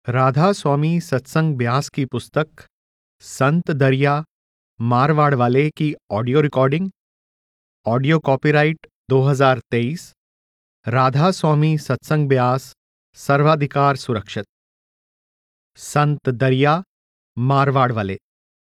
राधा स्वामी सत्संग ब्यास की पुस्तक संत दरिया मारवाड़ वाले की audio recording. Audio copyright 2023। Radha Soami Satsang Beas सर्वाधिकार सुरक्षित। संत दरिया मारवाड़ वाले।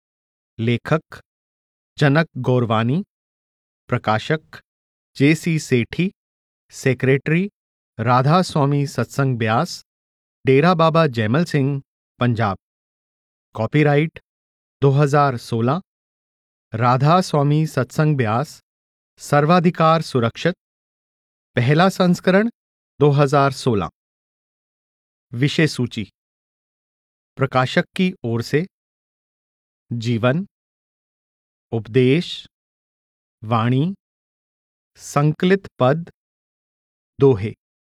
लेखक जनक गोरवानी। प्रकाशक J.C. सेठी। सेक्रेटरी राधा स्वामी सत्संग ब्यास, डेरा बाबा जैमल सिंह, पंजाब। कॉपीराइट 2016। राधा स्वामी सत्संग ब्यास सर्वाधिकार सुरक्षित। पहला संस्करण 2016। विषय सूची। प्रकाशक की ओर से जीवन, उपदेश, वाणी, संकलित पद, दोहे।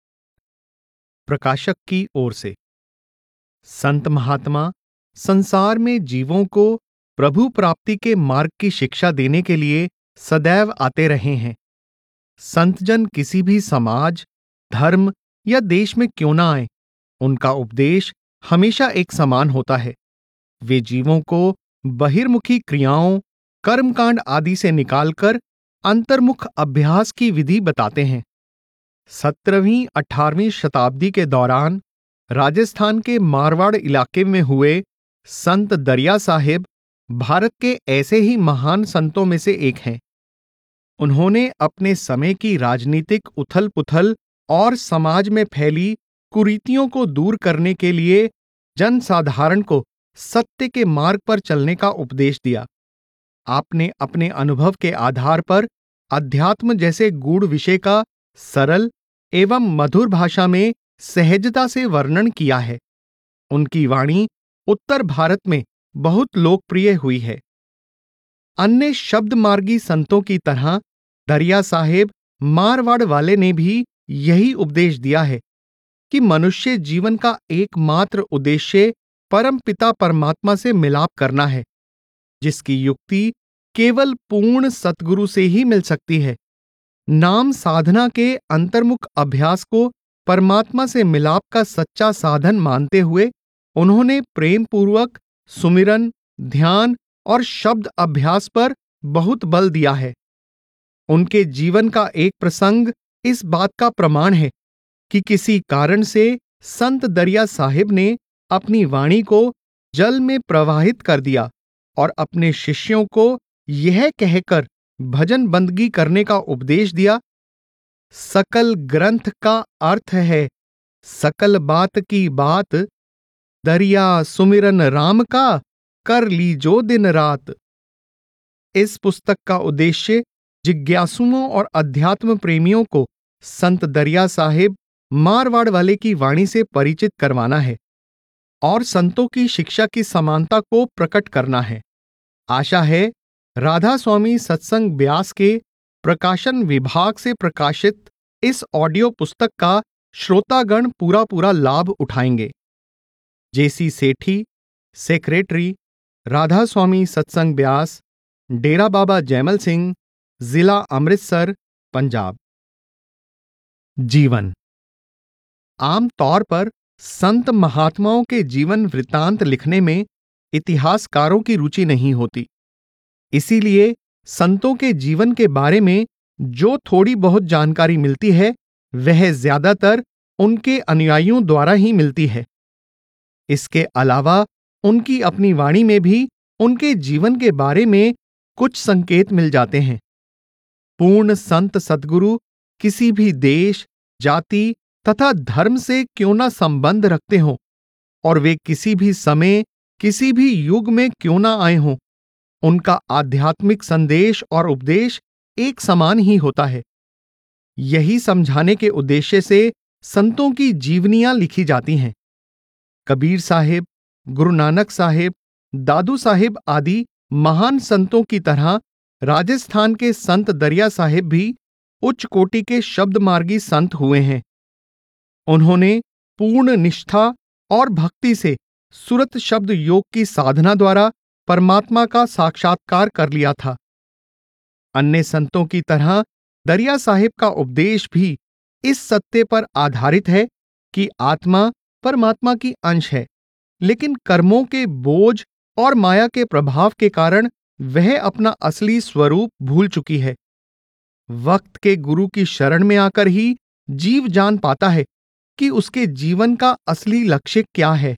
प्रकाशक की ओर से संत महात्मा संसार में जीवों को प्रभु प्राप्ति के मार्ग की शिक्षा देने के लिए सदैव आते रहे हैं। संतजन किसी भी समाज, धर्म या देश में क्यों ना आए, उनका उपदेश हमेशा एक समान होता है। वे जीवों को बहिर्मुखी क्रियाओं, कर्मकांड आदि से निकालकर अंतर्मुख अभ्यास की विधि बताते हैं। 17वीं-18वीं शताब्दी के दौरान राजस्थान के मारवाड़ इलाके में हुए संत दरिया साहिब भारत के ऐसे ही महान संतों में से एक हैं। उन्होंने अपने समय की राजनीतिक उथल-पुथल और समाज में फैली कुरीतियों को दूर करने के लिए जनसाधारण को सत्य के मार्ग पर चलने का उपदेश दिया। आपने अपने अनुभव के आधार पर अध्यात्म जैसे गूढ़ विषय का सरल एवं मधुर भाषा में सहजता से वर्णन किया है। उनकी वाणी उत्तर भारत में बहुत लोकप्रिय हुई है। अन्य शब्द मार्गी संतों की तरह दरिया साहिब मारवाड़ वाले ने भी यही उपदेश दिया है कि मनुष्य जीवन का एकमात्र उद्देश्य परम पिता परमात्मा से मिलाप करना है, जिसकी युक्ति केवल पूर्ण सतगुरु से ही मिल सकती है। नाम साधना के अंतर्मुख अभ्यास को परमात्मा से मिलाप का सच्चा साधन मानते हुए उन्होंने प्रेम पूर्वक सुमिरन, ध्यान और शब्द अभ्यास पर बहुत बल दिया है। उनके जीवन का एक प्रसंग इस बात का प्रमाण है कि किसी कारण से संत दरिया साहिब ने अपनी वाणी को जल में प्रवाहित कर दिया और अपने शिष्यों को यह कहकर भजन बंदगी करने का उपदेश दिया, सकल ग्रंथ का अर्थ है सकल बात की बात, दरिया सुमिरन राम का कर लीजो दिन रात। इस पुस्तक का उद्देश्य जिज्ञासुओं और अध्यात्म प्रेमियों को संत दरिया साहिब मारवाड़ वाले की वाणी से परिचित करवाना है और संतों की शिक्षा की समानता को प्रकट करना है। आशा है राधा स्वामी सत्संग ब्यास के प्रकाशन विभाग से प्रकाशित इस ऑडियो पुस्तक का श्रोतागण पूरा लाभ उठाएंगे। J.C. सेठी, सेक्रेटरी राधा स्वामी सत्संग ब्यास, डेरा बाबा जैमल सिंह, जिला अमृतसर, पंजाब। जीवन। आम तौर पर संत महात्माओं के जीवन वृत्तांत लिखने में इतिहासकारों की रुचि नहीं होती। इसीलिए संतों के जीवन के बारे में जो थोड़ी बहुत जानकारी मिलती है, वह ज्यादातर उनके अनुयायियों द्वारा ही मिलती है। इसके अलावा उनकी अपनी वाणी में भी उनके जीवन के बारे में कुछ संकेत मिल जाते हैं। पूर्ण संत सद्गुरु किसी भी देश, जाति तथा धर्म से क्यों ना संबंध रखते हों और वे किसी भी समय, किसी भी युग में क्यों ना आए हों, उनका आध्यात्मिक संदेश और उपदेश एक समान ही होता है। यही समझाने के उद्देश्य से संतों की जीवनियां लिखी जाती हैं। कबीर साहिब, गुरु नानक साहिब, दादू साहिब आदि महान संतों की तरह राजस्थान के संत दरिया साहिब भी उच्च कोटि के शब्द मार्गी संत हुए हैं। उन्होंने पूर्ण निष्ठा और भक्ति से सुरत शब्द योग की साधना द्वारा परमात्मा का साक्षात्कार कर लिया था। अन्य संतों की तरह दरिया साहिब का उपदेश भी इस सत्य पर आधारित है कि आत्मा परमात्मा की अंश है लेकिन कर्मों के बोझ और माया के प्रभाव के कारण वह अपना असली स्वरूप भूल चुकी है। वक्त के गुरु की शरण में आकर ही जीव जान पाता है कि उसके जीवन का असली लक्ष्य क्या है।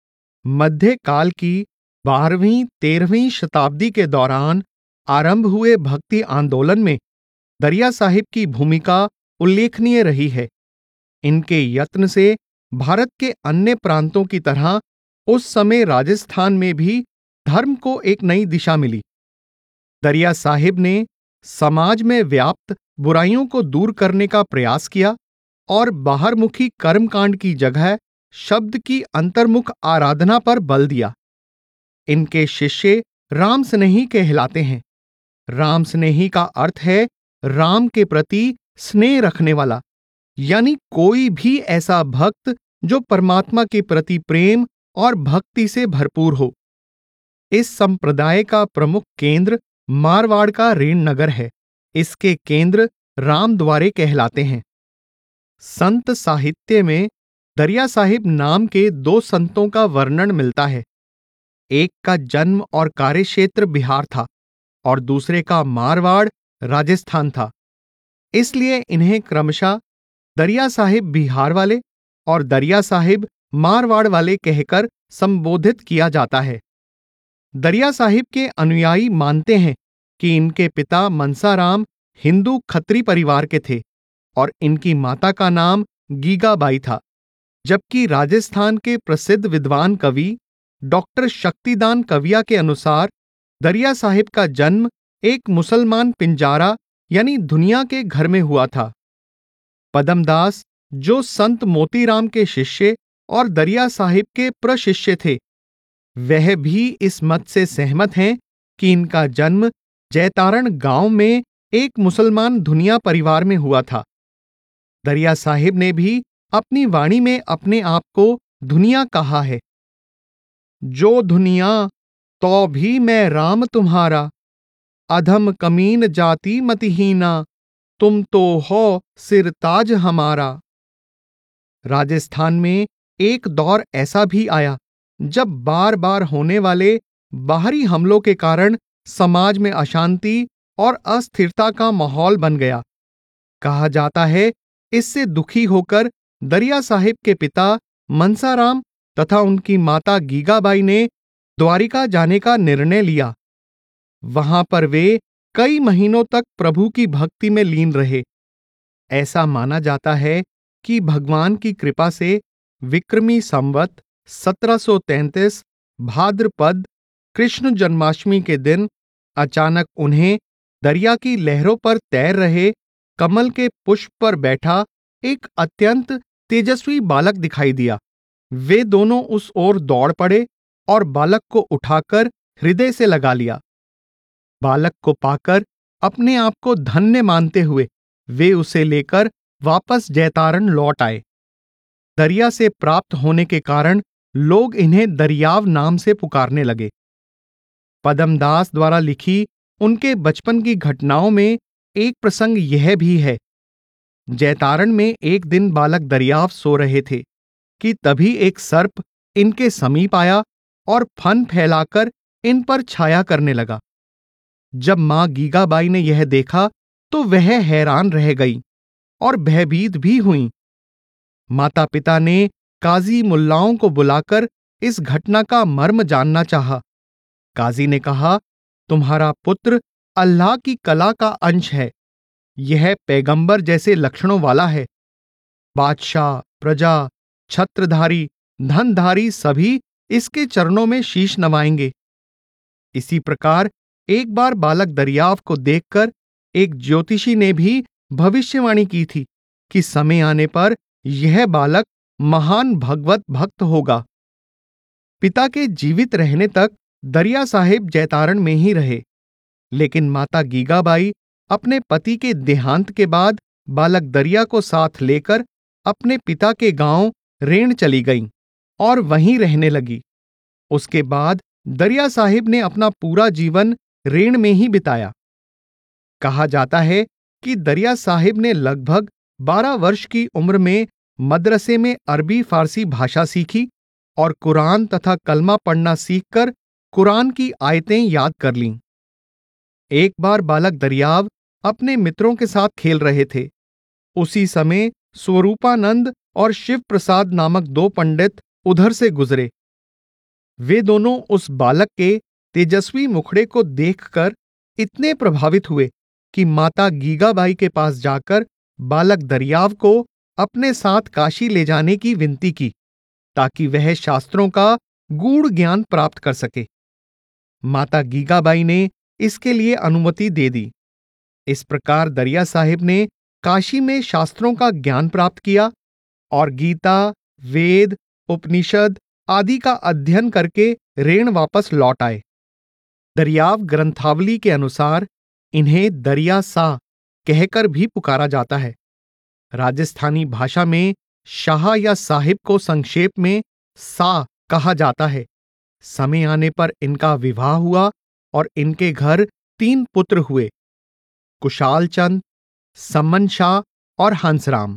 मध्य काल की 12वीं-13वीं शताब्दी के दौरान आरंभ हुए भक्ति आंदोलन में दरिया साहिब की भूमिका उल्लेखनीय रही है। इनके यत्न से भारत के अन्य प्रांतों की तरह उस समय राजस्थान में भी धर्म को एक नई दिशा मिली। दरिया साहिब ने समाज में व्याप्त बुराइयों को दूर करने का प्रयास किया और बाहरमुखी कर्मकांड की जगह शब्द की अंतर्मुख आराधना पर बल दिया। इनके शिष्य राम स्नेही कहलाते हैं। राम स्नेही का अर्थ है राम के प्रति स्नेह रखने वाला, यानी कोई भी ऐसा भक्त जो परमात्मा के प्रति प्रेम और भक्ति से भरपूर हो। इस संप्रदाय का प्रमुख केंद्र मारवाड़ का रेणनगर है। इसके केंद्र रामद्वारे कहलाते हैं। संत साहित्य में दरिया साहिब नाम के दो संतों का वर्णन मिलता है। एक का जन्म और कार्यक्षेत्र बिहार था और दूसरे का मारवाड़ राजस्थान था। इसलिए इन्हें क्रमशः दरिया साहिब बिहार वाले और दरिया साहिब मारवाड़ वाले कहकर संबोधित किया जाता है। दरिया साहिब के अनुयायी मानते हैं कि इनके पिता मनसाराम हिंदू खत्री परिवार के थे और इनकी माता का नाम गीगाबाई था, जबकि राजस्थान के प्रसिद्ध विद्वान कवि डॉक्टर शक्तिदान कविया के अनुसार दरिया साहिब का जन्म एक मुसलमान पिंजारा यानी दुनिया के घर में हुआ था। पदमदास, जो संत मोतीराम के शिष्य और दरिया साहिब के प्रशिष्य थे, वह भी इस मत से सहमत हैं कि इनका जन्म जैतारण गांव में एक मुसलमान दुनिया परिवार में हुआ था। दरिया साहिब ने भी अपनी वाणी में अपने आप को दुनिया कहा है। जो दुनिया तो भी मैं राम तुम्हारा, अधम कमीन जाति मतिहीना, तुम तो हो सिरताज हमारा। राजस्थान में एक दौर ऐसा भी आया जब बार बार होने वाले बाहरी हमलों के कारण समाज में अशांति और अस्थिरता का माहौल बन गया। कहा जाता है इससे दुखी होकर दरिया साहिब के पिता मनसाराम तथा उनकी माता गीगाबाई ने द्वारिका जाने का निर्णय लिया। वहां पर वे कई महीनों तक प्रभु की भक्ति में लीन रहे। ऐसा माना जाता है कि भगवान की कृपा से विक्रमी संवत 1733 भाद्रपद कृष्ण जन्माष्टमी के दिन अचानक उन्हें दरिया की लहरों पर तैर रहे कमल के पुष्प पर बैठा एक अत्यंत तेजस्वी बालक दिखाई दिया। वे दोनों उस ओर दौड़ पड़े और बालक को उठाकर हृदय से लगा लिया। बालक को पाकर अपने आप को धन्य मानते हुए वे उसे लेकर वापस जैतारण लौट आए। दरिया से प्राप्त होने के कारण लोग इन्हें दरियाव नाम से पुकारने लगे। पदमदास द्वारा लिखी उनके बचपन की घटनाओं में एक प्रसंग यह भी है। जैतारण में एक दिन बालक दरियाव सो रहे थे कि तभी एक सर्प इनके समीप आया और फन फैलाकर इन पर छाया करने लगा। जब मां गीगाबाई ने यह देखा तो वह हैरान रह गई और भयभीत भी हुईं। माता पिता ने काजी मुल्लाओं को बुलाकर इस घटना का मर्म जानना चाहा। काजी ने कहा, तुम्हारा पुत्र अल्लाह की कला का अंश है। यह पैगंबर जैसे लक्षणों वाला है। बादशाह, प्रजा, छत्रधारी, धनधारी सभी इसके चरणों में शीश नवाएंगे। इसी प्रकार एक बार बालक दरियाव को देखकर एक ज्योतिषी ने भी भविष्यवाणी की थी कि समय आने पर यह बालक महान भगवत भक्त होगा। पिता के जीवित रहने तक दरिया साहिब जैतारण में ही रहे, लेकिन माता गीगाबाई अपने पति के देहांत के बाद बालक दरिया को साथ लेकर अपने पिता के गांव रेण चली गईं और वहीं रहने लगी। उसके बाद दरिया साहिब ने अपना पूरा जीवन रेण में ही बिताया। कहा जाता है कि दरिया साहिब ने लगभग 12 वर्ष की उम्र में मदरसे में अरबी फारसी भाषा सीखी और कुरान तथा कलमा पढ़ना सीखकर कुरान की आयतें याद कर लीं। एक बार बालक दरियाव अपने मित्रों के साथ खेल रहे थे। उसी समय स्वरूपानंद और शिव प्रसाद नामक दो पंडित उधर से गुजरे। वे दोनों उस बालक के तेजस्वी मुखड़े को देखकर इतने प्रभावित हुए कि माता गीगाबाई के पास जाकर बालक दरियाव को अपने साथ काशी ले जाने की विनती की, ताकि वह शास्त्रों का गूढ़ ज्ञान प्राप्त कर सके। माता गीगाबाई ने इसके लिए अनुमति दे दी। इस प्रकार दरिया साहिब ने काशी में शास्त्रों का ज्ञान प्राप्त किया और गीता, वेद, उपनिषद आदि का अध्ययन करके रेण वापस लौट आए। दरियाव ग्रंथावली के अनुसार इन्हें दरिया सा कहकर भी पुकारा जाता है। राजस्थानी भाषा में शाह या साहिब को संक्षेप में सा कहा जाता है। समय आने पर इनका विवाह हुआ और इनके घर 3 पुत्र हुए, कुशाल चंद, सम्मन शाह और हंसराम।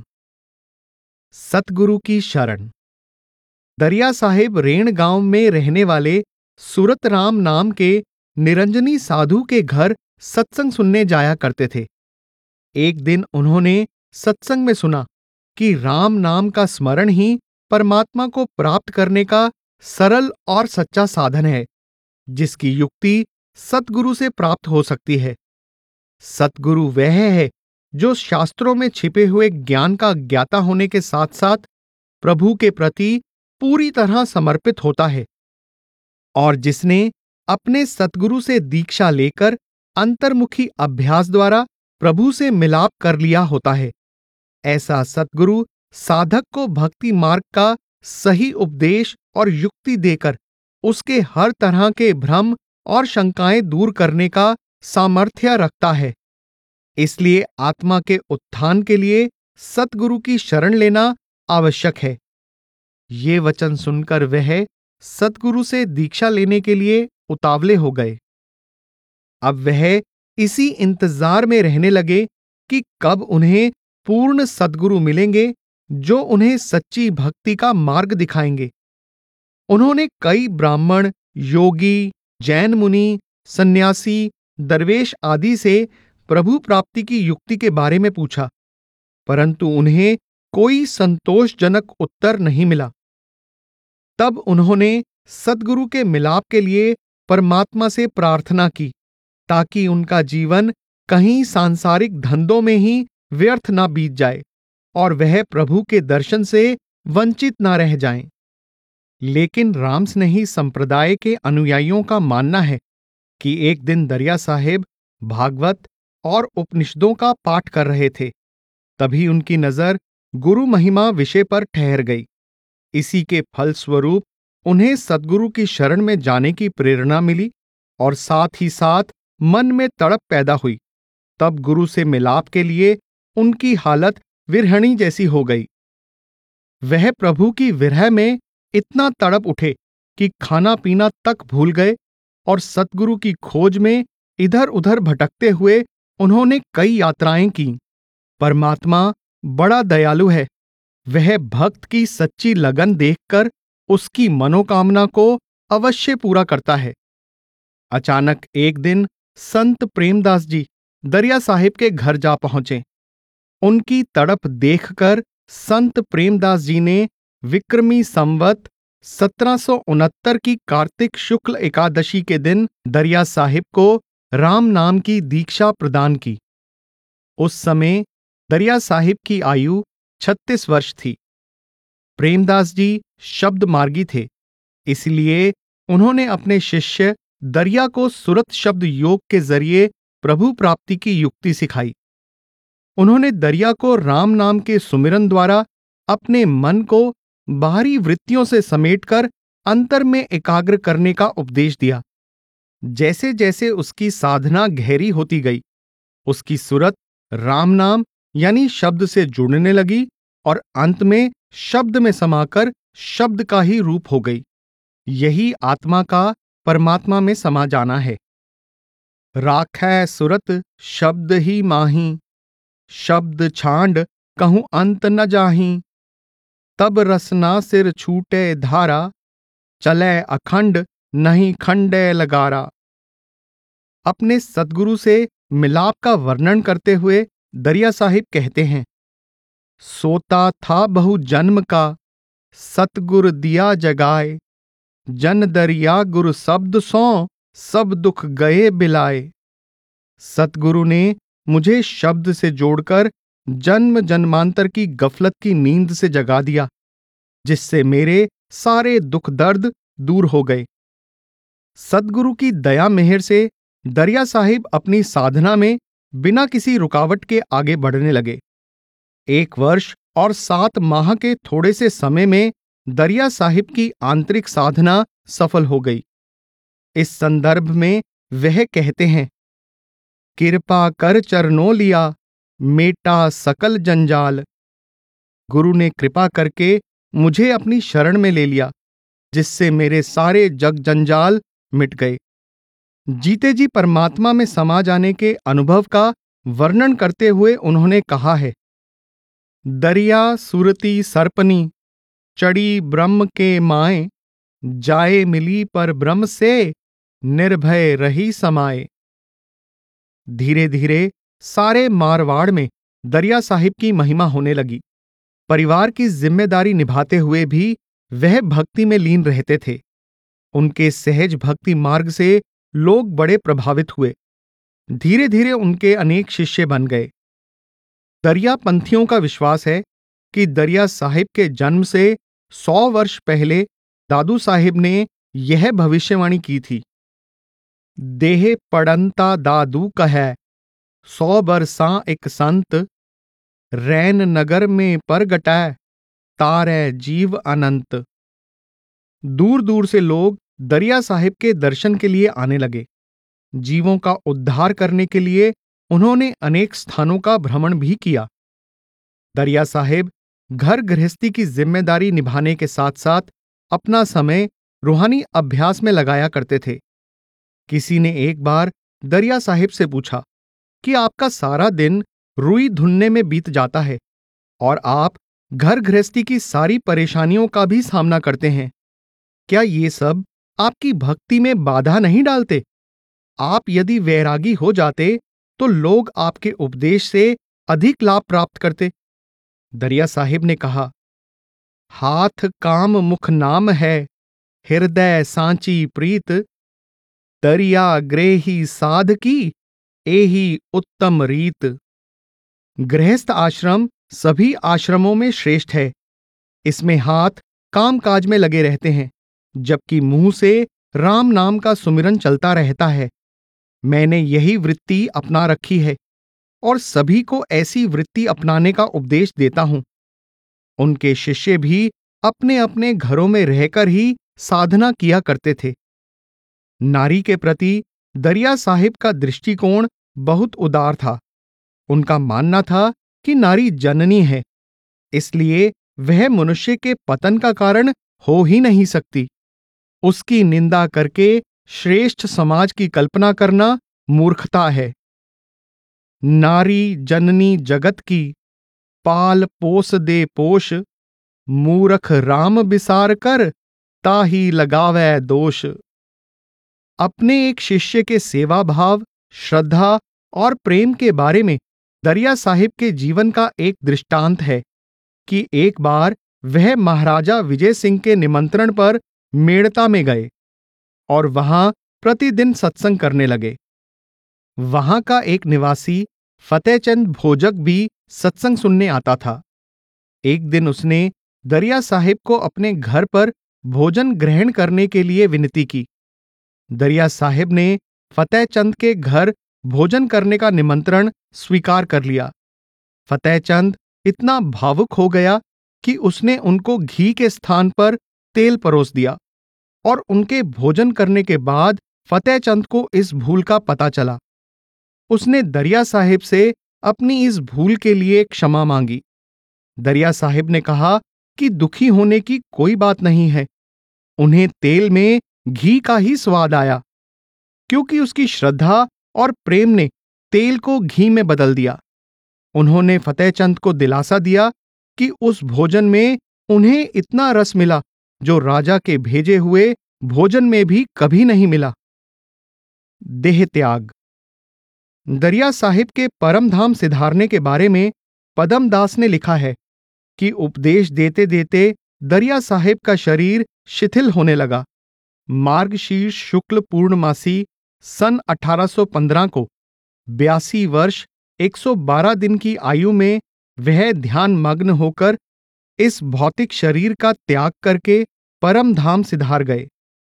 सतगुरु की शरण। दरिया साहिब रेण गांव में रहने वाले सूरतराम नाम के निरंजनी साधु के घर सत्संग सुनने जाया करते थे। एक दिन उन्होंने सत्संग में सुना कि राम नाम का स्मरण ही परमात्मा को प्राप्त करने का सरल और सच्चा साधन है, जिसकी युक्ति सतगुरु से प्राप्त हो सकती है। सतगुरु वह है जो शास्त्रों में छिपे हुए ज्ञान का ज्ञाता होने के साथ साथ प्रभु के प्रति पूरी तरह समर्पित होता है और जिसने अपने सतगुरु से दीक्षा लेकर अंतर्मुखी अभ्यास द्वारा प्रभु से मिलाप कर लिया होता है। ऐसा सतगुरु साधक को भक्ति मार्ग का सही उपदेश और युक्ति देकर उसके हर तरह के भ्रम और शंकाएं दूर करने का सामर्थ्य रखता है। इसलिए आत्मा के उत्थान के लिए सतगुरु की शरण लेना आवश्यक है। ये वचन सुनकर वह सतगुरु से दीक्षा लेने के लिए उतावले हो गए। अब वह इसी इंतजार में रहने लगे कि कब उन्हें पूर्ण सद्गुरु मिलेंगे जो उन्हें सच्ची भक्ति का मार्ग दिखाएंगे। उन्होंने कई ब्राह्मण, योगी, जैन मुनि, सन्यासी, दरवेश आदि से प्रभु प्राप्ति की युक्ति के बारे में पूछा, परंतु उन्हें कोई संतोषजनक उत्तर नहीं मिला। तब उन्होंने सद्गुरु के मिलाप के लिए परमात्मा से प्रार्थना की, ताकि उनका जीवन कहीं सांसारिक धंधों में ही व्यर्थ ना बीत जाए और वह प्रभु के दर्शन से वंचित ना रह जाएं। लेकिन रामस्नेही संप्रदाय के अनुयायियों का मानना है कि एक दिन दरिया साहिब भागवत और उपनिषदों का पाठ कर रहे थे। तभी उनकी नजर गुरु महिमा विषय पर ठहर गई। इसी के फलस्वरूप उन्हें सद्गुरु की शरण में जाने की प्रेरणा मिली और साथ ही साथ मन में तड़प पैदा हुई। तब गुरु से मिलाप के लिए उनकी हालत विरहणी जैसी हो गई। वह प्रभु की विरह में इतना तड़प उठे कि खाना पीना तक भूल गए और सतगुरु की खोज में इधर उधर भटकते हुए उन्होंने कई यात्राएं की। परमात्मा बड़ा दयालु है। वह भक्त की सच्ची लगन देखकर उसकी मनोकामना को अवश्य पूरा करता है। अचानक एक दिन संत प्रेमदास जी दरिया साहिब के घर जा पहुंचे। उनकी तड़प देखकर संत प्रेमदास जी ने विक्रमी संवत 1769 की कार्तिक शुक्ल एकादशी के दिन दरिया साहिब को राम नाम की दीक्षा प्रदान की। उस समय दरिया साहिब की आयु 36 वर्ष थी। प्रेमदास जी शब्द मार्गी थे, इसलिए उन्होंने अपने शिष्य दरिया को सुरत शब्द योग के जरिए प्रभु प्राप्ति की युक्ति सिखाई। उन्होंने दरिया को राम नाम के सुमिरन द्वारा अपने मन को बाहरी वृत्तियों से समेटकर अंतर में एकाग्र करने का उपदेश दिया। जैसे जैसे उसकी साधना गहरी होती गई, उसकी सुरत राम नाम यानी शब्द से जुड़ने लगी और अंत में शब्द में समाकर शब्द का ही रूप हो गई। यही आत्मा का परमात्मा में समा जाना है। राखै सुरत शब्द ही माही, शब्द छांड कहूं अंत न जाही, तब रसना सिर छूटे धारा, चलै अखंड नहीं खंडे लगारा। अपने सतगुरु से मिलाप का वर्णन करते हुए दरिया साहिब कहते हैं, सोता था बहु जन्म का सतगुर दिया जगाए, जन दरिया गुरु शब्द सो सब दुख गए बिलाए। सतगुरु ने मुझे शब्द से जोड़कर जन्म जन्मांतर की गफलत की नींद से जगा दिया, जिससे मेरे सारे दुख दर्द दूर हो गए। सतगुरु की दया मेहर से दरिया साहिब अपनी साधना में बिना किसी रुकावट के आगे बढ़ने लगे। 1 वर्ष और 7 माह के थोड़े से समय में दरिया साहिब की आंतरिक साधना सफल हो गई। इस संदर्भ में वह कहते हैं, कृपा कर चरणों लिया मेटा सकल जंजाल। गुरु ने कृपा करके मुझे अपनी शरण में ले लिया, जिससे मेरे सारे जग जंजाल मिट गए। जीते जी परमात्मा में समा जाने के अनुभव का वर्णन करते हुए उन्होंने कहा है, दरिया सुरती सर्पनी चढ़ी ब्रह्म के माए, जाए मिली पर ब्रह्म से निर्भय रही समाए। धीरे धीरे सारे मारवाड़ में दरिया साहिब की महिमा होने लगी। परिवार की जिम्मेदारी निभाते हुए भी वह भक्ति में लीन रहते थे। उनके सहज भक्ति मार्ग से लोग बड़े प्रभावित हुए। धीरे धीरे उनके अनेक शिष्य बन गए। दरिया पंथियों का विश्वास है कि दरिया साहिब के जन्म से 100 वर्ष पहले दादू साहिब ने यह भविष्यवाणी की थी, देह पड़ंता दादू कहे 100 बरसां एक संत, रैन नगर में परगटै तारै जीव अनंत। दूर दूर से लोग दरिया साहिब के दर्शन के लिए आने लगे। जीवों का उद्धार करने के लिए उन्होंने अनेक स्थानों का भ्रमण भी किया। दरिया साहिब घर गृहस्थी की जिम्मेदारी निभाने के साथ साथ अपना समय रूहानी अभ्यास में लगाया करते थे। किसी ने एक बार दरिया साहिब से पूछा कि आपका सारा दिन रुई धुनने में बीत जाता है और आप घर गृहस्थी की सारी परेशानियों का भी सामना करते हैं, क्या ये सब आपकी भक्ति में बाधा नहीं डालते? आप यदि वैरागी हो जाते तो लोग आपके उपदेश से अधिक लाभ प्राप्त करते। दरिया साहिब ने कहा, हाथ काम मुख नाम है, हृदय सांची प्रीत, दरिया ग्रेही साध की एही उत्तम रीत। गृहस्थ आश्रम सभी आश्रमों में श्रेष्ठ है। इसमें हाथ काम काज में लगे रहते हैं, जबकि मुंह से राम नाम का सुमिरन चलता रहता है। मैंने यही वृत्ति अपना रखी है और सभी को ऐसी वृत्ति अपनाने का उपदेश देता हूं। उनके शिष्य भी अपने अपने घरों में रहकर ही साधना किया करते थे। नारी के प्रति दरिया साहिब का दृष्टिकोण बहुत उदार था। उनका मानना था कि नारी जननी है, इसलिए वह मनुष्य के पतन का कारण हो ही नहीं सकती। उसकी निंदा करके श्रेष्ठ समाज की कल्पना करना मूर्खता है। नारी जननी जगत की, पाल पोस दे पोष, मूर्ख राम बिसार कर ताही लगावे दोष। अपने एक शिष्य के सेवा भाव, श्रद्धा और प्रेम के बारे में दरिया साहिब के जीवन का एक दृष्टांत है कि एक बार वह महाराजा विजय सिंह के निमंत्रण पर मेड़ता में गए और वहां प्रतिदिन सत्संग करने लगे। वहां का एक निवासी फतेहचंद भोजक भी सत्संग सुनने आता था। एक दिन उसने दरिया साहिब को अपने घर पर भोजन ग्रहण करने के लिए विनती की। दरिया साहिब ने फतेहचंद के घर भोजन करने का निमंत्रण स्वीकार कर लिया। फतेहचंद इतना भावुक हो गया कि उसने उनको घी के स्थान पर तेल परोस दिया और उनके भोजन करने के बाद फतेहचंद को इस भूल का पता चला। उसने दरिया साहिब से अपनी इस भूल के लिए क्षमा मांगी। दरिया साहिब ने कहा कि दुखी होने की कोई बात नहीं है। उन्हें तेल में घी का ही स्वाद आया, क्योंकि उसकी श्रद्धा और प्रेम ने तेल को घी में बदल दिया। उन्होंने फतेहचंद को दिलासा दिया कि उस भोजन में उन्हें इतना रस मिला जो राजा के भेजे हुए भोजन में भी कभी नहीं मिला। देह त्याग। दरिया साहिब के परम धाम सिधारने के बारे में पदम दास ने लिखा है कि उपदेश देते देते दरिया साहिब का शरीर शिथिल होने लगा। मार्गशीर्ष शुक्ल पूर्णमासी सन 1815 को 82 वर्ष 112 दिन की आयु में वह ध्यान मग्न होकर इस भौतिक शरीर का त्याग करके परम धाम सिधार गए।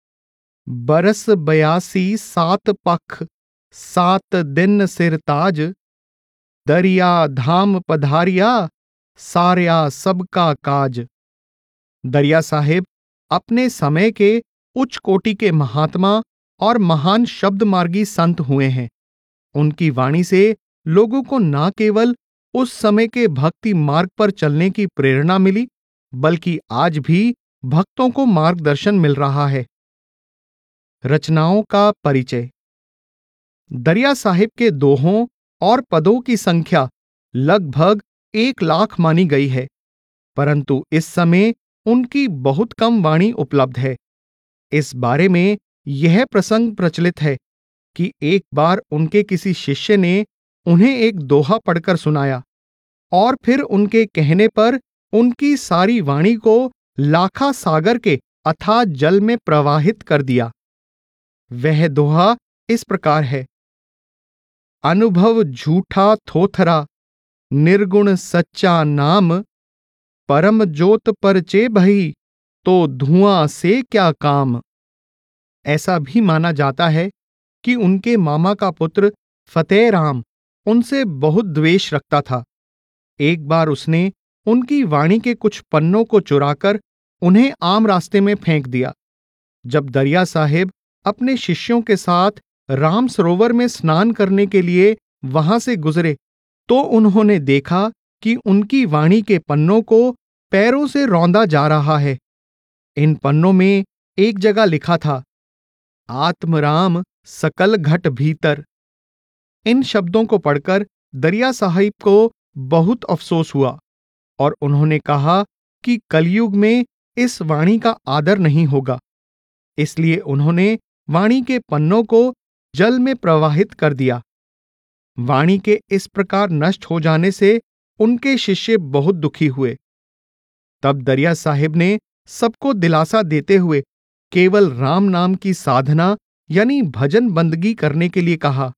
बरस 82 सात पख 7 दिन सिरताज, दरिया धाम पधारिया सार्या सबका काज। दरिया साहिब अपने समय के उच्च कोटि के महात्मा और महान शब्द मार्गी संत हुए हैं। उनकी वाणी से लोगों को न केवल उस समय के भक्ति मार्ग पर चलने की प्रेरणा मिली, बल्कि आज भी भक्तों को मार्गदर्शन मिल रहा है। रचनाओं का परिचय। दरिया साहिब के दोहों और पदों की संख्या लगभग 1 लाख मानी गई है, परंतु इस समय उनकी बहुत कम वाणी उपलब्ध है। इस बारे में यह प्रसंग प्रचलित है कि एक बार उनके किसी शिष्य ने उन्हें एक दोहा पढ़कर सुनाया और फिर उनके कहने पर उनकी सारी वाणी को लाखा सागर के अथाह जल में प्रवाहित कर दिया। वह दोहा इस प्रकार है। अनुभव झूठा थोथरा, निर्गुण सच्चा नाम, परम ज्योत परचे भई, तो धुआं से क्या काम। ऐसा भी माना जाता है कि उनके मामा का पुत्र फतेह राम उनसे बहुत द्वेष रखता था। एक बार उसने उनकी वाणी के कुछ पन्नों को चुराकर उन्हें आम रास्ते में फेंक दिया। जब दरिया साहिब अपने शिष्यों के साथ राम सरोवर में स्नान करने के लिए वहां से गुजरे, तो उन्होंने देखा कि उनकी वाणी के पन्नों को पैरों से रौंदा जा रहा है। इन पन्नों में एक जगह लिखा था, आत्मराम सकल घट भीतर। इन शब्दों को पढ़कर दरिया साहिब को बहुत अफसोस हुआ और उन्होंने कहा कि कलयुग में इस वाणी का आदर नहीं होगा। इसलिए उन्होंने वाणी के पन्नों को जल में प्रवाहित कर दिया। वाणी के इस प्रकार नष्ट हो जाने से उनके शिष्य बहुत दुखी हुए। तब दरिया साहिब ने सबको दिलासा देते हुए केवल राम नाम की साधना यानी भजन बंदगी करने के लिए कहा।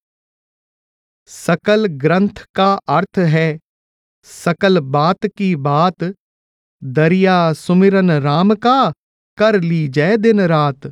सकल ग्रंथ का अर्थ है, सकल बात की बात, दरिया सुमिरन राम का, कर ली जय दिन रात।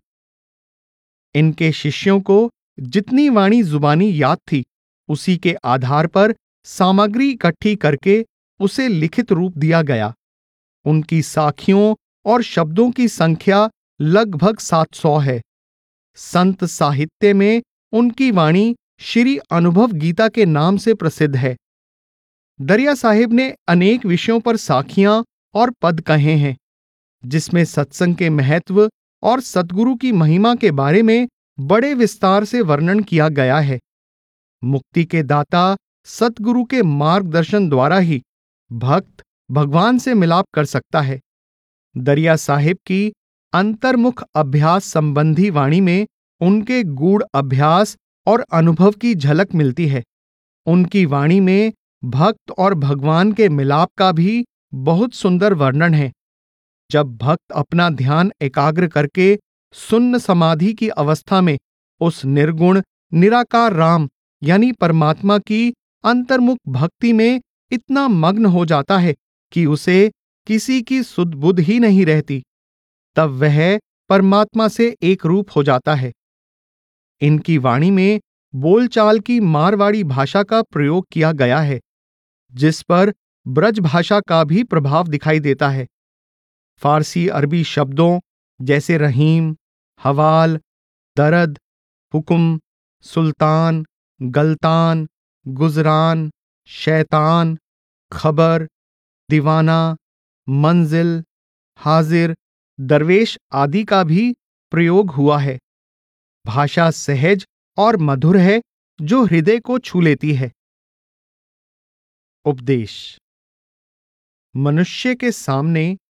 इनके शिष्यों को जितनी वाणी जुबानी याद थी, उसी के आधार पर सामग्री इकट्ठी करके उसे लिखित रूप दिया गया। उनकी साखियों और शब्दों की संख्या लगभग 700 है। संत साहित्य में उनकी वाणी श्री अनुभव गीता के नाम से प्रसिद्ध है। दरिया साहिब ने अनेक विषयों पर साखियां और पद कहे हैं, जिसमें सत्संग के महत्व और सद्गुरु की महिमा के बारे में बड़े विस्तार से वर्णन किया गया है। मुक्ति के दाता सद्गुरु के मार्गदर्शन द्वारा ही भक्त भगवान से मिलाप कर सकता है। दरिया साहिब की अंतर्मुख अभ्यास संबंधी वाणी में उनके गूढ़ अभ्यास और अनुभव की झलक मिलती है। उनकी वाणी में भक्त और भगवान के मिलाप का भी बहुत सुंदर वर्णन है। जब भक्त अपना ध्यान एकाग्र करके सुन्न समाधि की अवस्था में उस निर्गुण निराकार राम यानी परमात्मा की अंतर्मुख भक्ति में इतना मग्न हो जाता है कि उसे किसी की सुध बुध ही नहीं रहती, तब वह परमात्मा से एक रूप हो जाता है। इनकी वाणी में बोलचाल की मारवाड़ी भाषा का प्रयोग किया गया है, जिस पर ब्रज भाषा का भी प्रभाव दिखाई देता है। फारसी अरबी शब्दों जैसे रहीम, हवाल, दरद, हुक्म, सुल्तान, गलतान, गुजरान, शैतान, खबर, दीवाना, मंजिल, हाजिर, दरवेश आदि का भी प्रयोग हुआ है। भाषा सहज और मधुर है, जो हृदय को छू लेती है। उपदेश। मनुष्य के सामने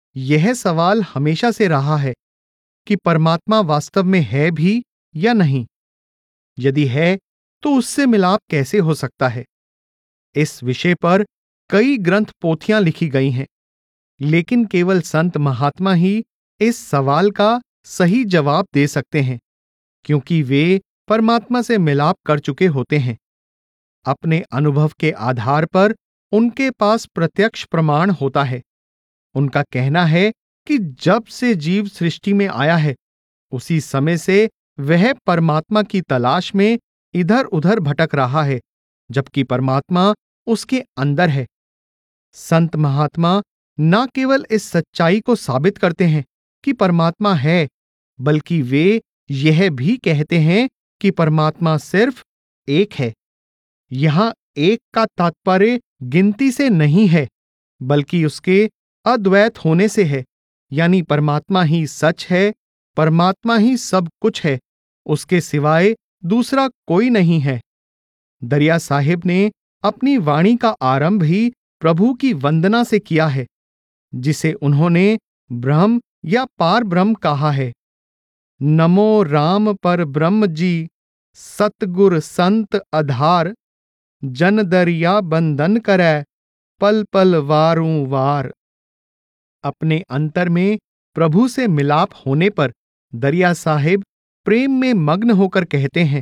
यह सवाल हमेशा से रहा है कि परमात्मा वास्तव में है भी या नहीं। यदि है तो उससे मिलाप कैसे हो सकता है। इस विषय पर कई ग्रंथ पोथियां लिखी गई हैं, लेकिन केवल संत महात्मा ही इस सवाल का सही जवाब दे सकते हैं, क्योंकि वे परमात्मा से मिलाप कर चुके होते हैं। अपने अनुभव के आधार पर उनके पास प्रत्यक्ष प्रमाण होता है। उनका कहना है कि जब से जीव सृष्टि में आया है, उसी समय से वह परमात्मा की तलाश में इधर उधर भटक रहा है, जबकि परमात्मा उसके अंदर है। संत महात्मा न केवल इस सच्चाई को साबित करते हैं कि परमात्मा है, बल्कि वे यह भी कहते हैं कि परमात्मा सिर्फ एक है। यहां एक का तात्पर्य गिनती से नहीं है, बल्कि उसके अद्वैत होने से है। यानी परमात्मा ही सच है, परमात्मा ही सब कुछ है, उसके सिवाय दूसरा कोई नहीं है। दरिया साहिब ने अपनी वाणी का आरंभ ही प्रभु की वंदना से किया है, जिसे उन्होंने ब्रह्म या पार ब्रह्म कहा है। नमो राम पर ब्रह्म जी, सतगुर संत आधार, जन दरिया बंधन करै, पल पल वारूं वार। अपने अंतर में प्रभु से मिलाप होने पर दरिया साहिब प्रेम में मग्न होकर कहते हैं,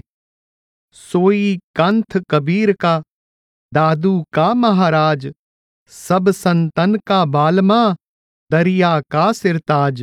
सोई कंथ कबीर का, दादू का महाराज, सब संतन का बालमा, दरिया का सिरताज।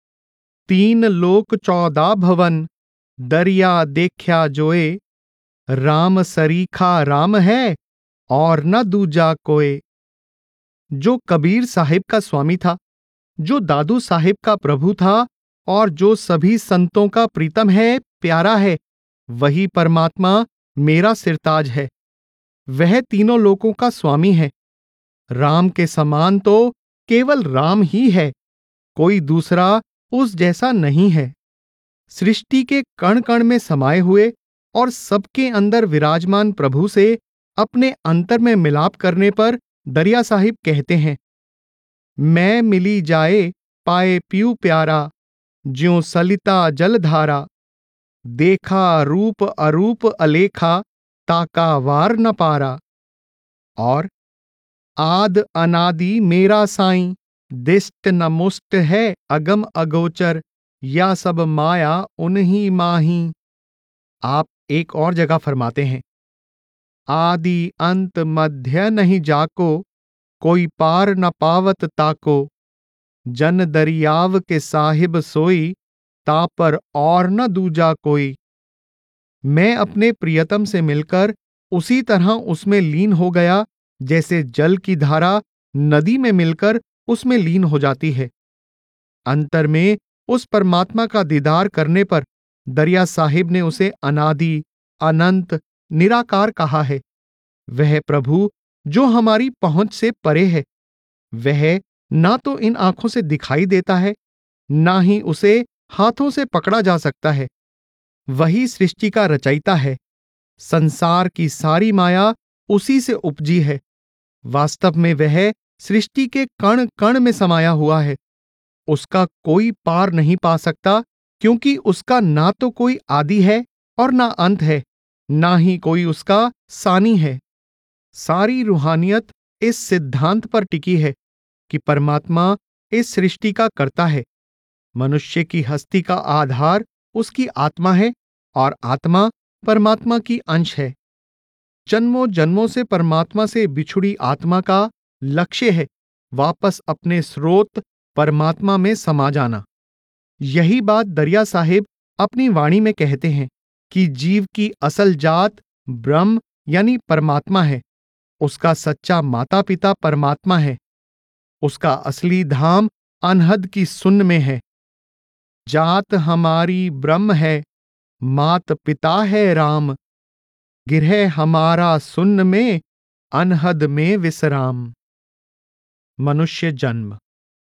3 लोक 14 भवन, दरिया देखा जोए, राम सरीखा राम है और न दूजा कोय। जो कबीर साहिब का स्वामी था, जो दादू साहिब का प्रभु था और जो सभी संतों का प्रीतम है, प्यारा है, वही परमात्मा मेरा सिरताज है। वह तीनों लोकों का स्वामी है। राम के समान तो केवल राम ही है, कोई दूसरा उस जैसा नहीं है। सृष्टि के कण कण में समाये हुए और सबके अंदर विराजमान प्रभु से अपने अंतर में मिलाप करने पर दरिया साहिब कहते हैं, मैं मिली जाए पाए पियू प्यारा, ज्यों सलिता जलधारा, देखा रूप अरूप अलेखा, ताका वार न पारा। और आद अनादि मेरा साईं, दिष्ट न मुष्ट है अगम अगोचर, या सब माया उन्हीं माही। आप एक और जगह फरमाते हैं, आदि अंत मध्य नहीं जाको, कोई पार न पावत ताको, जन दरियाव के साहिब सोई, तापर और न दूजा कोई। मैं अपने प्रियतम से मिलकर उसी तरह उसमें लीन हो गया, जैसे जल की धारा नदी में मिलकर उसमें लीन हो जाती है। अंतर में उस परमात्मा का दीदार करने पर दरिया साहिब ने उसे अनादि, अनंत, निराकार कहा है। वह प्रभु जो हमारी पहुंच से परे है, वह ना तो इन आंखों से दिखाई देता है, ना ही उसे हाथों से पकड़ा जा सकता है। वही सृष्टि का रचयिता है। संसार की सारी माया उसी से उपजी है। वास्तव में वह सृष्टि के कण कण में समाया हुआ है। उसका कोई पार नहीं पा सकता, क्योंकि उसका ना तो कोई आदि है और ना अंत है, ना ही कोई उसका सानी है। सारी रूहानियत इस सिद्धांत पर टिकी है कि परमात्मा इस सृष्टि का कर्ता है। मनुष्य की हस्ती का आधार उसकी आत्मा है और आत्मा परमात्मा की अंश है। जन्मों जन्मों से परमात्मा से बिछुड़ी आत्मा का लक्ष्य है वापस अपने स्रोत परमात्मा में समा जाना। यही बात दरिया साहिब अपनी वाणी में कहते हैं कि जीव की असल जात ब्रह्म यानी परमात्मा है। उसका सच्चा माता पिता परमात्मा है। उसका असली धाम अनहद की सुन्न में है। जात हमारी ब्रह्म है, मात पिता है राम, गिरह हमारा सुन्न में, अनहद में विश्राम। मनुष्य जन्म।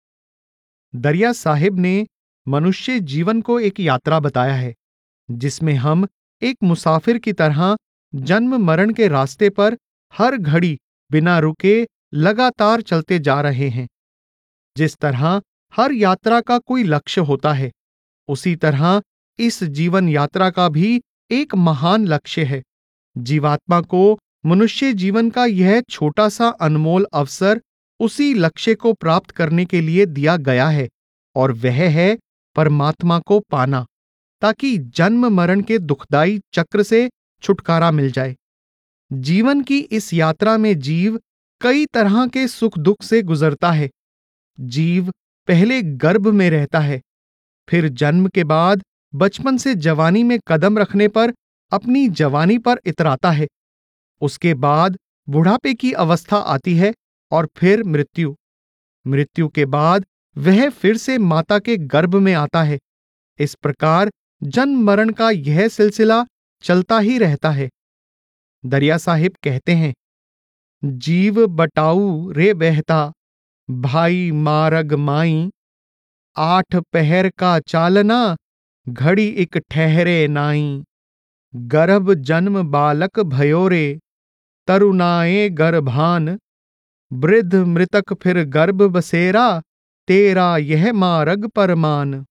दरिया साहिब ने मनुष्य जीवन को एक यात्रा बताया है, जिसमें हम एक मुसाफिर की तरह जन्म मरण के रास्ते पर हर घड़ी बिना रुके लगातार चलते जा रहे हैं। जिस तरह हर यात्रा का कोई लक्ष्य होता है। उसी तरह इस जीवन यात्रा का भी एक महान लक्ष्य है। जीवात्मा को मनुष्य जीवन का यह छोटा सा अनमोल अवसर उसी लक्ष्य को प्राप्त करने के लिए दिया गया है, और वह है परमात्मा को पाना, ताकि जन्म मरण के दुखदाई चक्र से छुटकारा मिल जाए। जीवन की इस यात्रा में जीव कई तरह के सुख दुख से गुजरता है। जीव पहले गर्भ में रहता है, फिर जन्म के बाद बचपन से जवानी में कदम रखने पर अपनी जवानी पर इतराता है। उसके बाद बुढ़ापे की अवस्था आती है और फिर मृत्यु। मृत्यु के बाद वह फिर से माता के गर्भ में आता है। इस प्रकार जन्म मरण का यह सिलसिला चलता ही रहता है। दरिया साहिब कहते हैं, जीव बटाऊ रे बहता, भाई मारग माई, आठ पहर का चालना, घड़ी एक ठहरे नाई। गर्भ जन्म बालक भयो रे, तरुणाए गर्भान, वृद्ध मृतक फिर गर्भ बसेरा, तेरा यह मारग परमान।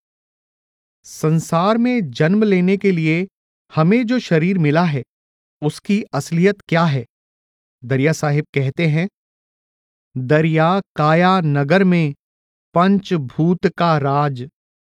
संसार में जन्म लेने के लिए हमें जो शरीर मिला है, उसकी असलियत क्या है? दरिया साहिब कहते हैं, दरिया काया नगर में पंचभूत का राज,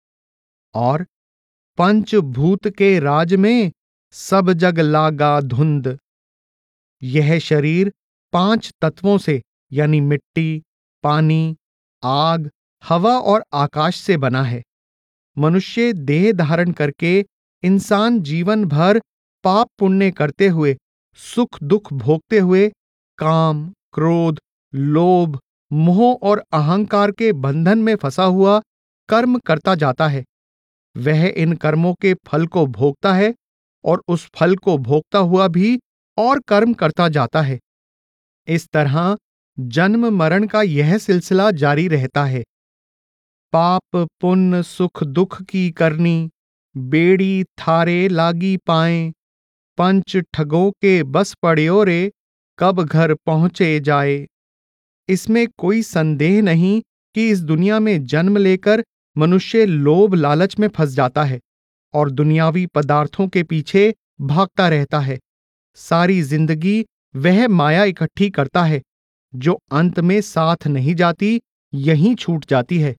और पंचभूत के राज में सब जग लागा धुंध। यह शरीर 5 तत्वों से यानी मिट्टी, पानी, आग, हवा और आकाश से बना है। मनुष्य देह धारण करके इंसान जीवन भर पाप पुण्य करते हुए, सुख दुख भोगते हुए, काम, क्रोध, लोभ, मोह और अहंकार के बंधन में फंसा हुआ कर्म करता जाता है। वह इन कर्मों के फल को भोगता है और उस फल को भोगता हुआ भी और कर्म करता जाता है। इस तरह जन्म मरण का यह सिलसिला जारी रहता है। पाप पुण्य सुख दुख की करनी, बेड़ी थारे लागी पाए, पंच ठगों के बस पड़ियो रे, कब घर पहुंचे जाए। इसमें कोई संदेह नहीं कि इस दुनिया में जन्म लेकर मनुष्य लोभ लालच में फंस जाता है और दुनियावी पदार्थों के पीछे भागता रहता है। सारी जिंदगी वह माया इकट्ठी करता है, जो अंत में साथ नहीं जाती, यहीं छूट जाती है।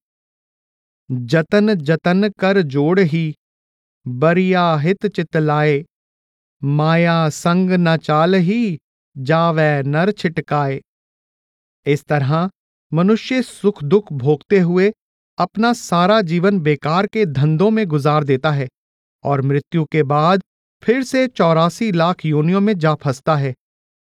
जतन जतन कर जोड़ ही, बरिया हित चितलाए, माया संग न चाल ही, जावै नर छिटकाए। इस तरह मनुष्य सुख दुख भोगते हुए अपना सारा जीवन बेकार के धंधों में गुजार देता है और मृत्यु के बाद फिर से 84 लाख योनियों में जा फंसता है।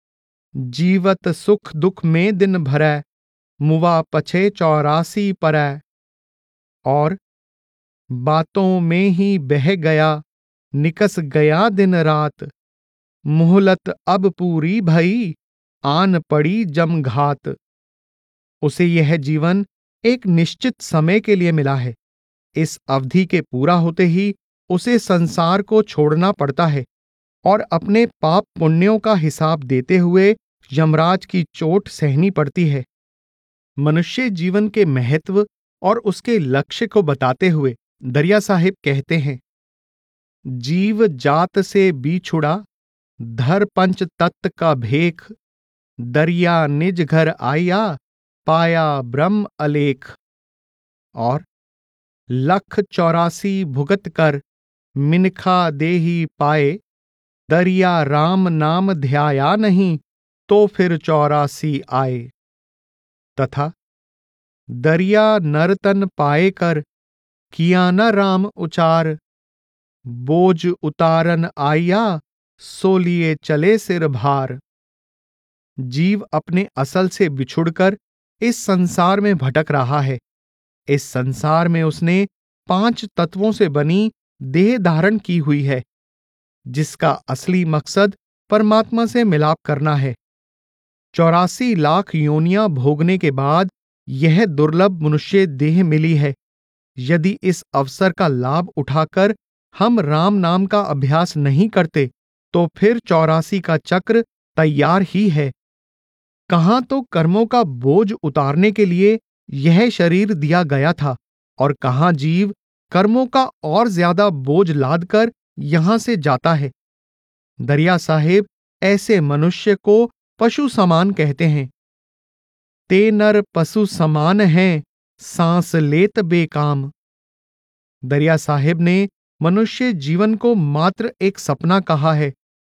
जीवत सुख दुख में दिन भरै, मुवा पछे 84 परै। और बातों में ही बह गया, निकस गया दिन रात, मुहलत अब पूरी भई, आन पड़ी जमघात। उसे यह जीवन एक निश्चित समय के लिए मिला है। इस अवधि के पूरा होते ही उसे संसार को छोड़ना पड़ता है और अपने पाप पुण्यों का हिसाब देते हुए यमराज की चोट सहनी पड़ती है। मनुष्य जीवन के महत्व और उसके लक्ष्य को बताते हुए दरिया साहिब कहते हैं, जीव जात से बिछुड़ा, धर पंच तत्व का भेख, दरिया निज घर आया, पाया ब्रह्म अलेख। और 184 भुगत कर, मिनखा देही पाए, दरिया राम नाम ध्याया नहीं, तो फिर 84 आए। तथा दरिया नरतन पाए कर, किया न राम उचार, बोझ उतारन आया, सो लिए चले सिर भार। जीव अपने असल से बिछुड़कर इस संसार में भटक रहा है। इस संसार में उसने 5 तत्वों से बनी देह धारण की हुई है, जिसका असली मकसद परमात्मा से मिलाप करना है। 84 लाख योनियां भोगने के बाद यह दुर्लभ मनुष्य देह मिली है। यदि इस अवसर का लाभ उठाकर हम राम नाम का अभ्यास नहीं करते, तो फिर 84 का चक्र तैयार ही है। कहां तो कर्मों का बोझ उतारने के लिए यह शरीर दिया गया था, और कहाँ जीव कर्मों का और ज्यादा बोझ लाद कर यहां से जाता है। दरिया साहेब ऐसे मनुष्य को पशु समान कहते हैं। ते नर पशु समान हैं, सांस लेत बेकाम। दरिया साहेब ने मनुष्य जीवन को मात्र एक सपना कहा है।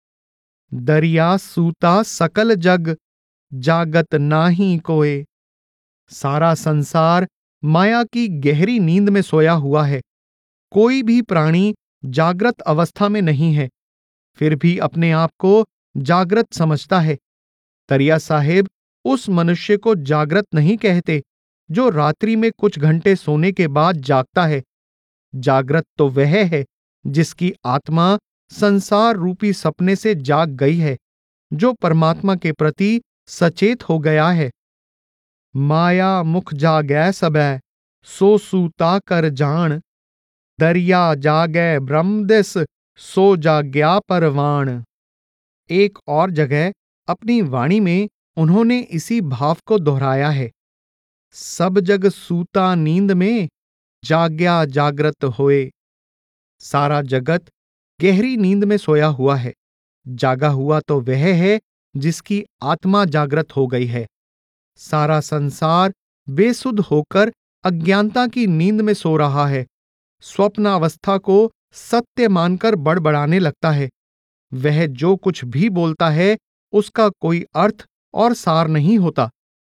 दरिया सूता सकल जग, जागत नाही कोय। सारा संसार माया की गहरी नींद में सोया हुआ है। कोई भी प्राणी जागृत अवस्था में नहीं है, फिर भी अपने आप को जागृत समझता है। दरिया साहेब उस मनुष्य को जागृत नहीं कहते जो रात्रि में कुछ घंटे सोने के बाद जागता है। जागृत तो वह है जिसकी आत्मा संसार रूपी सपने से जाग गई है, जो परमात्मा के प्रति सचेत हो गया है। माया मुख जागै सबै, सो सूता कर जान। दरिया जागै ब्रह्म दिस, सो जाग्या परवान। एक और जगह अपनी वाणी में उन्होंने इसी भाव को दोहराया है। सब जग सूता नींद में, जाग्या जागृत होए। सारा जगत गहरी नींद में सोया हुआ है, जागा हुआ तो वह है जिसकी आत्मा जागृत हो गई है। सारा संसार बेसुध होकर अज्ञानता की नींद में सो रहा है, स्वप्नावस्था को सत्य मानकर बड़बड़ाने लगता है। वह जो कुछ भी बोलता है उसका कोई अर्थ और सार नहीं होता।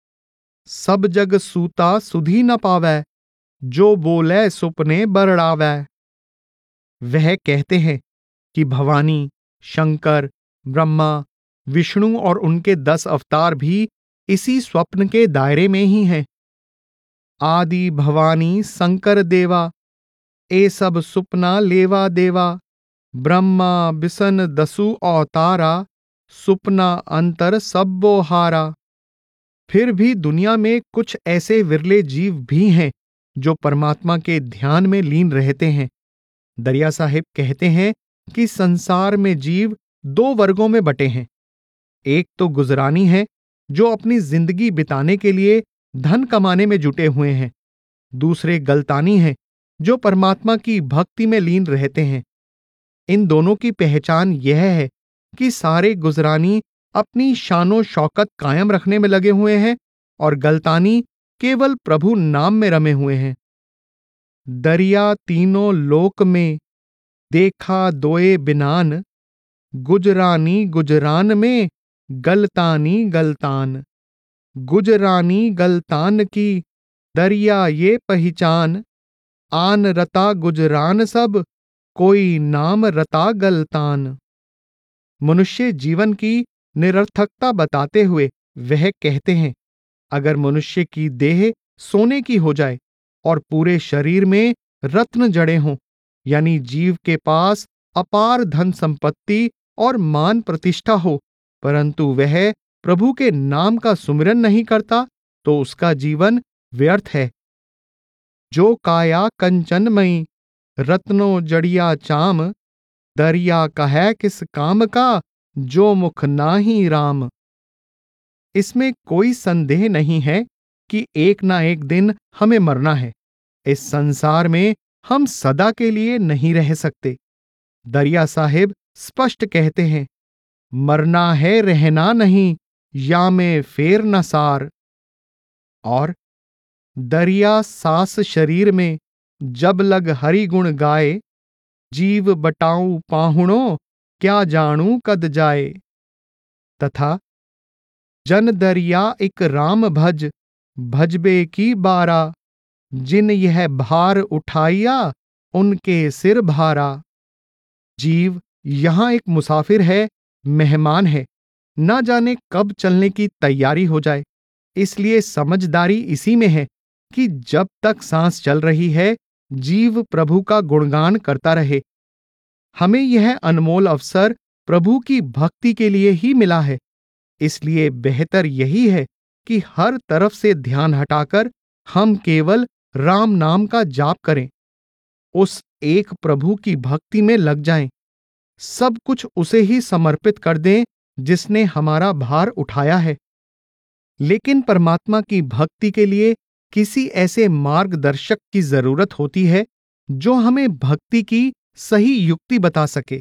सब जग सूता सुधी न पावै, जो बोले सुपने बरड़ावै। वह कहते हैं कि भवानी, शंकर, ब्रह्मा, विष्णु और उनके 10 अवतार भी इसी स्वप्न के दायरे में ही हैं। आदि भवानी शंकर देवा, ए सब सुपना लेवा देवा। ब्रह्मा बिसन दसु अवतारा, सुपना अंतर सब्बो हारा। फिर भी दुनिया में कुछ ऐसे विरले जीव भी हैं जो परमात्मा के ध्यान में लीन रहते हैं। दरिया साहिब कहते हैं कि संसार में जीव 2 वर्गों में बटे हैं। एक तो गुजरानी है जो अपनी जिंदगी बिताने के लिए धन कमाने में जुटे हुए हैं। दूसरे गलतानी हैं जो परमात्मा की भक्ति में लीन रहते हैं। इन दोनों की पहचान यह है कि सारे गुजरानी अपनी शानो शौकत कायम रखने में लगे हुए हैं और गलतानी केवल प्रभु नाम में रमे हुए हैं। दरिया तीनों लोक में, देखा दोए बिनान। गुजरानी गुजरान में, गलतानी गलतान। गुजरानी गलतान की, दरिया ये पहचान। आन रता गुजरान सब, कोई नाम रता गलतान। मनुष्य जीवन की निरर्थकता बताते हुए वह कहते हैं, अगर मनुष्य की देह सोने की हो जाए और पूरे शरीर में रत्न जड़े हों, यानी जीव के पास अपार धन संपत्ति और मान प्रतिष्ठा हो, परंतु वह प्रभु के नाम का सुमिरन नहीं करता, तो उसका जीवन व्यर्थ है। जो काया कंचनमयी, रत्नो जड़िया चाम। दरिया कहे किस काम का, जो मुख नाही राम। इसमें कोई संदेह नहीं है कि एक ना एक दिन हमें मरना है। इस संसार में हम सदा के लिए नहीं रह सकते। दरिया साहिब स्पष्ट कहते हैं, मरना है रहना नहीं, या में फेर न सार। और दरिया सास शरीर में, जब लग हरि गुण गाए। जीव बटाऊं पाहुणों, क्या जानू कद जाए। तथा जन दरिया एक राम भज, भजबे की बारा। जिन यह भार उठाइया, उनके सिर भारा। जीव यहां एक मुसाफिर है, मेहमान है, ना जाने कब चलने की तैयारी हो जाए। इसलिए समझदारी इसी में है कि जब तक सांस चल रही है, जीव प्रभु का गुणगान करता रहे। हमें यह अनमोल अवसर प्रभु की भक्ति के लिए ही मिला है। इसलिए बेहतर यही है कि हर तरफ से ध्यान हटाकर हम केवल राम नाम का जाप करें, उस एक प्रभु की भक्ति में लग जाएं, सब कुछ उसे ही समर्पित कर दें जिसने हमारा भार उठाया है। लेकिन परमात्मा की भक्ति के लिए किसी ऐसे मार्गदर्शक की जरूरत होती है जो हमें भक्ति की सही युक्ति बता सके।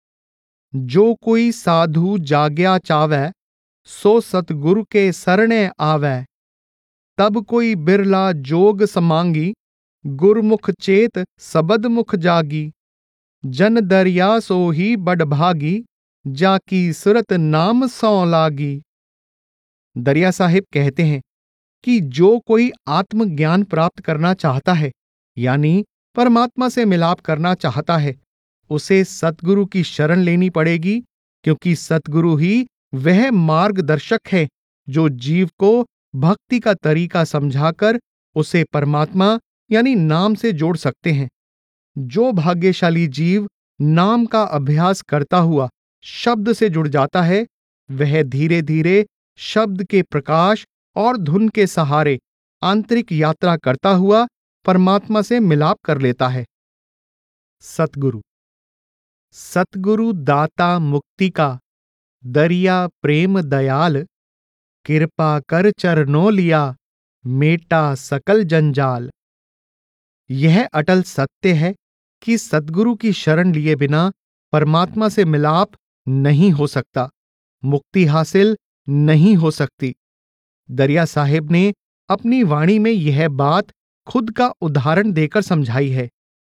जो कोई साधु जाग्या चावै, सो सतगुरु के सरणे आवै। तब कोई बिरला जोग समांगी, गुरमुख चेत सबद मुख जागी। जन दरिया सोही बड़भागी, जाकी सुरत नाम सौ लागी। दरिया साहिब कहते हैं कि जो कोई आत्मज्ञान प्राप्त करना चाहता है, यानी परमात्मा से मिलाप करना चाहता है, उसे सतगुरु की शरण लेनी पड़ेगी, क्योंकि सतगुरु ही वह मार्गदर्शक है जो जीव को भक्ति का तरीका समझाकर उसे परमात्मा यानी नाम से जोड़ सकते हैं। जो भाग्यशाली जीव नाम का अभ्यास करता हुआ शब्द से जुड़ जाता है, वह धीरे धीरे शब्द के प्रकाश और धुन के सहारे आंतरिक यात्रा करता हुआ परमात्मा से मिलाप कर लेता है। सतगुरु सतगुरु दाता मुक्ति का, दरिया प्रेम दयाल। कृपा कर चरणों लिया, मेटा सकल जंजाल। यह अटल सत्य है कि सतगुरु की शरण लिए बिना परमात्मा से मिलाप नहीं हो सकता, मुक्ति हासिल नहीं हो सकती। दरिया साहिब ने अपनी वाणी में यह बात खुद का उदाहरण देकर समझाई है।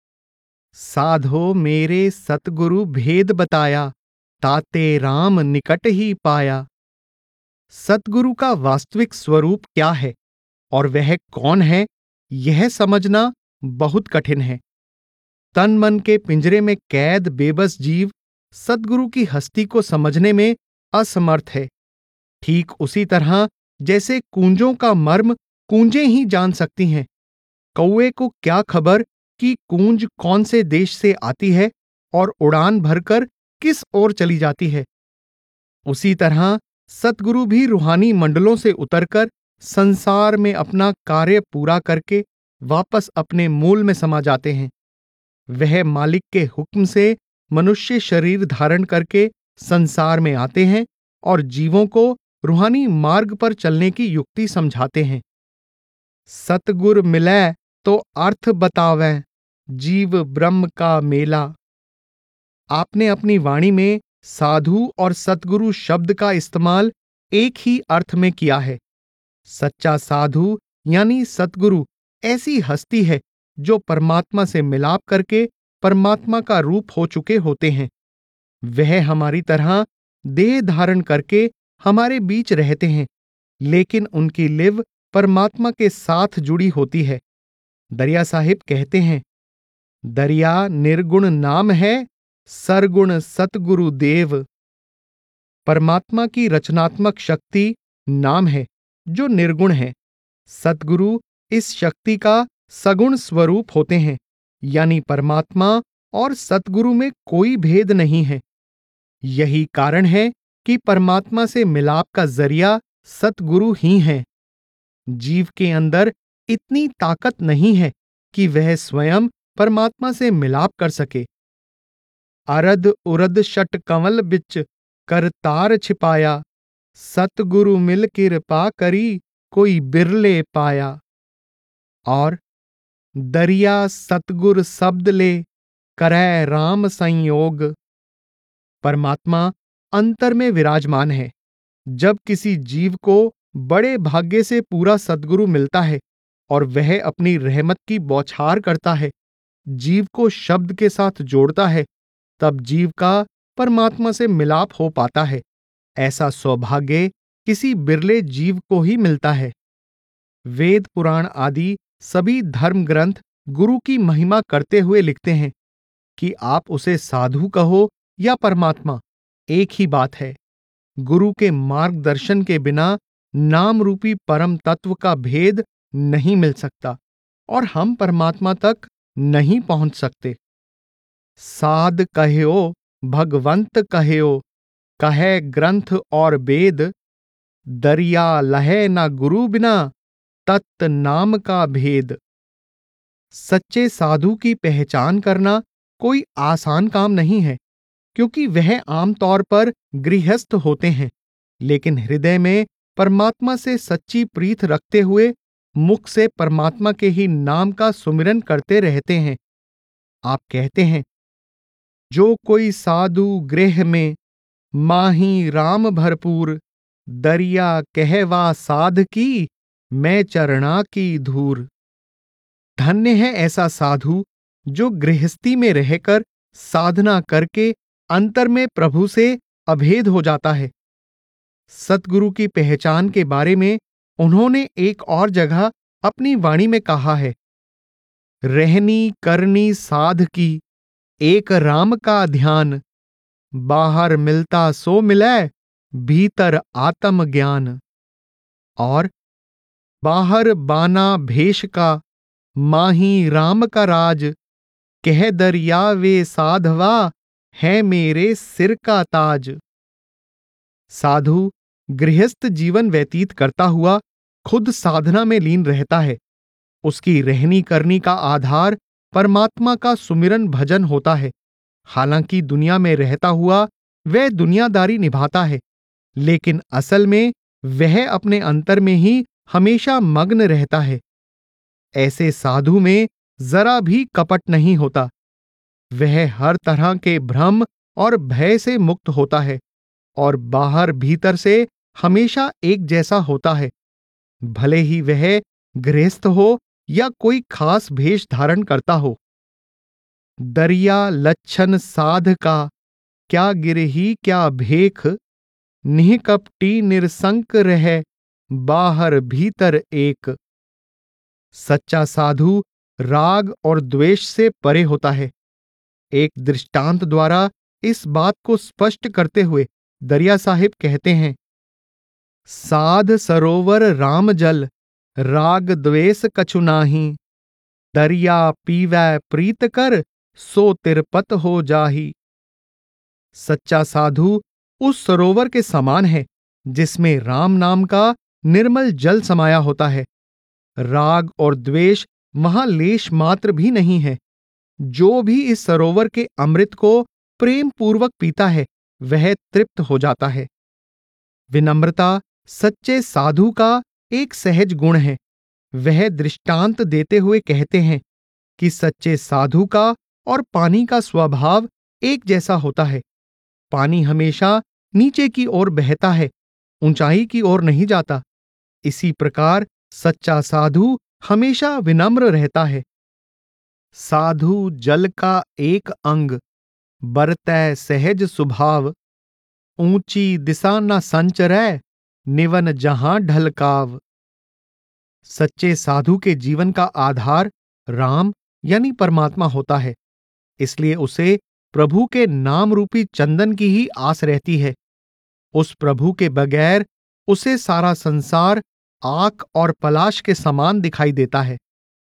साधो मेरे सतगुरु भेद बताया, ताते राम निकट ही पाया। सतगुरु का वास्तविक स्वरूप क्या है और वह कौन है, यह समझना बहुत कठिन है। तन मन के पिंजरे में कैद बेबस जीव सतगुरु की हस्ती को समझने में असमर्थ है। ठीक उसी तरह जैसे कूंजों का मर्म कूंजें ही जान सकती हैं। कौवे को क्या खबर कि कूंज कौन से देश से आती है और उड़ान भरकर किस ओर चली जाती है। उसी तरह सतगुरु भी रूहानी मंडलों से उतरकर संसार में अपना कार्य पूरा करके वापस अपने मूल में समा जाते हैं। वह मालिक के हुक्म से मनुष्य शरीर धारण करके संसार में आते हैं और जीवों को रूहानी मार्ग पर चलने की युक्ति समझाते हैं। सतगुर मिलै तो अर्थ बतावें, जीव ब्रह्म का मेला। आपने अपनी वाणी में साधु और सतगुरु शब्द का इस्तेमाल एक ही अर्थ में किया है। सच्चा साधु यानी सतगुरु ऐसी हस्ती है जो परमात्मा से मिलाप करके परमात्मा का रूप हो चुके होते हैं। वह हमारी तरह देह धारण करके हमारे बीच रहते हैं, लेकिन उनकी लिव परमात्मा के साथ जुड़ी होती है। दरिया साहिब कहते हैं, दरिया निर्गुण नाम है, सरगुण सतगुरु देव। परमात्मा की रचनात्मक शक्ति नाम है जो निर्गुण है। सतगुरु इस शक्ति का सगुण स्वरूप होते हैं, यानी परमात्मा और सतगुरु में कोई भेद नहीं है। यही कारण है कि परमात्मा से मिलाप का जरिया सतगुरु ही हैं। जीव के अंदर इतनी ताकत नहीं है कि वह स्वयं परमात्मा से मिलाप कर सके। अरद उरद शट कंवल बिच, कर तार छिपाया। सतगुरु मिल कृपा करी, कोई बिरले पाया। और दरिया सतगुर शब्द ले, करै राम संयोग। परमात्मा अंतर में विराजमान है। जब किसी जीव को बड़े भाग्य से पूरा सतगुरु मिलता है और वह अपनी रहमत की बौछार करता है, जीव को शब्द के साथ जोड़ता है, तब जीव का परमात्मा से मिलाप हो पाता है। ऐसा सौभाग्य किसी बिरले जीव को ही मिलता है। वेद पुराण आदि सभी धर्म ग्रंथ गुरु की महिमा करते हुए लिखते हैं कि आप उसे साधु कहो या परमात्मा, एक ही बात है। गुरु के मार्गदर्शन के बिना नाम रूपी परम तत्व का भेद नहीं मिल सकता और हम परमात्मा तक नहीं पहुंच सकते। साध कह्यो भगवंत कह्यो, कहे ग्रंथ और वेद। दरिया लहे ना गुरु बिना, तत्त नाम का भेद। सच्चे साधु की पहचान करना कोई आसान काम नहीं है, क्योंकि वह आमतौर पर गृहस्थ होते हैं, लेकिन हृदय में परमात्मा से सच्ची प्रीत रखते हुए मुख से परमात्मा के ही नाम का सुमिरन करते रहते हैं। आप कहते हैं, जो कोई साधु गृह में माही राम भरपूर, दरिया कहवा साध की, मैं चरणा की धूर। धन्य है ऐसा साधु जो गृहस्थी में रहकर साधना करके अंतर में प्रभु से अभेद हो जाता है। सतगुरु की पहचान के बारे में उन्होंने एक और जगह अपनी वाणी में कहा है, रहनी करनी साध की, एक राम का ध्यान, बाहर मिलता सो मिले, भीतर आत्म ज्ञान। और बाहर बाना भेष का, माही राम का राज, कह दरिया वे साधवा, है मेरे सिर का ताज। साधु गृहस्थ जीवन व्यतीत करता हुआ खुद साधना में लीन रहता है। उसकी रहनी करनी का आधार परमात्मा का सुमिरन भजन होता है। हालांकि दुनिया में रहता हुआ वह दुनियादारी निभाता है, लेकिन असल में वह अपने अंतर में ही हमेशा मग्न रहता है। ऐसे साधु में जरा भी कपट नहीं होता। वह हर तरह के भ्रम और भय से मुक्त होता है और बाहर भीतर से हमेशा एक जैसा होता है, भले ही वह गृहस्थ हो या कोई खास भेष धारण करता हो। दरिया लच्छन साध का, क्या गिरही क्या भेख, निःकपटी निरसंक रहे, बाहर भीतर एक। सच्चा साधु राग और द्वेष से परे होता है। एक दृष्टांत द्वारा इस बात को स्पष्ट करते हुए दरिया साहिब कहते हैं, साध सरोवर राम जल, राग द्वेष कछु नाही, दरिया पीवै प्रीत कर, सो तिरपत हो जाही। सच्चा साधु उस सरोवर के समान है जिसमें राम नाम का निर्मल जल समाया होता है। राग और द्वेष वहां लेश मात्र भी नहीं है। जो भी इस सरोवर के अमृत को प्रेम पूर्वक पीता है वह तृप्त हो जाता है। विनम्रता सच्चे साधु का एक सहज गुण है। वह दृष्टांत देते हुए कहते हैं कि सच्चे साधु का और पानी का स्वभाव एक जैसा होता है। पानी हमेशा नीचे की ओर बहता है, ऊंचाई की ओर नहीं जाता। इसी प्रकार सच्चा साधु हमेशा विनम्र रहता है। साधु जल का एक अंग, बरतै सहज स्वभाव, ऊंची दिशा न संचरै, निवन जहां ढलकाव। सच्चे साधु के जीवन का आधार राम यानी परमात्मा होता है, इसलिए उसे प्रभु के नाम रूपी चंदन की ही आस रहती है। उस प्रभु के बगैर उसे सारा संसार आक और पलाश के समान दिखाई देता है।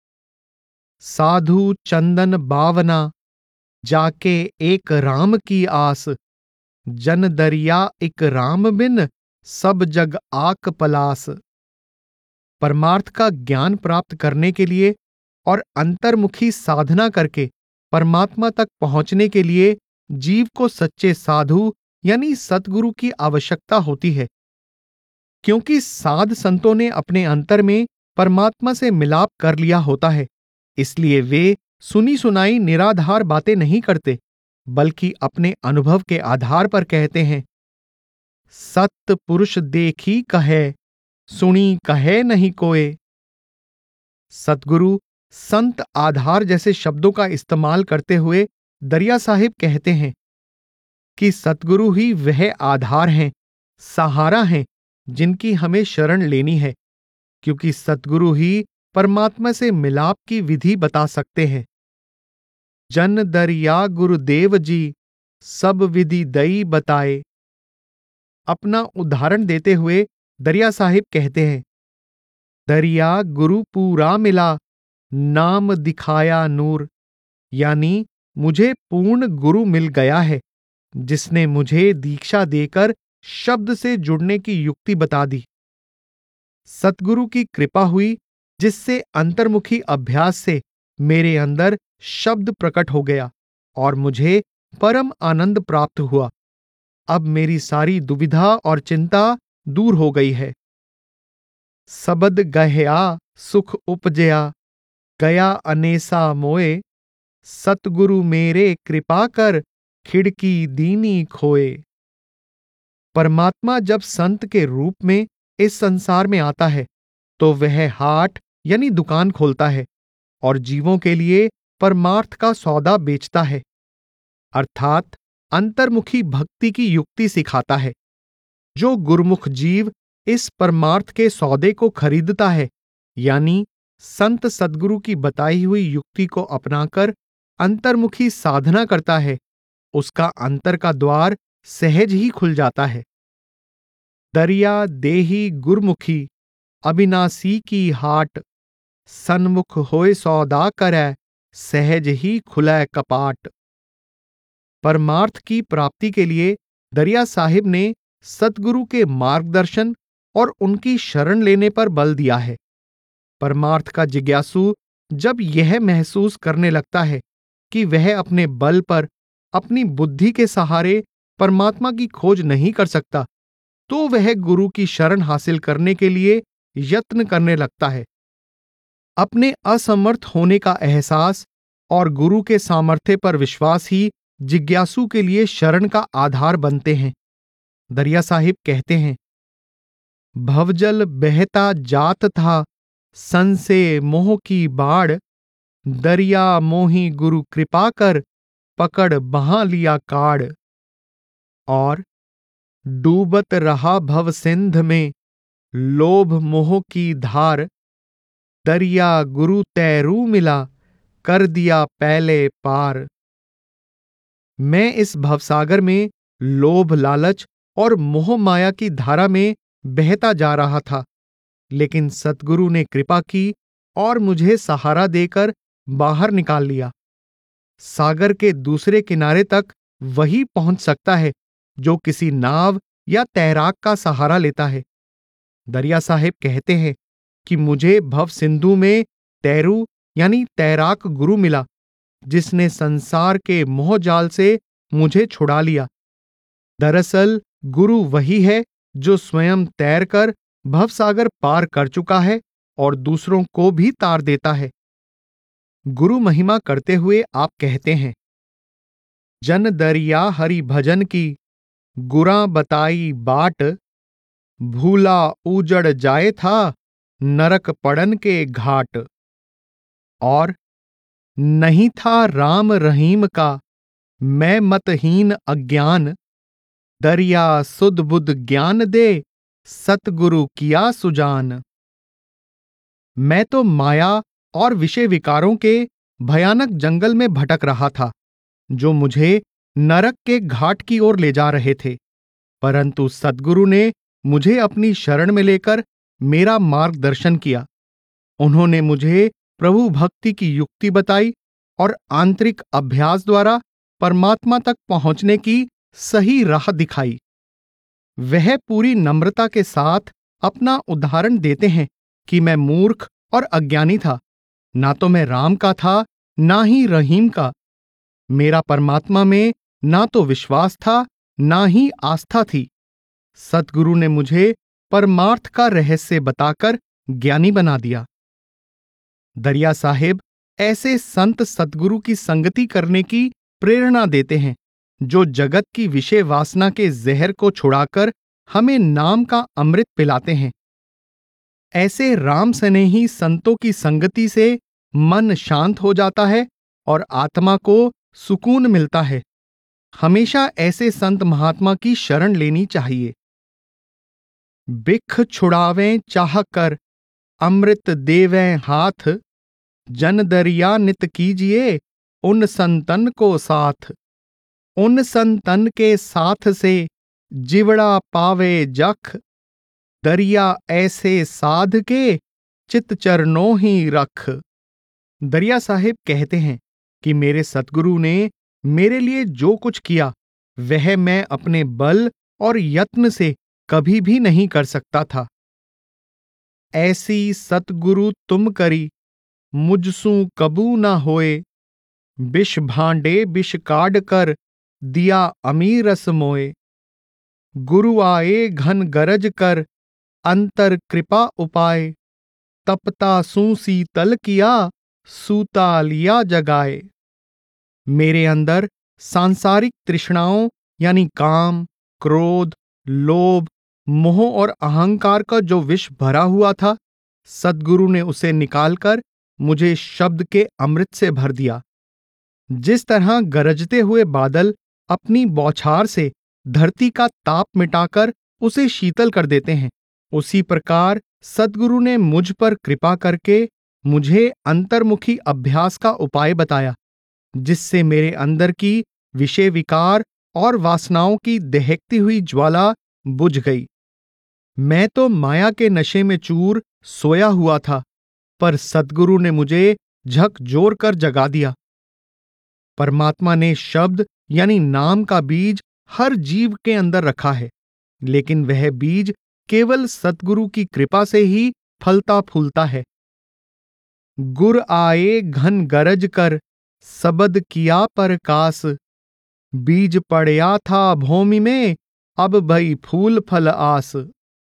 साधु चंदन बावना, जाके एक राम की आस, जन दरिया एक राम बिन, सब जग आक पलास। परमार्थ का ज्ञान प्राप्त करने के लिए और अंतर्मुखी साधना करके परमात्मा तक पहुंचने के लिए जीव को सच्चे साधु यानी सतगुरु की आवश्यकता होती है। क्योंकि साध संतों ने अपने अंतर में परमात्मा से मिलाप कर लिया होता है, इसलिए वे सुनी सुनाई निराधार बातें नहीं करते, बल्कि अपने अनुभव के आधार पर कहते हैं। सत्य पुरुष देखी कहे, सुनी कहे नहीं कोय। सतगुरु संत आधार जैसे शब्दों का इस्तेमाल करते हुए दरिया साहिब कहते हैं कि सतगुरु ही वह आधार हैं, सहारा हैं, जिनकी हमें शरण लेनी है, क्योंकि सतगुरु ही परमात्मा से मिलाप की विधि बता सकते हैं। जन दरिया गुरुदेव जी, सब विधि दई बताए। अपना उदाहरण देते हुए दरिया साहिब कहते हैं, दरिया गुरु पूरा मिला, नाम दिखाया नूर। यानी मुझे पूर्ण गुरु मिल गया है, जिसने मुझे दीक्षा देकर शब्द से जुड़ने की युक्ति बता दी। सतगुरु की कृपा हुई, जिससे अंतर्मुखी अभ्यास से मेरे अंदर शब्द प्रकट हो गया और मुझे परम आनंद प्राप्त हुआ। अब मेरी सारी दुविधा और चिंता दूर हो गई है। सबद गहया सुख उपजया गया अनेसा मोए, सतगुरु मेरे कृपा कर खिड़की दीनी खोए। परमात्मा जब संत के रूप में इस संसार में आता है तो वह हाट यानी दुकान खोलता है और जीवों के लिए परमार्थ का सौदा बेचता है, अर्थात अंतर्मुखी भक्ति की युक्ति सिखाता है। जो गुरुमुख जीव इस परमार्थ के सौदे को खरीदता है, यानी संत सद्गुरु की बताई हुई युक्ति को अपनाकर अंतर्मुखी साधना करता है, उसका अंतर का द्वार सहज ही खुल जाता है। दरिया देही गुरमुखी अविनाशी की हाट, सन्मुख होए सौदा करै सहज ही खुलै कपाट। परमार्थ की प्राप्ति के लिए दरिया साहिब ने सतगुरु के मार्गदर्शन और उनकी शरण लेने पर बल दिया है। परमार्थ का जिज्ञासु जब यह महसूस करने लगता है कि वह अपने बल पर, अपनी बुद्धि के सहारे परमात्मा की खोज नहीं कर सकता, तो वह गुरु की शरण हासिल करने के लिए यत्न करने लगता है। अपने असमर्थ होने का एहसास और गुरु के सामर्थ्य पर विश्वास ही जिज्ञासु के लिए शरण का आधार बनते हैं। दरिया साहिब कहते हैं, भवजल बहता जात था सन से मोह की बाढ़, दरिया मोही गुरु कृपा कर पकड़ बहा लिया काढ़। और डूबत रहा भव सिंध में लोभ मोह की धार, दरिया गुरु तैरू मिला कर दिया पहले पार। मैं इस भवसागर में लोभ लालच और मोह माया की धारा में बहता जा रहा था, लेकिन सतगुरु ने कृपा की और मुझे सहारा देकर बाहर निकाल लिया। सागर के दूसरे किनारे तक वही पहुंच सकता है जो किसी नाव या तैराक का सहारा लेता है। दरिया साहिब कहते हैं कि मुझे भव सिंधु में तैरू यानी तैराक गुरु मिला, जिसने संसार के मोह जाल से मुझे छुड़ा लिया। दरअसल गुरु वही है जो स्वयं तैरकर भवसागर पार कर चुका है और दूसरों को भी तार देता है। गुरु महिमा करते हुए आप कहते हैं, जन दरिया हरि भजन की गुरा बताई बाट, भूला उजड़ जाए था नरक पड़न के घाट। और नहीं था राम रहीम का मैं मतहीन अज्ञान, दरिया सुध बुध ज्ञान दे सतगुरु किया सुजान। मैं तो माया और विषय विकारों के भयानक जंगल में भटक रहा था, जो मुझे नरक के घाट की ओर ले जा रहे थे, परंतु सद्गुरु ने मुझे अपनी शरण में लेकर मेरा मार्गदर्शन किया। उन्होंने मुझे प्रभु भक्ति की युक्ति बताई और आंतरिक अभ्यास द्वारा परमात्मा तक पहुंचने की सही राह दिखाई। वह पूरी नम्रता के साथ अपना उदाहरण देते हैं कि मैं मूर्ख और अज्ञानी था, ना तो मैं राम का था ना ही रहीम का। मेरा परमात्मा में ना तो विश्वास था ना ही आस्था थी। सतगुरु ने मुझे परमार्थ का रहस्य बताकर ज्ञानी बना दिया। दरिया साहिब ऐसे संत सतगुरु की संगति करने की प्रेरणा देते हैं, जो जगत की विषय वासना के जहर को छुड़ाकर हमें नाम का अमृत पिलाते हैं। ऐसे राम स्नेही संतों की संगति से मन शांत हो जाता है और आत्मा को सुकून मिलता है। हमेशा ऐसे संत महात्मा की शरण लेनी चाहिए। बिख छुड़ावें चाह कर अमृत देवें हाथ, जन दरिया नित कीजिए उन संतन को साथ। उन संतन के साथ से जिवड़ा पावे जख, दरिया ऐसे साध के चित चरणों ही रख। दरिया साहिब कहते हैं कि मेरे सतगुरु ने मेरे लिए जो कुछ किया वह मैं अपने बल और यत्न से कभी भी नहीं कर सकता था। ऐसी सतगुरु तुम करी मुझसू कबू ना होए, बिष भांडे बिष काढ़ कर दिया अमीरस मोए। गुरु आए घन गरज कर अंतर कृपा उपाय, तपता सू शीतल किया, सूता लिया जगाए। मेरे अंदर सांसारिक तृष्णाओं यानी काम, क्रोध, लोभ, मोह और अहंकार का जो विष भरा हुआ था, सद्गुरु ने उसे निकालकर मुझे शब्द के अमृत से भर दिया। जिस तरह गरजते हुए बादल अपनी बौछार से धरती का ताप मिटाकर उसे शीतल कर देते हैं, उसी प्रकार सद्गुरु ने मुझ पर कृपा करके मुझे अंतर्मुखी अभ्यास का उपाय बताया, जिससे मेरे अंदर की विषय विकार और वासनाओं की दहकती हुई ज्वाला बुझ गई। मैं तो माया के नशे में चूर सोया हुआ था, पर सद्गुरु ने मुझे झकझोर कर जगा दिया। परमात्मा ने शब्द यानी नाम का बीज हर जीव के अंदर रखा है, लेकिन वह बीज केवल सद्गुरु की कृपा से ही फलता फूलता है। गुर आए घन गरज कर, सबद किया परकास। बीज पड़या था भूमि में, अब भई फूल फल आस।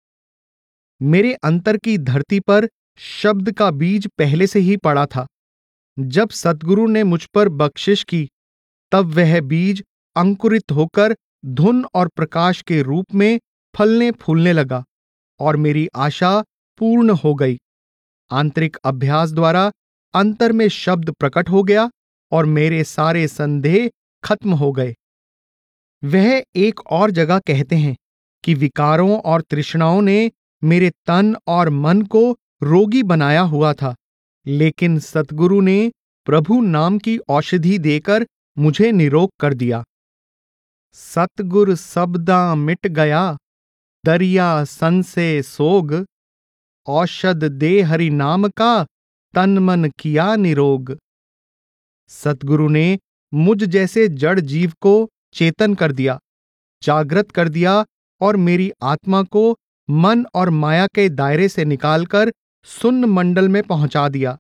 मेरे अंतर की धरती पर शब्द का बीज पहले से ही पड़ा था। जब सद्गुरु ने मुझ पर बख्शिश की, तब वह बीज अंकुरित होकर धुन और प्रकाश के रूप में फलने फूलने लगा और मेरी आशा पूर्ण हो गई। आंतरिक अभ्यास द्वारा अंतर में शब्द प्रकट हो गया और मेरे सारे संदेह खत्म हो गए। वह एक और जगह कहते हैं कि विकारों और तृष्णाओं ने मेरे तन और मन को रोगी बनाया हुआ था, लेकिन सद्गुरु ने प्रभु नाम की औषधि देकर मुझे निरोग कर दिया। सतगुर सबदा मिट गया, दरिया सन से सोग। औषध दे हरि नाम का, तन मन किया निरोग। सतगुरु ने मुझ जैसे जड़ जीव को चेतन कर दिया, जागृत कर दिया और मेरी आत्मा को मन और माया के दायरे से निकालकर शून्य मंडल में पहुंचा दिया।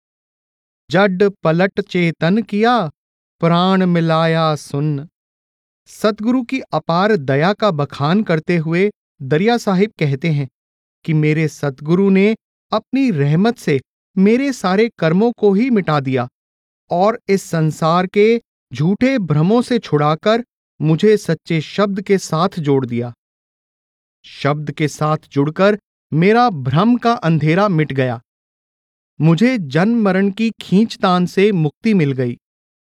जड पलट चेतन किया, प्राण मिलाया सुन्न। सतगुरु की अपार दया का बखान करते हुए दरिया साहिब कहते हैं कि मेरे सतगुरु ने अपनी रहमत से मेरे सारे कर्मों को ही मिटा दिया और इस संसार के झूठे भ्रमों से छुड़ाकर मुझे सच्चे शब्द के साथ जोड़ दिया। शब्द के साथ जुड़कर मेरा भ्रम का अंधेरा मिट गया। मुझे जन्म मरण की खींचतान से मुक्ति मिल गई।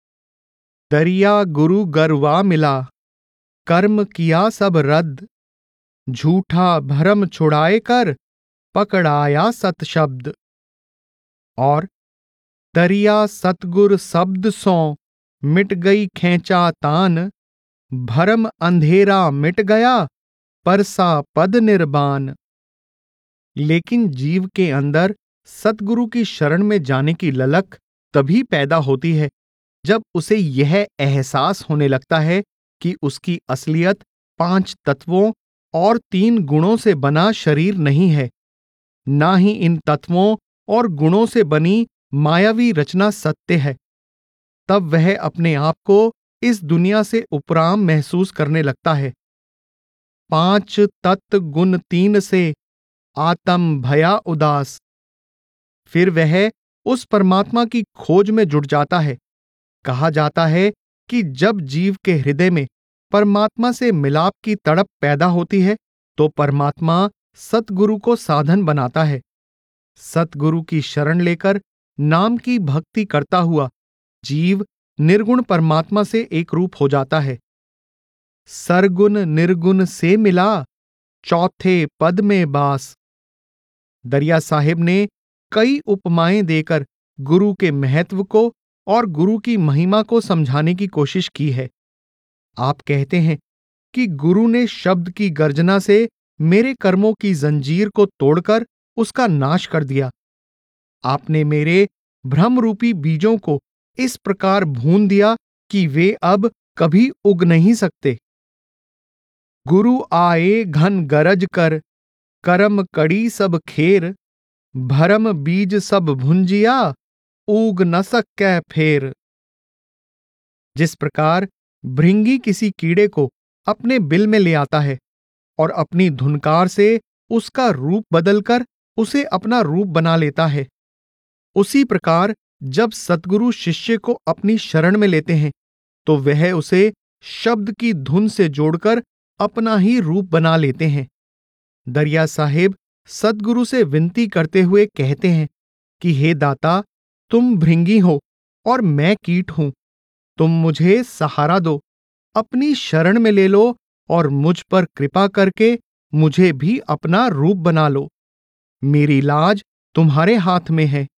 दरिया गुरु गरवा मिला, कर्म किया सब रद्द। झूठा भरम छुड़ाए कर, पकड़ाया सत शब्द। और दरिया सतगुर शब्द सो, मिट गई खेचा तान। भरम अंधेरा मिट गया, परसा पद निर्बान। लेकिन जीव के अंदर सतगुरु की शरण में जाने की ललक तभी पैदा होती है जब उसे यह एहसास होने लगता है कि उसकी असलियत 5 तत्वों और 3 गुणों से बना शरीर नहीं है, ना ही इन तत्वों और गुणों से बनी मायावी रचना सत्य है। तब वह अपने आप को इस दुनिया से उपराम महसूस करने लगता है। 5 तत्व गुण 3 से, आत्म भया उदास। फिर वह उस परमात्मा की खोज में जुट जाता है। कहा जाता है कि जब जीव के हृदय में परमात्मा से मिलाप की तड़प पैदा होती है, तो परमात्मा सतगुरु को साधन बनाता है। सतगुरु की शरण लेकर नाम की भक्ति करता हुआ जीव निर्गुण परमात्मा से एक रूप हो जाता है। सरगुण निर्गुण से मिला, चौथे पद में बास। दरिया साहिब ने कई उपमाएं देकर गुरु के महत्व को और गुरु की महिमा को समझाने की कोशिश की है। आप कहते हैं कि गुरु ने शब्द की गर्जना से मेरे कर्मों की जंजीर को तोड़कर उसका नाश कर दिया। आपने मेरे भ्रम रूपी बीजों को इस प्रकार भून दिया कि वे अब कभी उग नहीं सकते। गुरु आए घन गरज कर, करम कड़ी सब खेर। भरम बीज सब भुंजिया, उग न सकै फेर। जिस प्रकार भृंगी किसी कीड़े को अपने बिल में ले आता है और अपनी धुनकार से उसका रूप बदलकर उसे अपना रूप बना लेता है। उसी प्रकार जब सद्गुरु शिष्य को अपनी शरण में लेते हैं तो वह उसे शब्द की धुन से जोड़कर अपना ही रूप बना लेते हैं। दरिया साहिब सद्गुरु से विनती करते हुए कहते हैं कि हे दाता, तुम भृंगी हो और मैं कीट हूं। तुम मुझे सहारा दो, अपनी शरण में ले लो और मुझ पर कृपा करके मुझे भी अपना रूप बना लो। मेरी लाज तुम्हारे हाथ में है।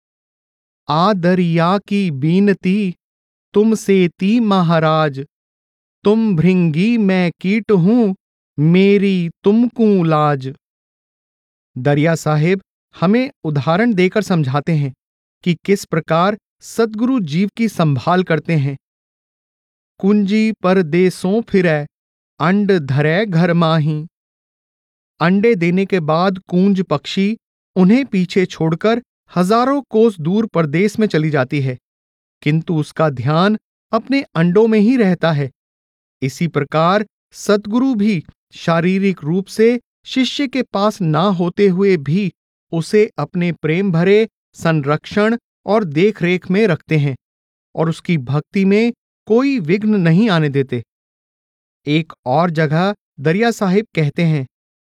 आ दरिया की बीनती तुमसे ती महाराज, तुम भृंगी मैं कीट हूं, मेरी तुमको लाज। दरिया साहिब हमें उदाहरण देकर समझाते हैं कि किस प्रकार सद्गुरु जीव की संभाल करते हैं। कुंजी पर देसों फिरै, अंड धरै घर माही। अंडे देने के बाद कूंज पक्षी उन्हें पीछे छोड़कर हजारों कोस दूर परदेश में चली जाती है, किंतु उसका ध्यान अपने अंडों में ही रहता है। इसी प्रकार सद्गुरु भी शारीरिक रूप से शिष्य के पास ना होते हुए भी उसे अपने प्रेम भरे संरक्षण और देखरेख में रखते हैं और उसकी भक्ति में कोई विघ्न नहीं आने देते। एक और जगह दरिया साहिब कहते हैं,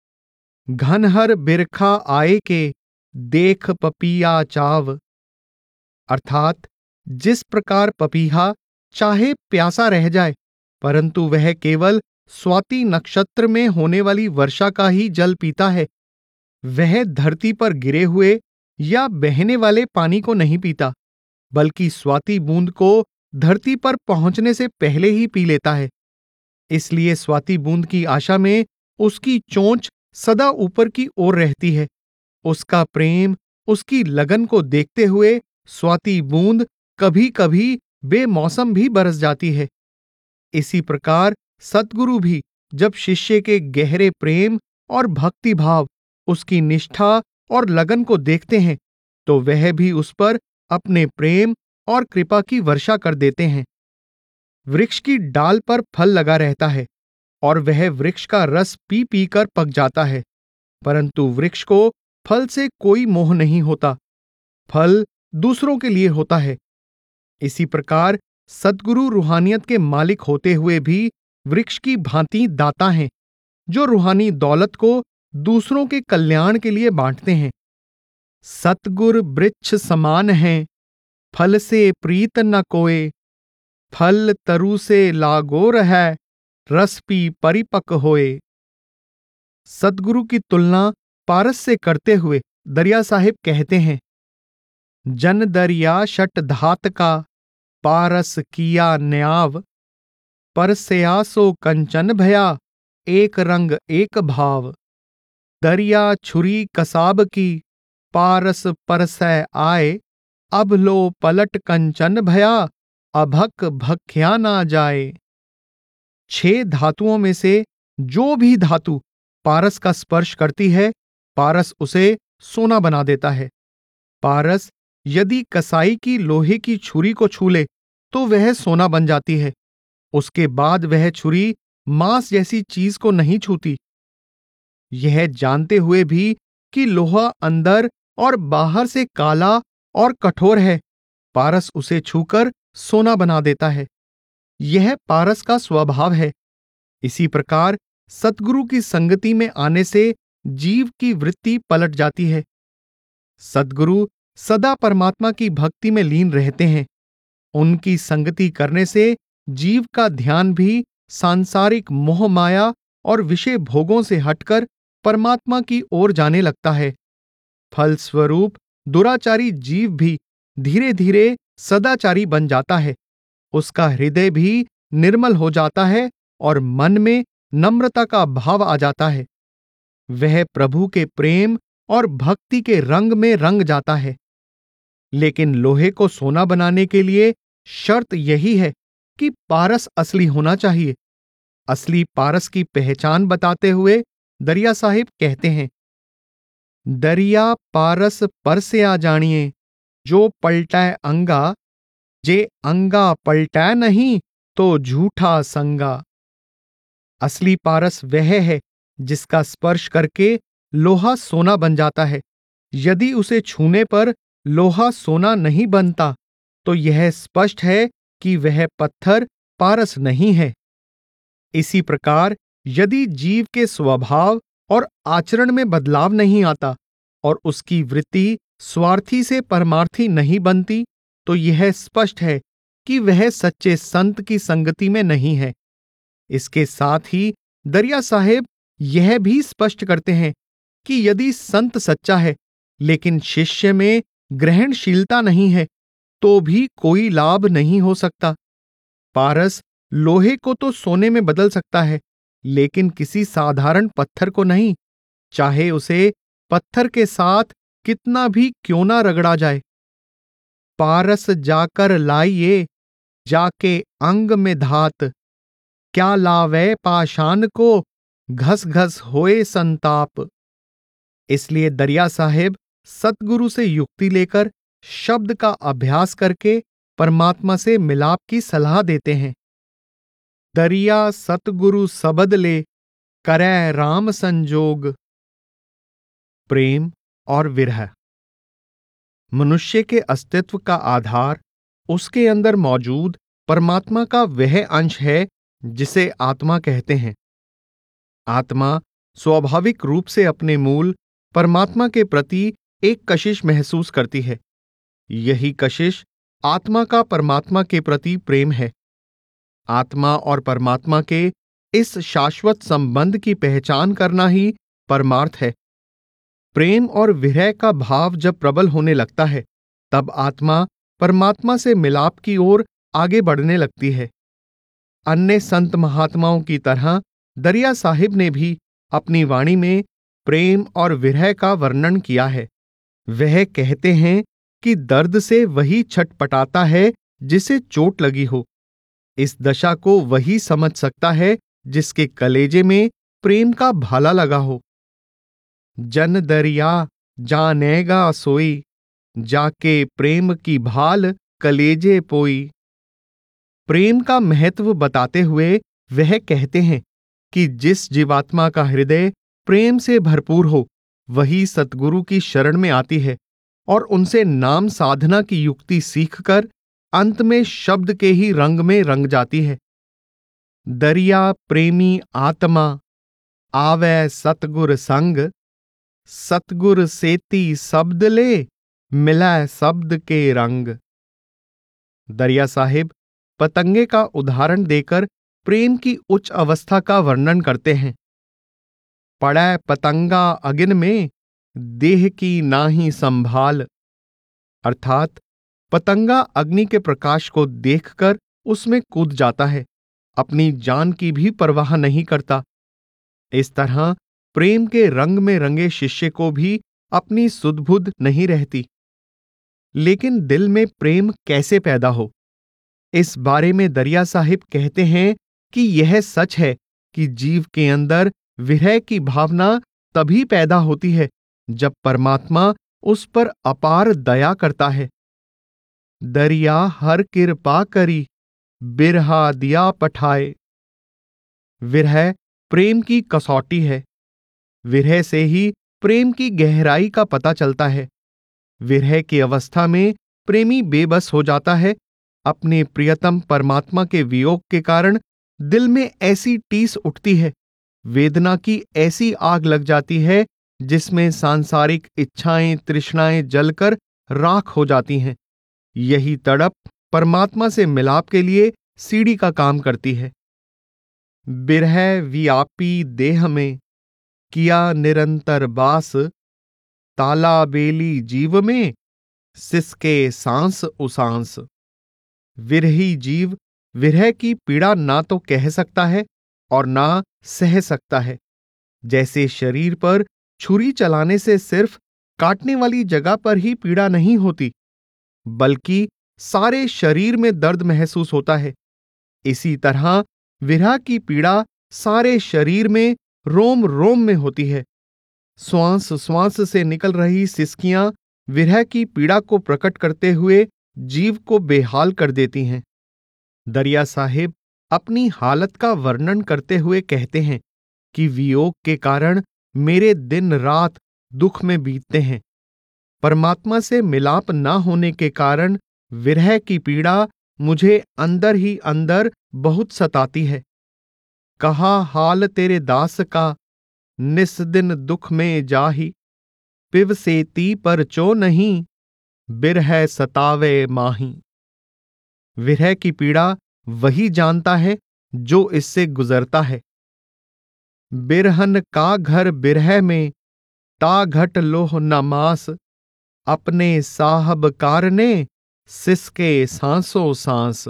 घनहर बिरखा आए के, देख पपीया चाव। अर्थात जिस प्रकार पपीहा चाहे प्यासा रह जाए परंतु वह केवल स्वाति नक्षत्र में होने वाली वर्षा का ही जल पीता है, वह धरती पर गिरे हुए या बहने वाले पानी को नहीं पीता, बल्कि स्वाति बूंद को धरती पर पहुंचने से पहले ही पी लेता है। इसलिए स्वाति बूंद की आशा में उसकी चोंच सदा ऊपर की ओर रहती है। उसका प्रेम, उसकी लगन को देखते हुए स्वाति बूंद कभी कभी बेमौसम भी बरस जाती है। इसी प्रकार सद्गुरु भी जब शिष्य के गहरे प्रेम और भक्ति भाव, उसकी निष्ठा और लगन को देखते हैं तो वह भी उस पर अपने प्रेम और कृपा की वर्षा कर देते हैं। वृक्ष की डाल पर फल लगा रहता है और वह वृक्ष का रस पी पीकर पक जाता है, परंतु वृक्ष को फल से कोई मोह नहीं होता। फल दूसरों के लिए होता है। इसी प्रकार सद्गुरु रूहानियत के मालिक होते हुए भी वृक्ष की भांति दाता हैं, जो रूहानी दौलत को दूसरों के कल्याण के लिए बांटते हैं। सतगुर वृक्ष समान हैं, फल से प्रीत न कोय। फल तरु से लागो रहै, रस पी परिपक होए। सद्गुरु की तुलना पारस से करते हुए दरिया साहिब कहते हैं, जन दरिया शट धात का, पारस किया न्याव। परसया सो कंचन भया, एक रंग एक भाव। दरिया छुरी कसाब की, पारस परसै आए। अब लो पलट कंचन भया, अभक भख्या ना जाए। 6 धातुओं में से जो भी धातु पारस का स्पर्श करती है, पारस उसे सोना बना देता है। पारस यदि कसाई की लोहे की छुरी को छू ले तो वह सोना बन जाती है। उसके बाद वह छुरी मांस जैसी चीज को नहीं छूती। यह जानते हुए भी कि लोहा अंदर और बाहर से काला और कठोर है, पारस उसे छूकर सोना बना देता है। यह पारस का स्वभाव है। इसी प्रकार सद्गुरु की संगति में आने से जीव की वृत्ति पलट जाती है। सद्गुरु सदा परमात्मा की भक्ति में लीन रहते हैं। उनकी संगति करने से जीव का ध्यान भी सांसारिक मोह माया और विषय भोगों से हटकर परमात्मा की ओर जाने लगता है। फलस्वरूप दुराचारी जीव भी धीरे धीरे सदाचारी बन जाता है। उसका हृदय भी निर्मल हो जाता है और मन में नम्रता का भाव आ जाता है। वह प्रभु के प्रेम और भक्ति के रंग में रंग जाता है। लेकिन लोहे को सोना बनाने के लिए शर्त यही है कि पारस असली होना चाहिए। असली पारस की पहचान बताते हुए दरिया साहिब कहते हैं, दरिया पारस पर से आ जानिए, जो पलटै अंगा। जे अंगा पलटै नहीं, तो झूठा संगा। असली पारस वह है जिसका स्पर्श करके लोहा सोना बन जाता है, यदि उसे छूने पर लोहा सोना नहीं बनता, तो यह स्पष्ट है कि वह पत्थर पारस नहीं है। इसी प्रकार यदि जीव के स्वभाव और आचरण में बदलाव नहीं आता और उसकी वृत्ति स्वार्थी से परमार्थी नहीं बनती, तो यह स्पष्ट है कि वह सच्चे संत की संगति में नहीं है। इसके साथ ही दरिया साहेब यह भी स्पष्ट करते हैं कि यदि संत सच्चा है लेकिन शिष्य में ग्रहणशीलता नहीं है, तो भी कोई लाभ नहीं हो सकता। पारस लोहे को तो सोने में बदल सकता है, लेकिन किसी साधारण पत्थर को नहीं, चाहे उसे पत्थर के साथ कितना भी क्यों ना रगड़ा जाए। पारस जाकर लाइए जाके अंग में धात, क्या लावे पाषाण को घस घस होए संताप। इसलिए दरिया साहेब सतगुरु से युक्ति लेकर शब्द का अभ्यास करके परमात्मा से मिलाप की सलाह देते हैं। दरिया सतगुरु सबद ले करै राम संजोग। प्रेम और विरह। मनुष्य के अस्तित्व का आधार उसके अंदर मौजूद परमात्मा का वह अंश है जिसे आत्मा कहते हैं। आत्मा स्वाभाविक रूप से अपने मूल परमात्मा के प्रति एक कशिश महसूस करती है। यही कशिश आत्मा का परमात्मा के प्रति प्रेम है। आत्मा और परमात्मा के इस शाश्वत संबंध की पहचान करना ही परमार्थ है। प्रेम और विरह का भाव जब प्रबल होने लगता है, तब आत्मा परमात्मा से मिलाप की ओर आगे बढ़ने लगती है। अन्य संत महात्माओं की तरह दरिया साहिब ने भी अपनी वाणी में प्रेम और विरह का वर्णन किया है। वह कहते हैं कि दर्द से वही छटपटाता है जिसे चोट लगी हो। इस दशा को वही समझ सकता है जिसके कलेजे में प्रेम का भाला लगा हो। जन दरिया जानेगा सोई, जाके प्रेम की भाल कलेजे पोई। प्रेम का महत्व बताते हुए वह कहते हैं कि जिस जीवात्मा का हृदय प्रेम से भरपूर हो, वही सतगुरु की शरण में आती है और उनसे नाम साधना की युक्ति सीखकर अंत में शब्द के ही रंग में रंग जाती है। दरिया प्रेमी आत्मा आवे सतगुर संग, सतगुर सेती शब्द ले मिला शब्द के रंग। दरिया साहिब पतंगे का उदाहरण देकर प्रेम की उच्च अवस्था का वर्णन करते हैं। पड़ै पतंगा अगिन में, देह की नाही संभाल। अर्थात पतंगा अग्नि के प्रकाश को देखकर उसमें कूद जाता है, अपनी जान की भी परवाह नहीं करता। इस तरह प्रेम के रंग में रंगे शिष्य को भी अपनी सुध-बुध नहीं रहती। लेकिन दिल में प्रेम कैसे पैदा हो, इस बारे में दरिया साहिब कहते हैं कि यह सच है कि जीव के अंदर विरह की भावना तभी पैदा होती है जब परमात्मा उस पर अपार दया करता है। दरिया हर कृपा करी, बिरहा दिया पठाए। विरह प्रेम की कसौटी है। विरह से ही प्रेम की गहराई का पता चलता है। विरह की अवस्था में प्रेमी बेबस हो जाता है। अपने प्रियतम परमात्मा के वियोग के कारण दिल में ऐसी टीस उठती है, वेदना की ऐसी आग लग जाती है जिसमें सांसारिक इच्छाएं तृष्णाएं जलकर राख हो जाती हैं। यही तड़प परमात्मा से मिलाप के लिए सीढ़ी का काम करती है। बिरह व्यापी देह में किया निरंतर बास, ताला बेली जीव में सिसके सांस उसांस। विरही जीव विरह की पीड़ा ना तो कह सकता है और ना सह सकता है। जैसे शरीर पर छुरी चलाने से सिर्फ काटने वाली जगह पर ही पीड़ा नहीं होती, बल्कि सारे शरीर में दर्द महसूस होता है। इसी तरह विरह की पीड़ा सारे शरीर में रोम रोम में होती है। श्वास श्वास से निकल रही सिसकियां विरह की पीड़ा को प्रकट करते हुए जीव को बेहाल कर देती हैं। दरिया साहिब अपनी हालत का वर्णन करते हुए कहते हैं कि वियोग के कारण मेरे दिन रात दुख में बीतते हैं। परमात्मा से मिलाप न होने के कारण विरह की पीड़ा मुझे अंदर ही अंदर बहुत सताती है। कहा हाल तेरे दास का, निस दिन दुख में जाही, पिव सेती पर चो नहीं, बिरह सतावे माही। विरह की पीड़ा वही जानता है जो इससे गुजरता है। बिरहन का घर बिरह में, ता घट लोह न मास, अपने साहब कारने, सिसके सांसों सांस।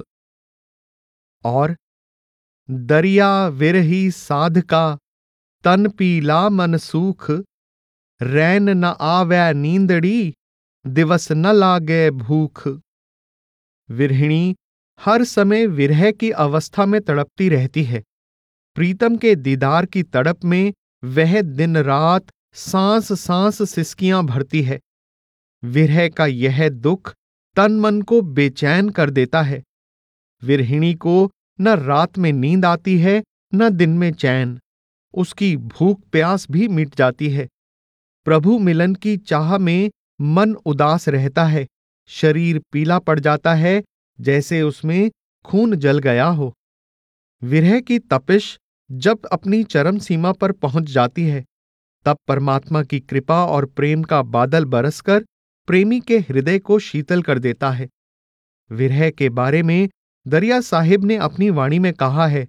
और दरिया विरही साधका, तन पीला मन सूख, रैन न आवे नींदड़ी, दिवस न लागे भूख। विरहिणी हर समय विरह की अवस्था में तड़पती रहती है। प्रीतम के दीदार की तड़प में वह दिन रात सांस सांस सिसकियां भरती है। विरह का यह दुख तन मन को बेचैन कर देता है। विरहिणी को न रात में नींद आती है न दिन में चैन। उसकी भूख प्यास भी मिट जाती है। प्रभु मिलन की चाह में मन उदास रहता है। शरीर पीला पड़ जाता है, जैसे उसमें खून जल गया हो। विरह की तपिश जब अपनी चरम सीमा पर पहुंच जाती है, तब परमात्मा की कृपा और प्रेम का बादल बरसकर प्रेमी के हृदय को शीतल कर देता है। विरह के बारे में दरिया साहिब ने अपनी वाणी में कहा है,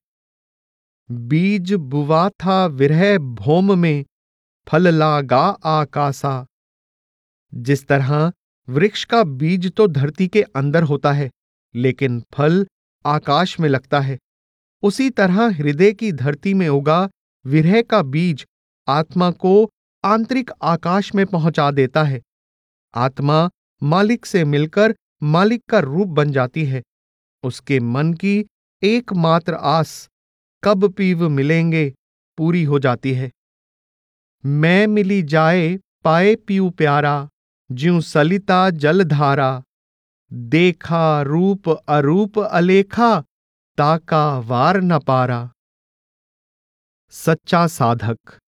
बीज बुवा था विरह भौम में, फल लागा आकासा। जिस तरह वृक्ष का बीज तो धरती के अंदर होता है, लेकिन फल आकाश में लगता है, उसी तरह हृदय की धरती में उगा विरह का बीज आत्मा को आंतरिक आकाश में पहुंचा देता है। आत्मा मालिक से मिलकर मालिक का रूप बन जाती है। उसके मन की एकमात्र आस, कब पीव मिलेंगे, पूरी हो जाती है। मैं मिली जाए पाए पीऊ प्यारा, ज्यों सलिता जलधारा, देखा रूप अरूप अलेखा, ताका वार न पारा। सच्चा साधक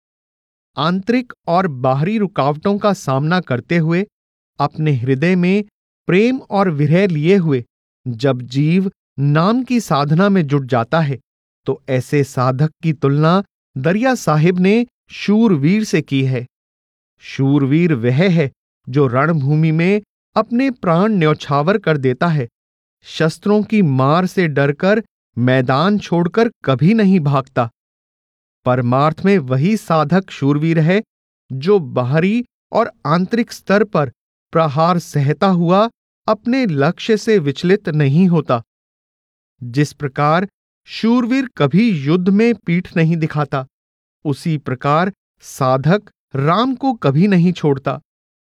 आंतरिक और बाहरी रुकावटों का सामना करते हुए अपने हृदय में प्रेम और विरह लिए हुए जब जीव नाम की साधना में जुट जाता है, तो ऐसे साधक की तुलना दरिया साहिब ने शूरवीर से की है। शूरवीर वह है जो रणभूमि में अपने प्राण न्यौछावर कर देता है। शस्त्रों की मार से डरकर मैदान छोड़कर कभी नहीं भागता। परमार्थ में वही साधक शूरवीर है जो बाहरी और आंतरिक स्तर पर प्रहार सहता हुआ अपने लक्ष्य से विचलित नहीं होता। जिस प्रकार शूरवीर कभी युद्ध में पीठ नहीं दिखाता, उसी प्रकार साधक राम को कभी नहीं छोड़ता।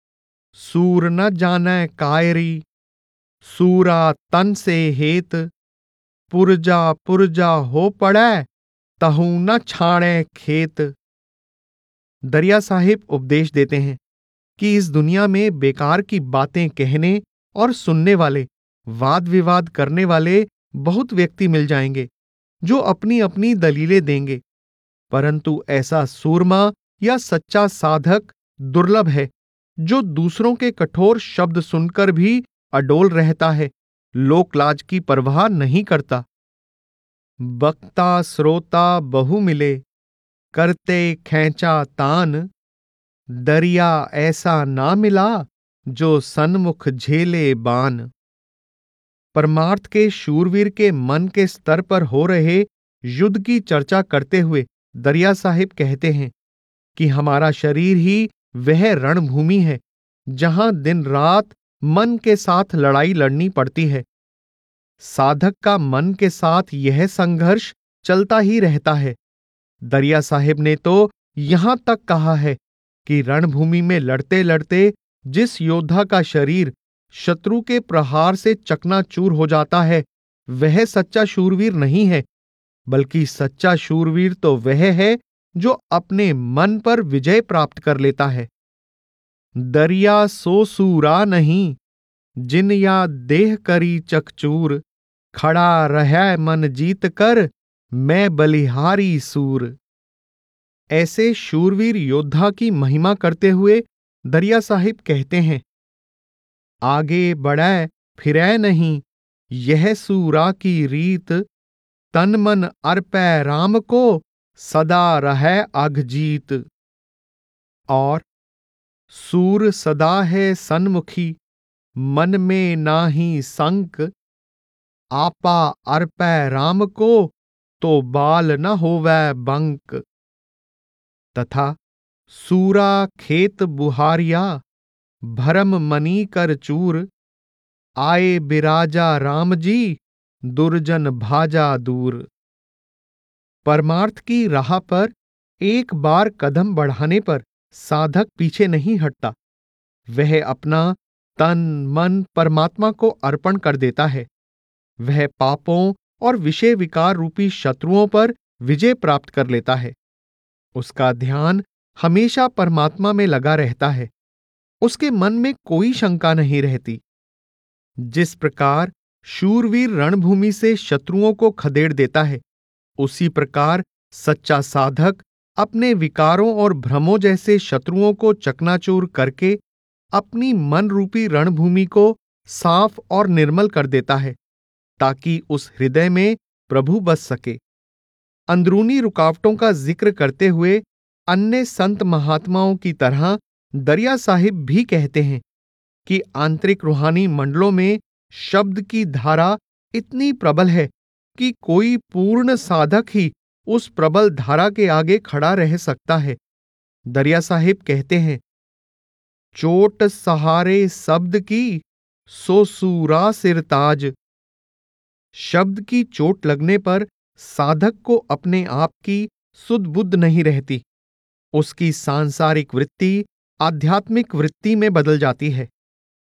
सूर न जाने कायरी, सूरा तन से हेत, पुरजा पुरजा हो पड़े, तहु न छाड़े खेत। दरिया साहिब उपदेश देते हैं कि इस दुनिया में बेकार की बातें कहने और सुनने वाले, वाद विवाद करने वाले बहुत व्यक्ति मिल जाएंगे जो अपनी अपनी दलीलें देंगे, परंतु ऐसा सूरमा या सच्चा साधक दुर्लभ है जो दूसरों के कठोर शब्द सुनकर भी अडोल रहता है, लोकलाज की परवाह नहीं करता। वक्ता श्रोता बहु मिले, करते खैंचा तान, दरिया ऐसा ना मिला जो सन्मुख झेले बान। परमार्थ के शूरवीर के मन के स्तर पर हो रहे युद्ध की चर्चा करते हुए दरिया साहिब कहते हैं कि हमारा शरीर ही वह रणभूमि है जहां दिन रात मन के साथ लड़ाई लड़नी पड़ती है। साधक का मन के साथ यह संघर्ष चलता ही रहता है। दरिया साहिब ने तो यहां तक कहा है कि रणभूमि में लड़ते लड़ते जिस योद्धा का शरीर शत्रु के प्रहार से चकनाचूर हो जाता है, वह सच्चा शूरवीर नहीं है, बल्कि सच्चा शूरवीर तो वह है जो अपने मन पर विजय प्राप्त कर लेता है। दरिया सो सूरा नहीं, जिन या देह करी चकचूर, खड़ा रह मन जीत कर, मैं बलिहारी सूर। ऐसे शूरवीर योद्धा की महिमा करते हुए दरिया साहिब कहते हैं, आगे बढ़ै फिरै नहीं, यह सूरा की रीत, तन मन अर्पै राम को, सदा रहै अघ जीत। और सूर सदा है सन्मुखी, मन में नाही संक, आपा अर्पै राम को, तो बाल न होवै बंक। तथा सूरा खेत बुहारिया, भरम मनी कर चूर, आए बिराजा राम जी, दुर्जन भाजा दूर। परमार्थ की राह पर एक बार कदम बढ़ाने पर साधक पीछे नहीं हटता। वह अपना तन मन परमात्मा को अर्पण कर देता है। वह पापों और विषय विकार रूपी शत्रुओं पर विजय प्राप्त कर लेता है। उसका ध्यान हमेशा परमात्मा में लगा रहता है। उसके मन में कोई शंका नहीं रहती। जिस प्रकार शूरवीर रणभूमि से शत्रुओं को खदेड़ देता है, उसी प्रकार सच्चा साधक अपने विकारों और भ्रमों जैसे शत्रुओं को चकनाचूर करके अपनी मन रूपी रणभूमि को साफ और निर्मल कर देता है, ताकि उस हृदय में प्रभु बस सके। अंदरूनी रुकावटों का जिक्र करते हुए अन्य संत महात्माओं की तरह दरिया साहिब भी कहते हैं कि आंतरिक रूहानी मंडलों में शब्द की धारा इतनी प्रबल है कि कोई पूर्ण साधक ही उस प्रबल धारा के आगे खड़ा रह सकता है। दरिया साहिब कहते हैं, चोट सहारे शब्द की, सो सूरा सिरताज। शब्द की चोट लगने पर साधक को अपने आप की सुध बुद्ध नहीं रहती। उसकी सांसारिक वृत्ति आध्यात्मिक वृत्ति में बदल जाती है।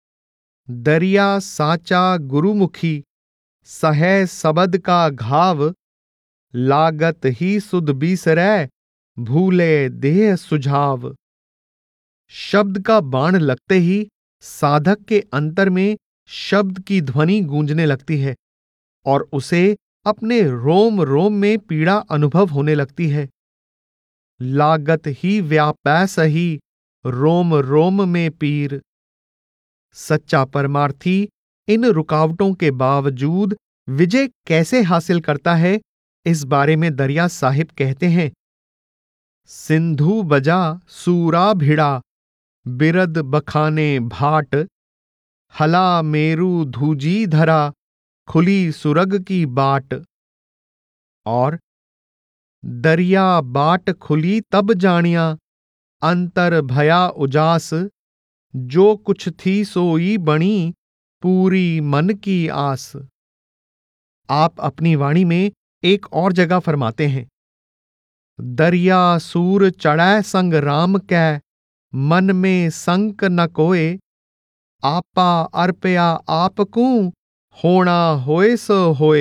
दरिया साचा गुरुमुखी, सह सबद का घाव, लागत ही सुध बीसरै, भूले देह सुझाव। शब्द का बाण लगते ही साधक के अंतर में शब्द की ध्वनि गूंजने लगती है और उसे अपने रोम रोम में पीड़ा अनुभव होने लगती है। लागत ही व्यापै सही, रोम रोम में पीर। सच्चा परमार्थी इन रुकावटों के बावजूद विजय कैसे हासिल करता है, इस बारे में दरिया साहिब कहते हैं, सिंधु बजा सूरा भिड़ा, बिरद बखाने भाट, हला मेरु धूजी धरा, खुली सुरग की बाट। और दरिया बाट खुली तब जानिया, अंतर भया उजास, जो कुछ थी सोई बणी, पूरी मन की आस। आप अपनी वाणी में एक और जगह फरमाते हैं, दरिया सूर चढ़ै संग राम कै, मन में संक न कोय, आपा अर्पया आपकू, होना होए सो होए।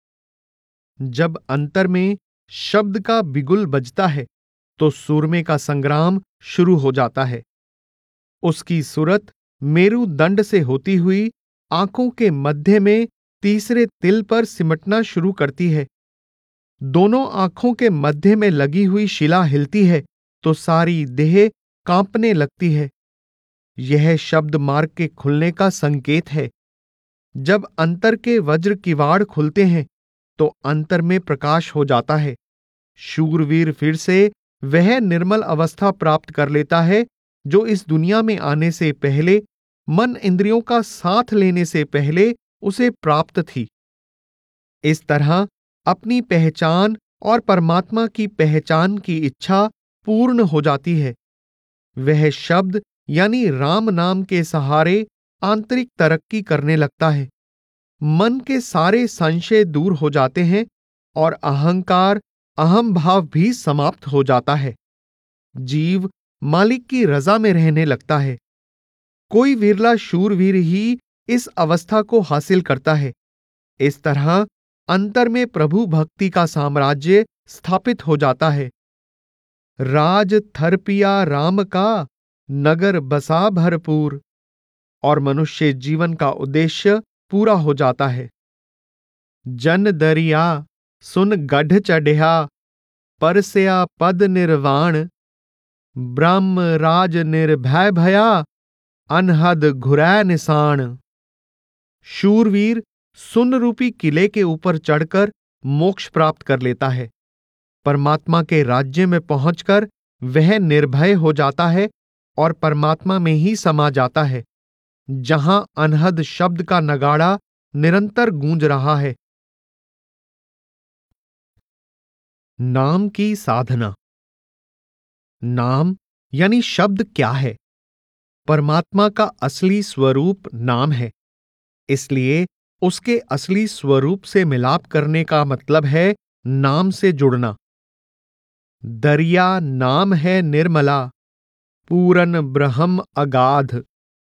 जब अंतर में शब्द का बिगुल बजता है तो सूरमे का संग्राम शुरू हो जाता है। उसकी सूरत मेरुदंड से होती हुई आंखों के मध्य में तीसरे तिल पर सिमटना शुरू करती है। दोनों आंखों के मध्य में लगी हुई शिला हिलती है तो सारी देह कांपने लगती है। यह शब्द मार्ग के खुलने का संकेत है। जब अंतर के वज्र किवाड़ खुलते हैं तो अंतर में प्रकाश हो जाता है। शूरवीर फिर से वह निर्मल अवस्था प्राप्त कर लेता है जो इस दुनिया में आने से पहले, मन इंद्रियों का साथ लेने से पहले उसे प्राप्त थी। इस तरह अपनी पहचान और परमात्मा की पहचान की इच्छा पूर्ण हो जाती है। वह शब्द यानी राम नाम के सहारे आंतरिक तरक्की करने लगता है। मन के सारे संशय दूर हो जाते हैं और अहंकार, अहम भाव भी समाप्त हो जाता है। जीव मालिक की रजा में रहने लगता है। कोई विरला शूरवीर ही इस अवस्था को हासिल करता है। इस तरह अंतर में प्रभु भक्ति का साम्राज्य स्थापित हो जाता है। राज थरपिया राम का, नगर बसा भरपूर, और मनुष्य जीवन का उद्देश्य पूरा हो जाता है। जन दरिया सुन गढ़ चढ़िया, परसया पद निर्वाण, ब्रह्म राज निर्भय भया, अनहद घुरै निशान। शूरवीर सुन रूपी किले के ऊपर चढ़कर मोक्ष प्राप्त कर लेता है। परमात्मा के राज्य में पहुंचकर वह निर्भय हो जाता है और परमात्मा में ही समा जाता है, जहां अनहद शब्द का नगाड़ा निरंतर गूंज रहा है। नाम की साधना। नाम यानी शब्द क्या है? परमात्मा का असली स्वरूप नाम है। इसलिए उसके असली स्वरूप से मिलाप करने का मतलब है नाम से जुड़ना। दरिया नाम है निर्मला, पूरन ब्रह्म अगाध।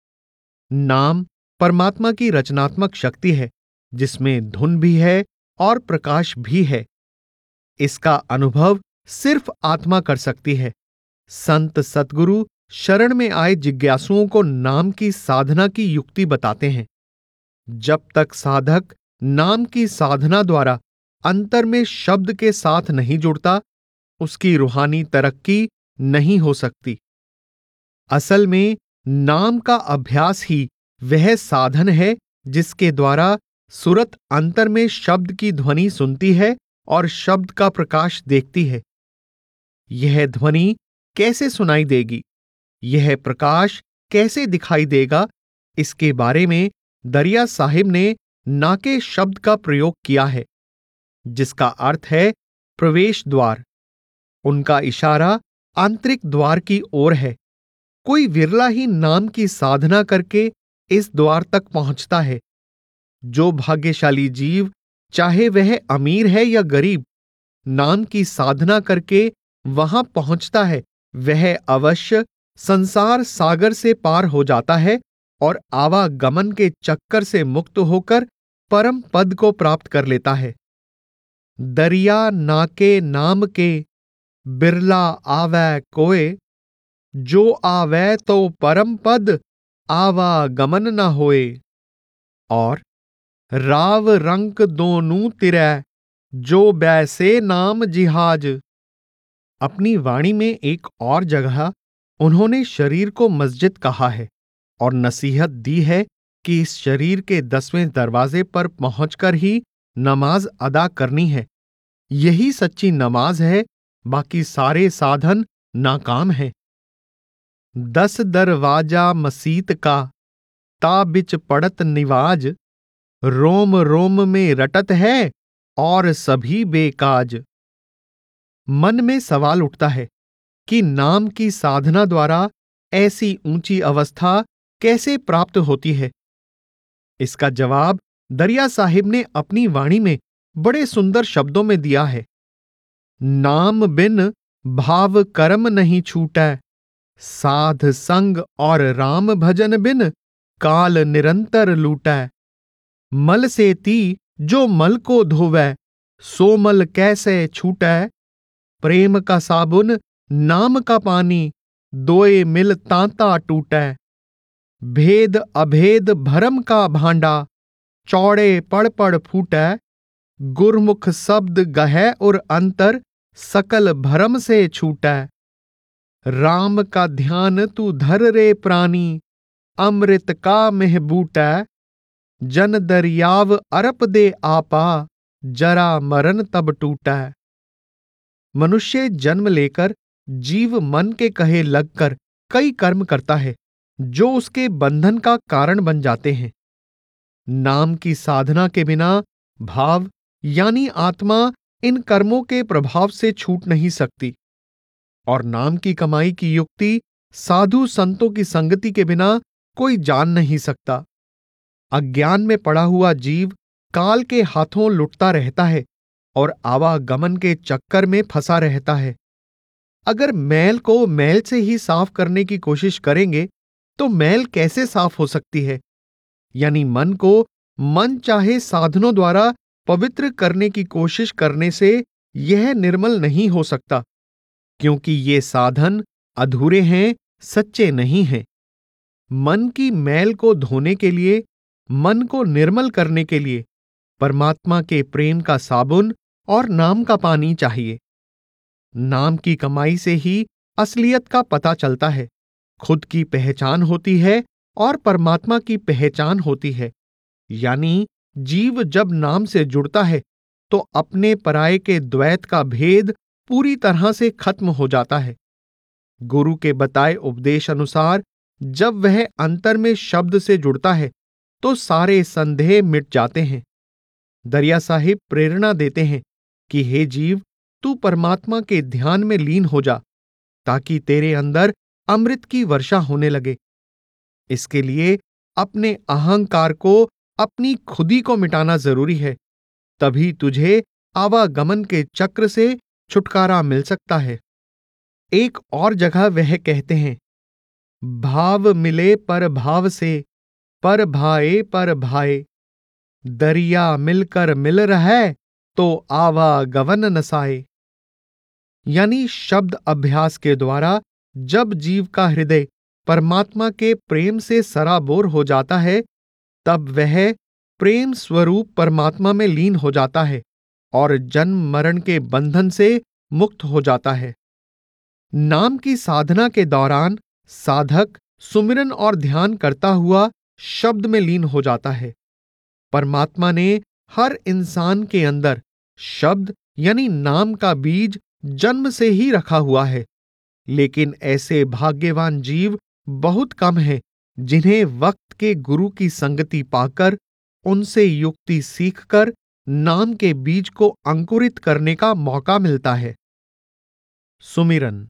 नाम परमात्मा की रचनात्मक शक्ति है, जिसमें धुन भी है और प्रकाश भी है। इसका अनुभव सिर्फ आत्मा कर सकती है। संत सतगुरु शरण में आए जिज्ञासुओं को नाम की साधना की युक्ति बताते हैं। जब तक साधक नाम की साधना द्वारा अंतर में शब्द के साथ नहीं जुड़ता, उसकी रूहानी तरक्की नहीं हो सकती। असल में नाम का अभ्यास ही वह साधन है जिसके द्वारा सुरत अंतर में शब्द की ध्वनि सुनती है और शब्द का प्रकाश देखती है। यह ध्वनि कैसे सुनाई देगी, यह प्रकाश कैसे दिखाई देगा, इसके बारे में दरिया साहिब ने ना के शब्द का प्रयोग किया है, जिसका अर्थ है प्रवेश द्वार। उनका इशारा आंतरिक द्वार की ओर है। कोई विरला ही नाम की साधना करके इस द्वार तक पहुंचता है। जो भाग्यशाली जीव, चाहे वह अमीर है या गरीब, नाम की साधना करके वहां पहुंचता है, वह अवश्य संसार सागर से पार हो जाता है और आवागमन के चक्कर से मुक्त होकर परम पद को प्राप्त कर लेता है। दरिया नाके नाम के, बिरला आवे कोय, जो आवे तो परम पद, आवागमन न होए। और राव रंक दोनों तिरै, जो बैसे नाम जिहाज। अपनी वाणी में एक और जगह उन्होंने शरीर को मस्जिद कहा है और नसीहत दी है कि इस शरीर के 10वें दरवाजे पर पहुंचकर ही नमाज अदा करनी है। यही सच्ची नमाज है, बाकी सारे साधन नाकाम हैं। 10 दरवाजा मसीत का, ता बिच पड़त निवाज। रोम रोम में रटत है और सभी बेकाज। मन में सवाल उठता है कि नाम की साधना द्वारा ऐसी ऊंची अवस्था कैसे प्राप्त होती है। इसका जवाब दरिया साहिब ने अपनी वाणी में बड़े सुंदर शब्दों में दिया है। नाम बिन भाव कर्म नहीं छूटै, साध संग और राम भजन बिन काल निरंतर लूटै। मल से ती जो मल को धोवै, सो मल कैसे छूटै। प्रेम का साबुन नाम का पानी, दोए मिल तांता टूटै। भेद अभेद भरम का भांडा, चौड़े पड़ पड़ फूटै। गुरमुख शब्द गहै और अंतर, सकल भरम से छूटै। राम का ध्यान तू धर रे प्राणी, अमृत का महबूटै। जन दरियाव अरप दे आपा, जरा मरण तब टूटै। मनुष्य जन्म लेकर जीव मन के कहे लगकर कई कर्म करता है, जो उसके बंधन का कारण बन जाते हैं। नाम की साधना के बिना भाव यानी आत्मा इन कर्मों के प्रभाव से छूट नहीं सकती, और नाम की कमाई की युक्ति साधु संतों की संगति के बिना कोई जान नहीं सकता। अज्ञान में पड़ा हुआ जीव काल के हाथों लुटता रहता है और आवागमन के चक्कर में फंसा रहता है। अगर मैल को मैल से ही साफ करने की कोशिश करेंगे तो मैल कैसे साफ हो सकती है? यानी मन को मन चाहे साधनों द्वारा पवित्र करने की कोशिश करने से यह निर्मल नहीं हो सकता, क्योंकि ये साधन अधूरे हैं, सच्चे नहीं हैं। मन की मैल को धोने के लिए, मन को निर्मल करने के लिए परमात्मा के प्रेम का साबुन और नाम का पानी चाहिए। नाम की कमाई से ही असलियत का पता चलता है, खुद की पहचान होती है और परमात्मा की पहचान होती है। यानी जीव जब नाम से जुड़ता है तो अपने पराये के द्वैत का भेद पूरी तरह से खत्म हो जाता है। गुरु के बताए उपदेश अनुसार जब वह अंतर में शब्द से जुड़ता है तो सारे संदेह मिट जाते हैं। दरिया साहिब प्रेरणा देते हैं कि हे जीव, तू परमात्मा के ध्यान में लीन हो जा ताकि तेरे अंदर अमृत की वर्षा होने लगे। इसके लिए अपने अहंकार को, अपनी खुदी को मिटाना जरूरी है। तभी तुझे आवागमन के चक्र से छुटकारा मिल सकता है। एक और जगह वह कहते हैं, भाव मिले पर भाव से, पर भाए पर भाए, दरिया मिलकर मिल रहा तो आवागमन नसाए। यानी शब्द अभ्यास के द्वारा जब जीव का हृदय परमात्मा के प्रेम से सराबोर हो जाता है, तब वह प्रेम स्वरूप परमात्मा में लीन हो जाता है और जन्म मरण के बंधन से मुक्त हो जाता है। नाम की साधना के दौरान साधक सुमिरन और ध्यान करता हुआ शब्द में लीन हो जाता है। परमात्मा ने हर इंसान के अंदर शब्द यानी नाम का बीज जन्म से ही रखा हुआ है, लेकिन ऐसे भाग्यवान जीव बहुत कम हैं जिन्हें वक्त के गुरु की संगति पाकर, उनसे युक्ति सीखकर नाम के बीज को अंकुरित करने का मौका मिलता है। सुमिरन।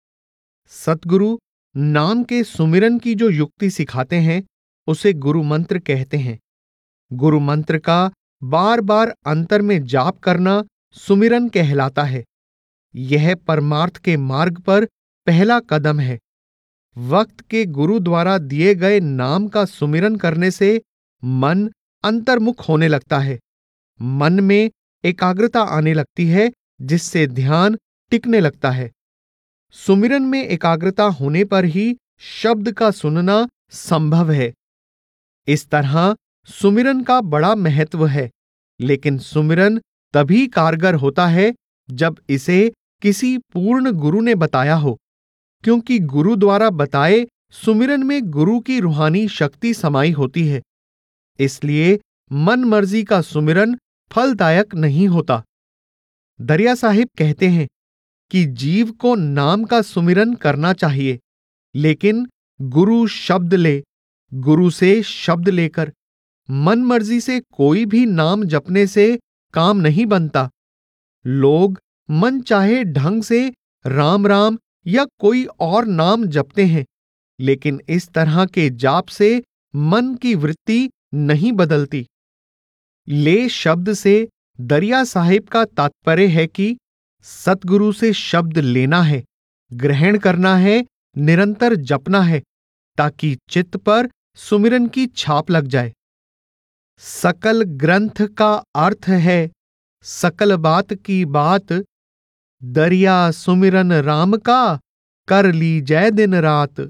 सतगुरु नाम के सुमिरन की जो युक्ति सिखाते हैं उसे गुरु मंत्र कहते हैं। गुरु मंत्र का बार बार अंतर में जाप करना सुमिरन कहलाता है। यह परमार्थ के मार्ग पर पहला कदम है। वक्त के गुरु द्वारा दिए गए नाम का सुमिरन करने से मन अंतर्मुख होने लगता है। मन में एकाग्रता आने लगती है, जिससे ध्यान टिकने लगता है। सुमिरन में एकाग्रता होने पर ही शब्द का सुनना संभव है। इस तरह सुमिरन का बड़ा महत्व है, लेकिन सुमिरन तभी कारगर होता है जब इसे किसी पूर्ण गुरु ने बताया हो, क्योंकि गुरु द्वारा बताए सुमिरन में गुरु की रूहानी शक्ति समाई होती है। इसलिए मन मर्जी का सुमिरन फलदायक नहीं होता। दरिया साहिब कहते हैं कि जीव को नाम का सुमिरन करना चाहिए, लेकिन गुरु शब्द ले, गुरु से शब्द लेकर। मन मर्जी से कोई भी नाम जपने से काम नहीं बनता। लोग मन चाहे ढंग से राम राम या कोई और नाम जपते हैं, लेकिन इस तरह के जाप से मन की वृत्ति नहीं बदलती। ले शब्द से दरिया साहिब का तात्पर्य है कि सतगुरु से शब्द लेना है, ग्रहण करना है, निरंतर जपना है, ताकि चित्त पर सुमिरन की छाप लग जाए। सकल ग्रंथ का अर्थ है सकल बात की बात, दरिया सुमिरन राम का कर ली जय दिन रात।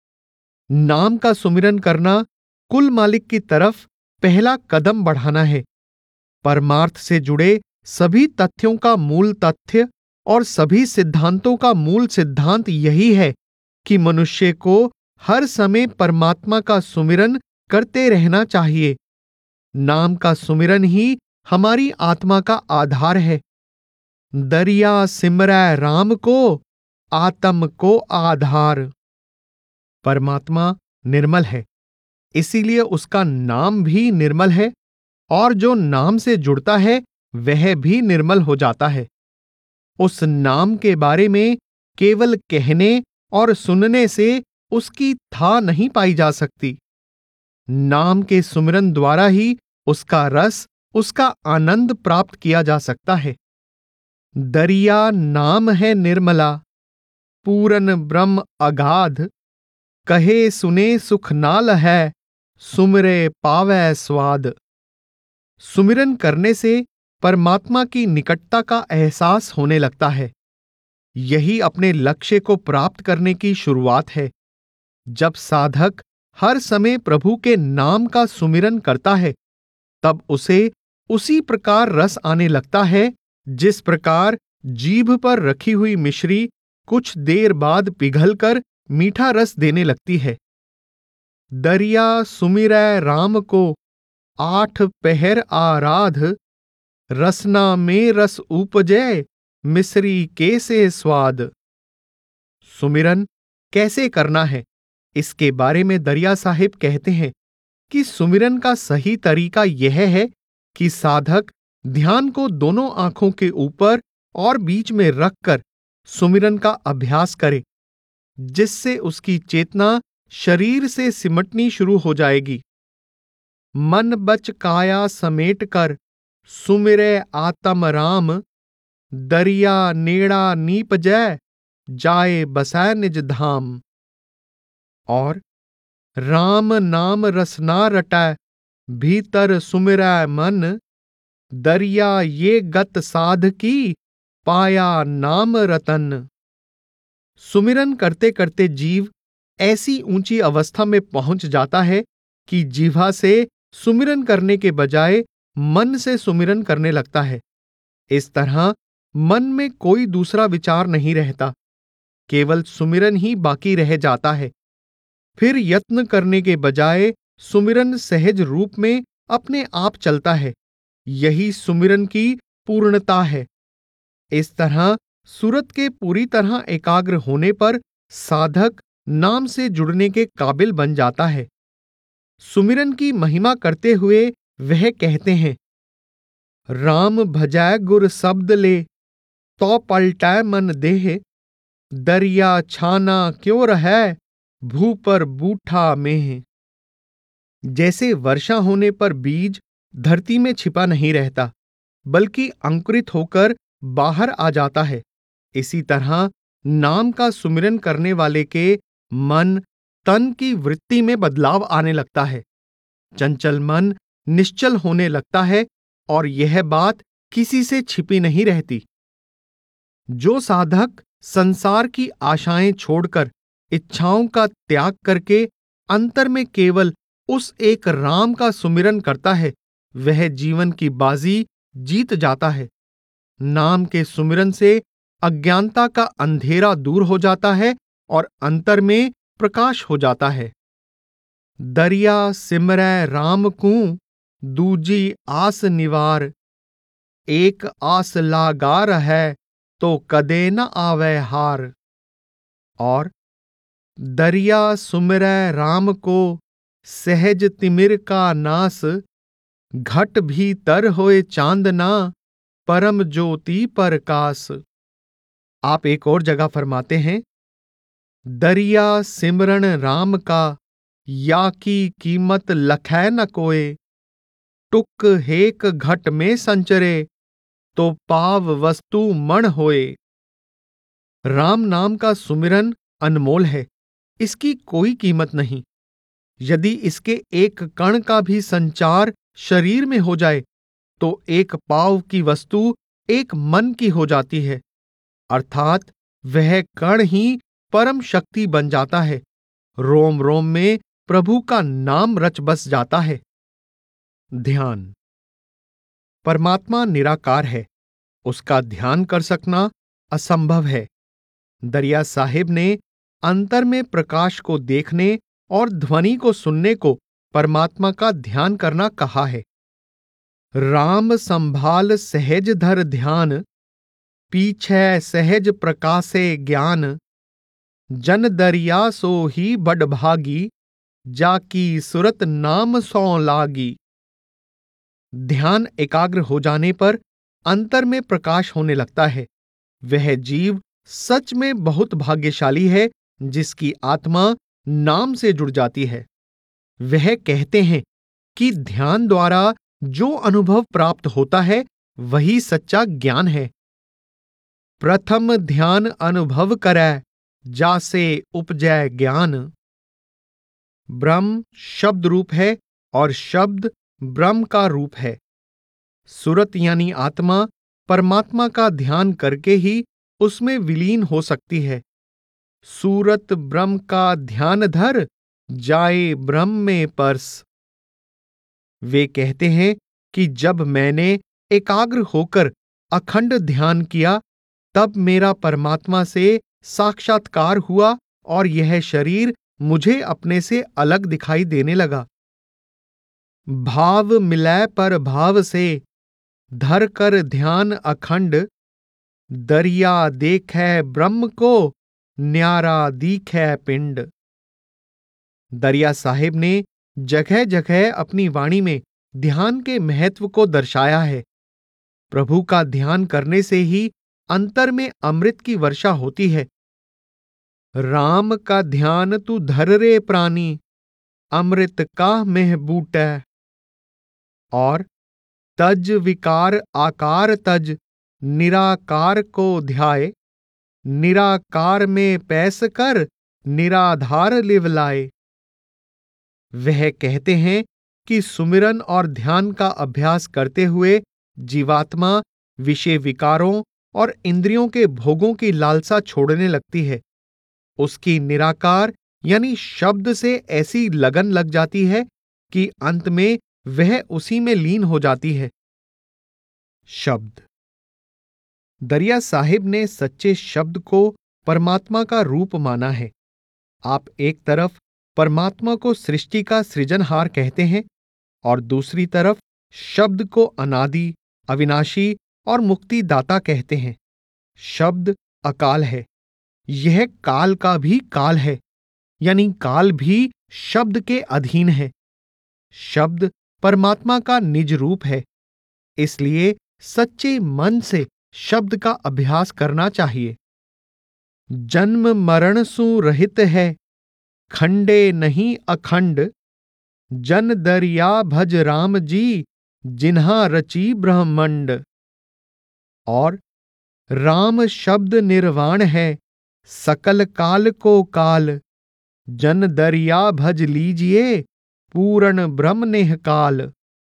नाम का सुमिरन करना कुल मालिक की तरफ पहला कदम बढ़ाना है। परमार्थ से जुड़े सभी तथ्यों का मूल तथ्य और सभी सिद्धांतों का मूल सिद्धांत यही है कि मनुष्य को हर समय परमात्मा का सुमिरन करते रहना चाहिए। नाम का सुमिरन ही हमारी आत्मा का आधार है। दरिया सिमरै राम को, आत्म को आधार। परमात्मा निर्मल है, इसीलिए उसका नाम भी निर्मल है, और जो नाम से जुड़ता है वह भी निर्मल हो जाता है। उस नाम के बारे में केवल कहने और सुनने से उसकी था नहीं पाई जा सकती। नाम के सुमिरन द्वारा ही उसका रस, उसका आनंद प्राप्त किया जा सकता है। दरिया नाम है निर्मला, पूरन ब्रह्म अगाध, कहे सुने सुख नाल है, सुमिरे पावै स्वाद। सुमिरन करने से परमात्मा की निकटता का एहसास होने लगता है। यही अपने लक्ष्य को प्राप्त करने की शुरुआत है। जब साधक हर समय प्रभु के नाम का सुमिरन करता है, तब उसे उसी प्रकार रस आने लगता है जिस प्रकार जीभ पर रखी हुई मिश्री कुछ देर बाद पिघलकर मीठा रस देने लगती है। दरिया सुमिरै राम को, 8 पहर आराध, रसना में रस उपजै, मिश्री के से स्वाद। सुमिरन कैसे करना है, इसके बारे में दरिया साहिब कहते हैं कि सुमिरन का सही तरीका यह है कि साधक ध्यान को दोनों आंखों के ऊपर और बीच में रखकर सुमिरन का अभ्यास करे, जिससे उसकी चेतना शरीर से सिमटनी शुरू हो जाएगी। मन बच काया समेट कर सुमिरै आत्म राम, दरिया नेड़ा नीप जय, जाए बसै निज धाम। और राम नाम रसना रटै, भीतर सुमिरै मन, दरिया ये गत साध की, पाया नाम रतन। सुमिरन करते करते जीव ऐसी ऊंची अवस्था में पहुंच जाता है कि जिह्वा से सुमिरन करने के बजाय मन से सुमिरन करने लगता है। इस तरह मन में कोई दूसरा विचार नहीं रहता, केवल सुमिरन ही बाकी रह जाता है। फिर यत्न करने के बजाय सुमिरन सहज रूप में अपने आप चलता है। यही सुमिरन की पूर्णता है। इस तरह सूरत के पूरी तरह एकाग्र होने पर साधक नाम से जुड़ने के काबिल बन जाता है। सुमिरन की महिमा करते हुए वह कहते हैं, राम भजै गुर शब्द ले, तो पलटै मन देह, दरिया छाना क्यों रहै, भू पर बूठा मेह। जैसे वर्षा होने पर बीज धरती में छिपा नहीं रहता, बल्कि अंकुरित होकर बाहर आ जाता है, इसी तरह नाम का सुमिरन करने वाले के मन तन की वृत्ति में बदलाव आने लगता है। चंचल मन निश्चल होने लगता है और यह बात किसी से छिपी नहीं रहती। जो साधक संसार की आशाएं छोड़कर इच्छाओं का त्याग करके अंतर में केवल उस एक राम का सुमिरन करता है, वह जीवन की बाजी जीत जाता है। नाम के सुमिरन से अज्ञानता का अंधेरा दूर हो जाता है और अंतर में प्रकाश हो जाता है। दरिया सिमरै राम कूं, दूजी आस निवार, एक आस लागार है, तो कदे न आवे हार। और दरिया सुमिरै राम को, सहज तिमिर का नास, घट भीतर होए चांदना, परम ज्योति प्रकाश। आप एक और जगह फरमाते हैं, दरिया सिमरन राम का, या की कीमत लखै न कोय, टुक हेक घट में संचरे, तो पाव वस्तु मण होए। राम नाम का सुमिरन अनमोल है, इसकी कोई कीमत नहीं। यदि इसके एक कण का भी संचार शरीर में हो जाए तो एक पाव की वस्तु एक मन की हो जाती है, अर्थात वह कण ही परम शक्ति बन जाता है। रोम रोम में प्रभु का नाम रच बस जाता है। ध्यान। परमात्मा निराकार है, उसका ध्यान कर सकना असंभव है। दरिया साहिब ने अंतर में प्रकाश को देखने और ध्वनि को सुनने को परमात्मा का ध्यान करना कहा है। राम संभाल सहज धर ध्यान, पीछे सहज प्रकाशे ज्ञान, जन दरिया सो ही बड़ भागी, जाकी सुरत नाम सौ लागी। ध्यान एकाग्र हो जाने पर अंतर में प्रकाश होने लगता है। वह जीव सच में बहुत भाग्यशाली है जिसकी आत्मा नाम से जुड़ जाती है। वह कहते हैं कि ध्यान द्वारा जो अनुभव प्राप्त होता है वही सच्चा ज्ञान है। प्रथम ध्यान अनुभव करै, जासे उपजै ज्ञान। ब्रह्म शब्द रूप है और शब्द ब्रह्म का रूप है। सुरत यानी आत्मा परमात्मा का ध्यान करके ही उसमें विलीन हो सकती है। सूरत ब्रह्म का ध्यान धर, जाए ब्रह्म में परस। वे कहते हैं कि जब मैंने एकाग्र होकर अखंड ध्यान किया, तब मेरा परमात्मा से साक्षात्कार हुआ और यह शरीर मुझे अपने से अलग दिखाई देने लगा। भाव मिलै पर भाव से, धर कर ध्यान अखंड, दरिया देखै ब्रह्म को, न्यारा दीखै पिंड। दरिया साहिब ने जगह जगह अपनी वाणी में ध्यान के महत्व को दर्शाया है। प्रभु का ध्यान करने से ही अंतर में अमृत की वर्षा होती है। राम का ध्यान तू धर रे प्राणी, अमृत का मेह बूटै। और तज विकार आकार तज, निराकार को ध्याए, निराकार में पैस कर, निराधार लिव लाए। वह कहते हैं कि सुमिरन और ध्यान का अभ्यास करते हुए जीवात्मा विषय विकारों और इंद्रियों के भोगों की लालसा छोड़ने लगती है। उसकी निराकार यानी शब्द से ऐसी लगन लग जाती है कि अंत में वह उसी में लीन हो जाती है। शब्द। दरिया साहिब ने सच्चे शब्द को परमात्मा का रूप माना है। आप एक तरफ परमात्मा को सृष्टि का सृजनहार कहते हैं और दूसरी तरफ शब्द को अनादि, अविनाशी और मुक्तिदाता कहते हैं। शब्द अकाल है, यह काल का भी काल है, यानी काल भी शब्द के अधीन है। शब्द परमात्मा का निज रूप है, इसलिए सच्चे मन से शब्द का अभ्यास करना चाहिए। जन्म मरण सु रहित है, खंडे नहीं अखंड, जन दरिया भज राम जी, जिन्हा रची ब्रह्मंड। और राम शब्द निर्वाण है, सकल काल को काल, जन दरिया भज लीजिए, पूर्ण ब्रह्म नेह काल।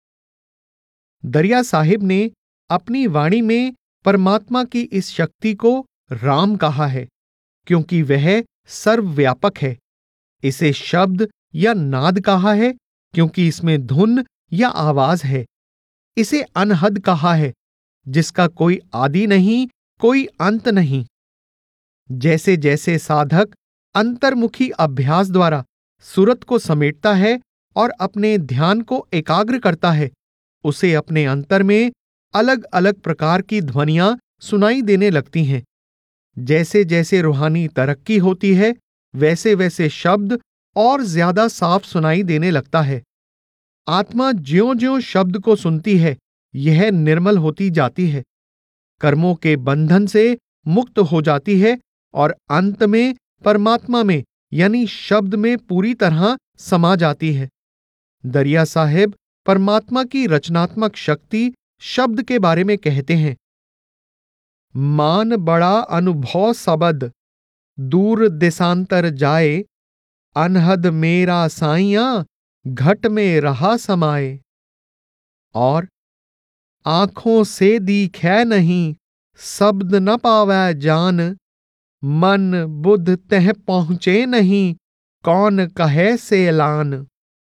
दरिया साहिब ने अपनी वाणी में परमात्मा की इस शक्ति को राम कहा है, क्योंकि वह सर्वव्यापक है। इसे शब्द या नाद कहा है, क्योंकि इसमें धुन या आवाज है। इसे अनहद कहा है, जिसका कोई आदि नहीं, कोई अंत नहीं। जैसे जैसे साधक अंतर्मुखी अभ्यास द्वारा सुरत को समेटता है और अपने ध्यान को एकाग्र करता है, उसे अपने अंतर में अलग अलग प्रकार की ध्वनियां सुनाई देने लगती हैं। जैसे जैसे रूहानी तरक्की होती है, वैसे वैसे शब्द और ज्यादा साफ सुनाई देने लगता है। आत्मा ज्यों-ज्यों शब्द को सुनती है, यह निर्मल होती जाती है, कर्मों के बंधन से मुक्त हो जाती है और अंत में परमात्मा में यानी शब्द में पूरी तरह समा जाती है। दरिया साहिब परमात्मा की रचनात्मक शक्ति शब्द के बारे में कहते हैं। मान बड़ा अनुभव सबद, दूर देशांतर जाए, अनहद मेरा साइयां, घट में रहा समाए। और आंखों से दिखै नहीं, शब्द न पावै जान, मन बुद्ध तह पहुंचे नहीं, कौन कहे से ऐलान।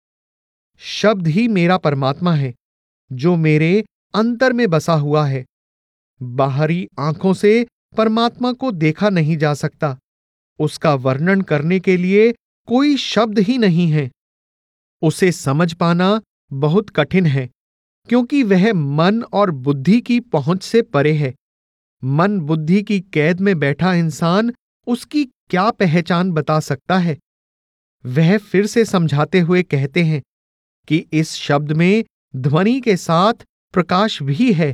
शब्द ही मेरा परमात्मा है, जो मेरे अंतर में बसा हुआ है। बाहरी आंखों से परमात्मा को देखा नहीं जा सकता। उसका वर्णन करने के लिए कोई शब्द ही नहीं है। उसे समझ पाना बहुत कठिन है, क्योंकि वह मन और बुद्धि की पहुंच से परे है। मन बुद्धि की कैद में बैठा इंसान उसकी क्या पहचान बता सकता है। वह फिर से समझाते हुए कहते हैं कि इस शब्द में ध्वनि के साथ प्रकाश भी है।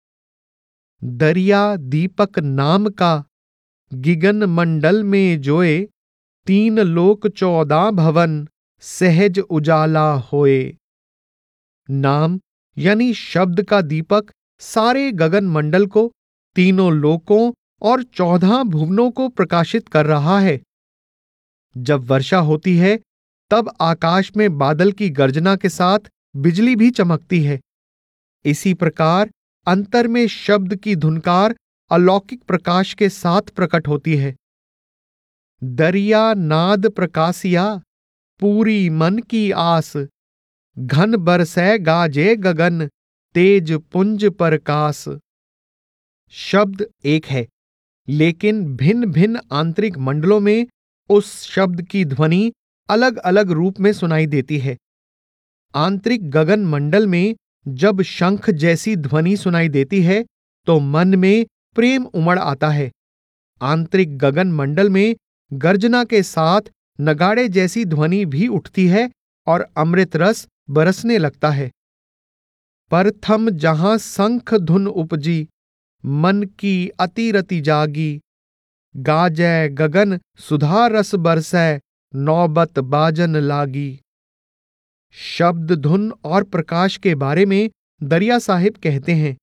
दरिया दीपक नाम का, गिगन मंडल में जोए, 3 लोक 14 भवन, सहज उजाला होए। नाम यानी शब्द का दीपक सारे गगन मंडल को, तीनों लोकों और 14 भुवनों को प्रकाशित कर रहा है। जब वर्षा होती है, तब आकाश में बादल की गर्जना के साथ बिजली भी चमकती है। इसी प्रकार अंतर में शब्द की धुनकार अलौकिक प्रकाश के साथ प्रकट होती है। दरिया नाद प्रकाशिया, पूरी मन की आस, घन बरसै गाजे गगन, तेज पुंज प्रकाश। शब्द एक है, लेकिन भिन्न भिन्न आंतरिक मंडलों में उस शब्द की ध्वनि अलग अलग रूप में सुनाई देती है। आंतरिक गगन मंडल में जब शंख जैसी ध्वनि सुनाई देती है तो मन में प्रेम उमड़ आता है। आंतरिक गगन मंडल में गर्जना के साथ नगाड़े जैसी ध्वनि भी उठती है और अमृत रस बरसने लगता है। परथम जहां शंख धुन उपजी, मन की अति रति जागी। गाजै गगन सुधा रस बरसै, नौबत बाजन लागी। शब्द धुन और प्रकाश के बारे में दरिया साहिब कहते हैं,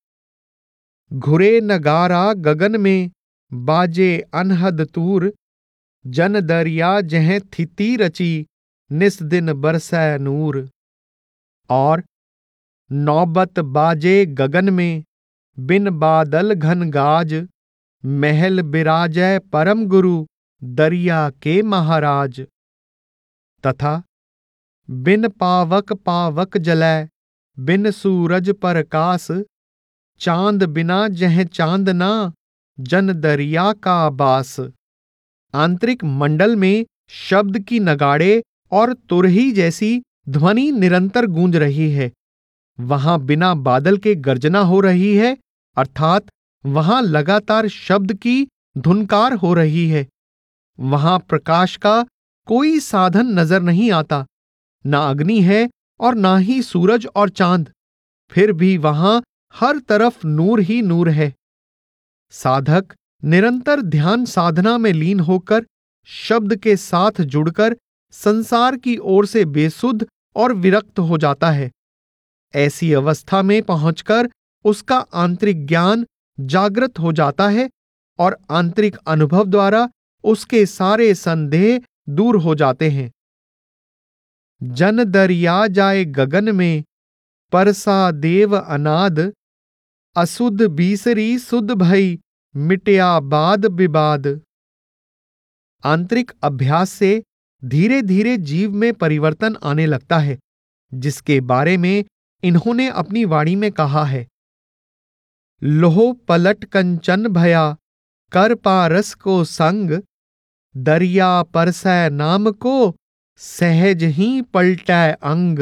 घुरे नगारा गगन में, बाजे अनहद तूर। जन दरिया जह थिति रची, निस दिन बरसै नूर। और नौबत बाजे गगन में, बिन बादल घन गाज। महल बिराजै परम गुरु, दरिया के महाराज। तथा बिन पावक पावक जलै, बिन सूरज प्रकाश। चांद बिना जह चांद ना, जन दरिया का बास। आंतरिक मंडल में शब्द की नगाड़े और तुरही जैसी ध्वनि निरंतर गूंज रही है। वहां बिना बादल के गर्जना हो रही है, अर्थात वहां लगातार शब्द की धुनकार हो रही है। वहां प्रकाश का कोई साधन नजर नहीं आता, ना अग्नि है और ना ही सूरज और चांद। फिर भी वहां हर तरफ नूर ही नूर है। साधक निरंतर ध्यान साधना में लीन होकर शब्द के साथ जुड़कर संसार की ओर से बेसुध और विरक्त हो जाता है। ऐसी अवस्था में पहुंचकर उसका आंतरिक ज्ञान जागृत हो जाता है और आंतरिक अनुभव द्वारा उसके सारे संदेह दूर हो जाते हैं। जन दरिया जाए गगन में, परसा देव अनाद। असुध बीसरी सुध भई, मिटया बाद विवाद। आंतरिक अभ्यास से धीरे धीरे जीव में परिवर्तन आने लगता है, जिसके बारे में इन्होंने अपनी वाणी में कहा है, लोह पलट कंचन भया, कर पारस को संग। दरिया परसै नाम को, सहज ही पलटै अंग।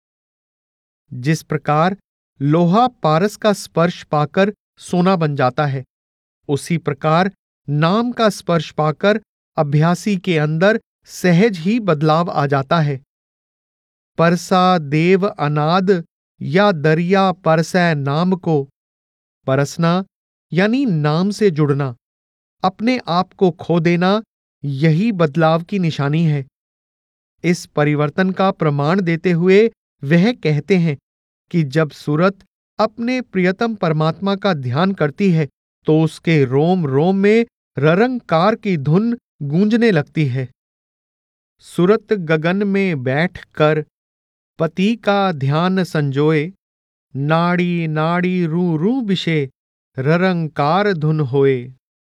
जिस प्रकार लोहा पारस का स्पर्श पाकर सोना बन जाता है, उसी प्रकार नाम का स्पर्श पाकर अभ्यासी के अंदर सहज ही बदलाव आ जाता है। परसा देव अनाद या दरिया परसै नाम को। परसना यानी नाम से जुड़ना, अपने आप को खो देना, यही बदलाव की निशानी है। इस परिवर्तन का प्रमाण देते हुए वह कहते हैं कि जब सूरत अपने प्रियतम परमात्मा का ध्यान करती है तो उसके रोम रोम में ररंकार की धुन गूंजने लगती है। सूरत गगन में बैठ कर पति का ध्यान संजोए, नाड़ी नाड़ी रू रू बिशे, ररंकार धुन होए।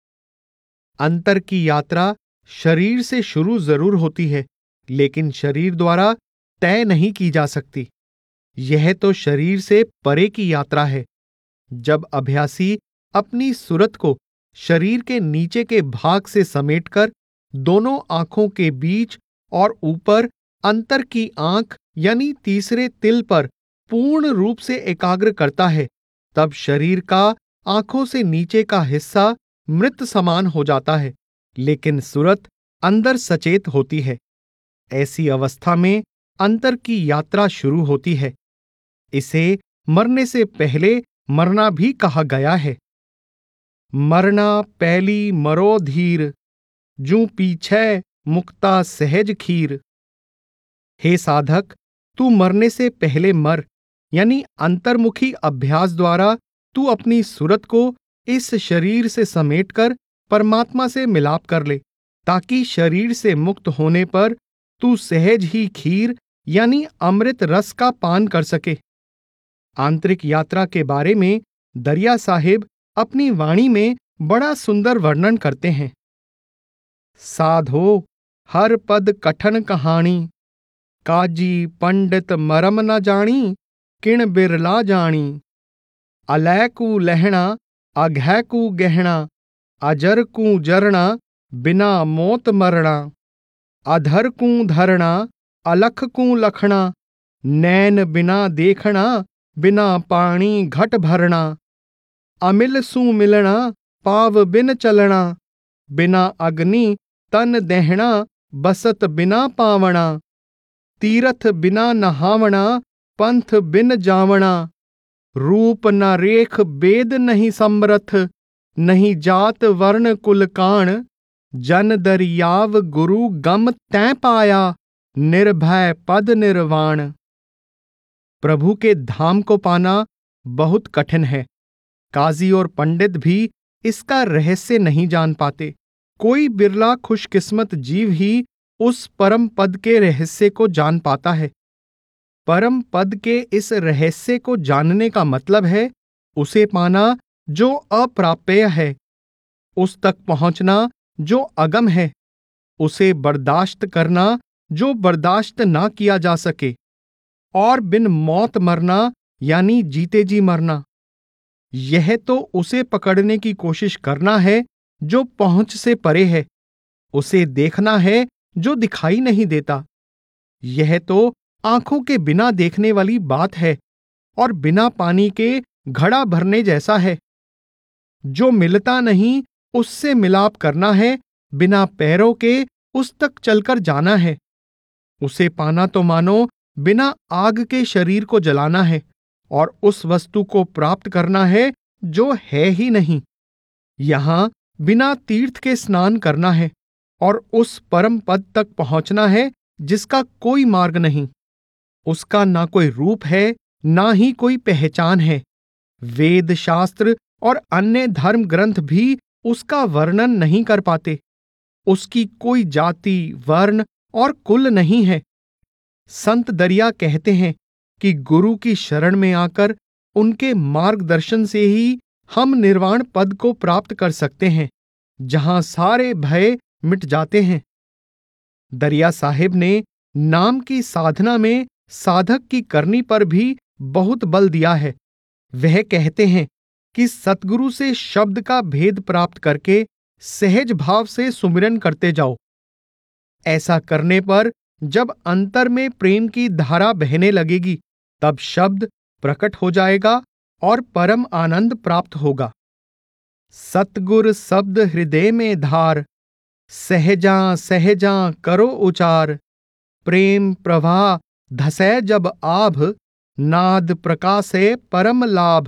अंतर की यात्रा शरीर से शुरू जरूर होती है, लेकिन शरीर द्वारा तय नहीं की जा सकती। यह तो शरीर से परे की यात्रा है। जब अभ्यासी अपनी सूरत को शरीर के नीचे के भाग से समेटकर दोनों आंखों के बीच और ऊपर अंतर की आंख यानी तीसरे तिल पर पूर्ण रूप से एकाग्र करता है, तब शरीर का आंखों से नीचे का हिस्सा मृत समान हो जाता है, लेकिन सूरत अंदर सचेत होती है। ऐसी अवस्था में अंतर की यात्रा शुरू होती है। इसे मरने से पहले मरना भी कहा गया है। मरना पहली मरो धीर, जूं पीछे मुक्ता सहज खीर। हे साधक, तू मरने से पहले मर, यानी अंतर्मुखी अभ्यास द्वारा तू अपनी सूरत को इस शरीर से समेटकर परमात्मा से मिलाप कर ले, ताकि शरीर से मुक्त होने पर तू सहज ही खीर यानी अमृत रस का पान कर सके। आंतरिक यात्रा के बारे में दरिया साहिब अपनी वाणी में बड़ा सुंदर वर्णन करते हैं। साधो हर पद कठन कहानी, काजी पंडित मरम न जानी, किण बिरला जानी। अलैकू लहणा अघैकू गहना, अजर कूं जरना बिना मौत मरना, अधर कूं धरना अलख कूं लखना, नैन बिना देखना बिना पानी घट भरना, अमिल सू मिलना पाव बिन चलना, बिना अग्नि तन दहना बसत बिना पावना, तीरथ बिना नहावना पंथ बिन जावना, रूप न रेख बेद नहीं समरथ, नहीं जात वर्ण कुल काण, जन दरियाव गुरु गम तैं पाया, निर्भय पद निर्वाण। प्रभु के धाम को पाना बहुत कठिन है। काजी और पंडित भी इसका रहस्य नहीं जान पाते। कोई बिरला खुशकिस्मत जीव ही उस परम पद के रहस्य को जान पाता है। परम पद के इस रहस्य को जानने का मतलब है उसे पाना जो अप्राप्य है, उस तक पहुंचना जो अगम है, उसे बर्दाश्त करना जो बर्दाश्त ना किया जा सके, और बिन मौत मरना यानी जीते जी मरना। यह तो उसे पकड़ने की कोशिश करना है जो पहुंच से परे है, उसे देखना है जो दिखाई नहीं देता। यह तो आंखों के बिना देखने वाली बात है और बिना पानी के घड़ा भरने जैसा है। जो मिलता नहीं उससे मिलाप करना है, बिना पैरों के उस तक चलकर जाना है। उसे पाना तो मानो बिना आग के शरीर को जलाना है और उस वस्तु को प्राप्त करना है जो है ही नहीं। यहां बिना तीर्थ के स्नान करना है और उस परम पद तक पहुंचना है जिसका कोई मार्ग नहीं। उसका ना कोई रूप है, ना ही कोई पहचान है। वेद शास्त्र और अन्य धर्म ग्रंथ भी उसका वर्णन नहीं कर पाते। उसकी कोई जाति, वर्ण और कुल नहीं है। संत दरिया कहते हैं कि गुरु की शरण में आकर उनके मार्गदर्शन से ही हम निर्वाण पद को प्राप्त कर सकते हैं, जहां सारे भय मिट जाते हैं। दरिया साहिब ने नाम की साधना में साधक की करनी पर भी बहुत बल दिया है। वह कहते हैं कि सतगुरु से शब्द का भेद प्राप्त करके सहज भाव से सुमिरन करते जाओ। ऐसा करने पर जब अंतर में प्रेम की धारा बहने लगेगी, तब शब्द प्रकट हो जाएगा और परम आनंद प्राप्त होगा। सतगुर शब्द हृदय में धार, सहजा सहजा करो उचार, प्रेम प्रवाह धसै जब आभ, नाद प्रकाशे परम लाभ।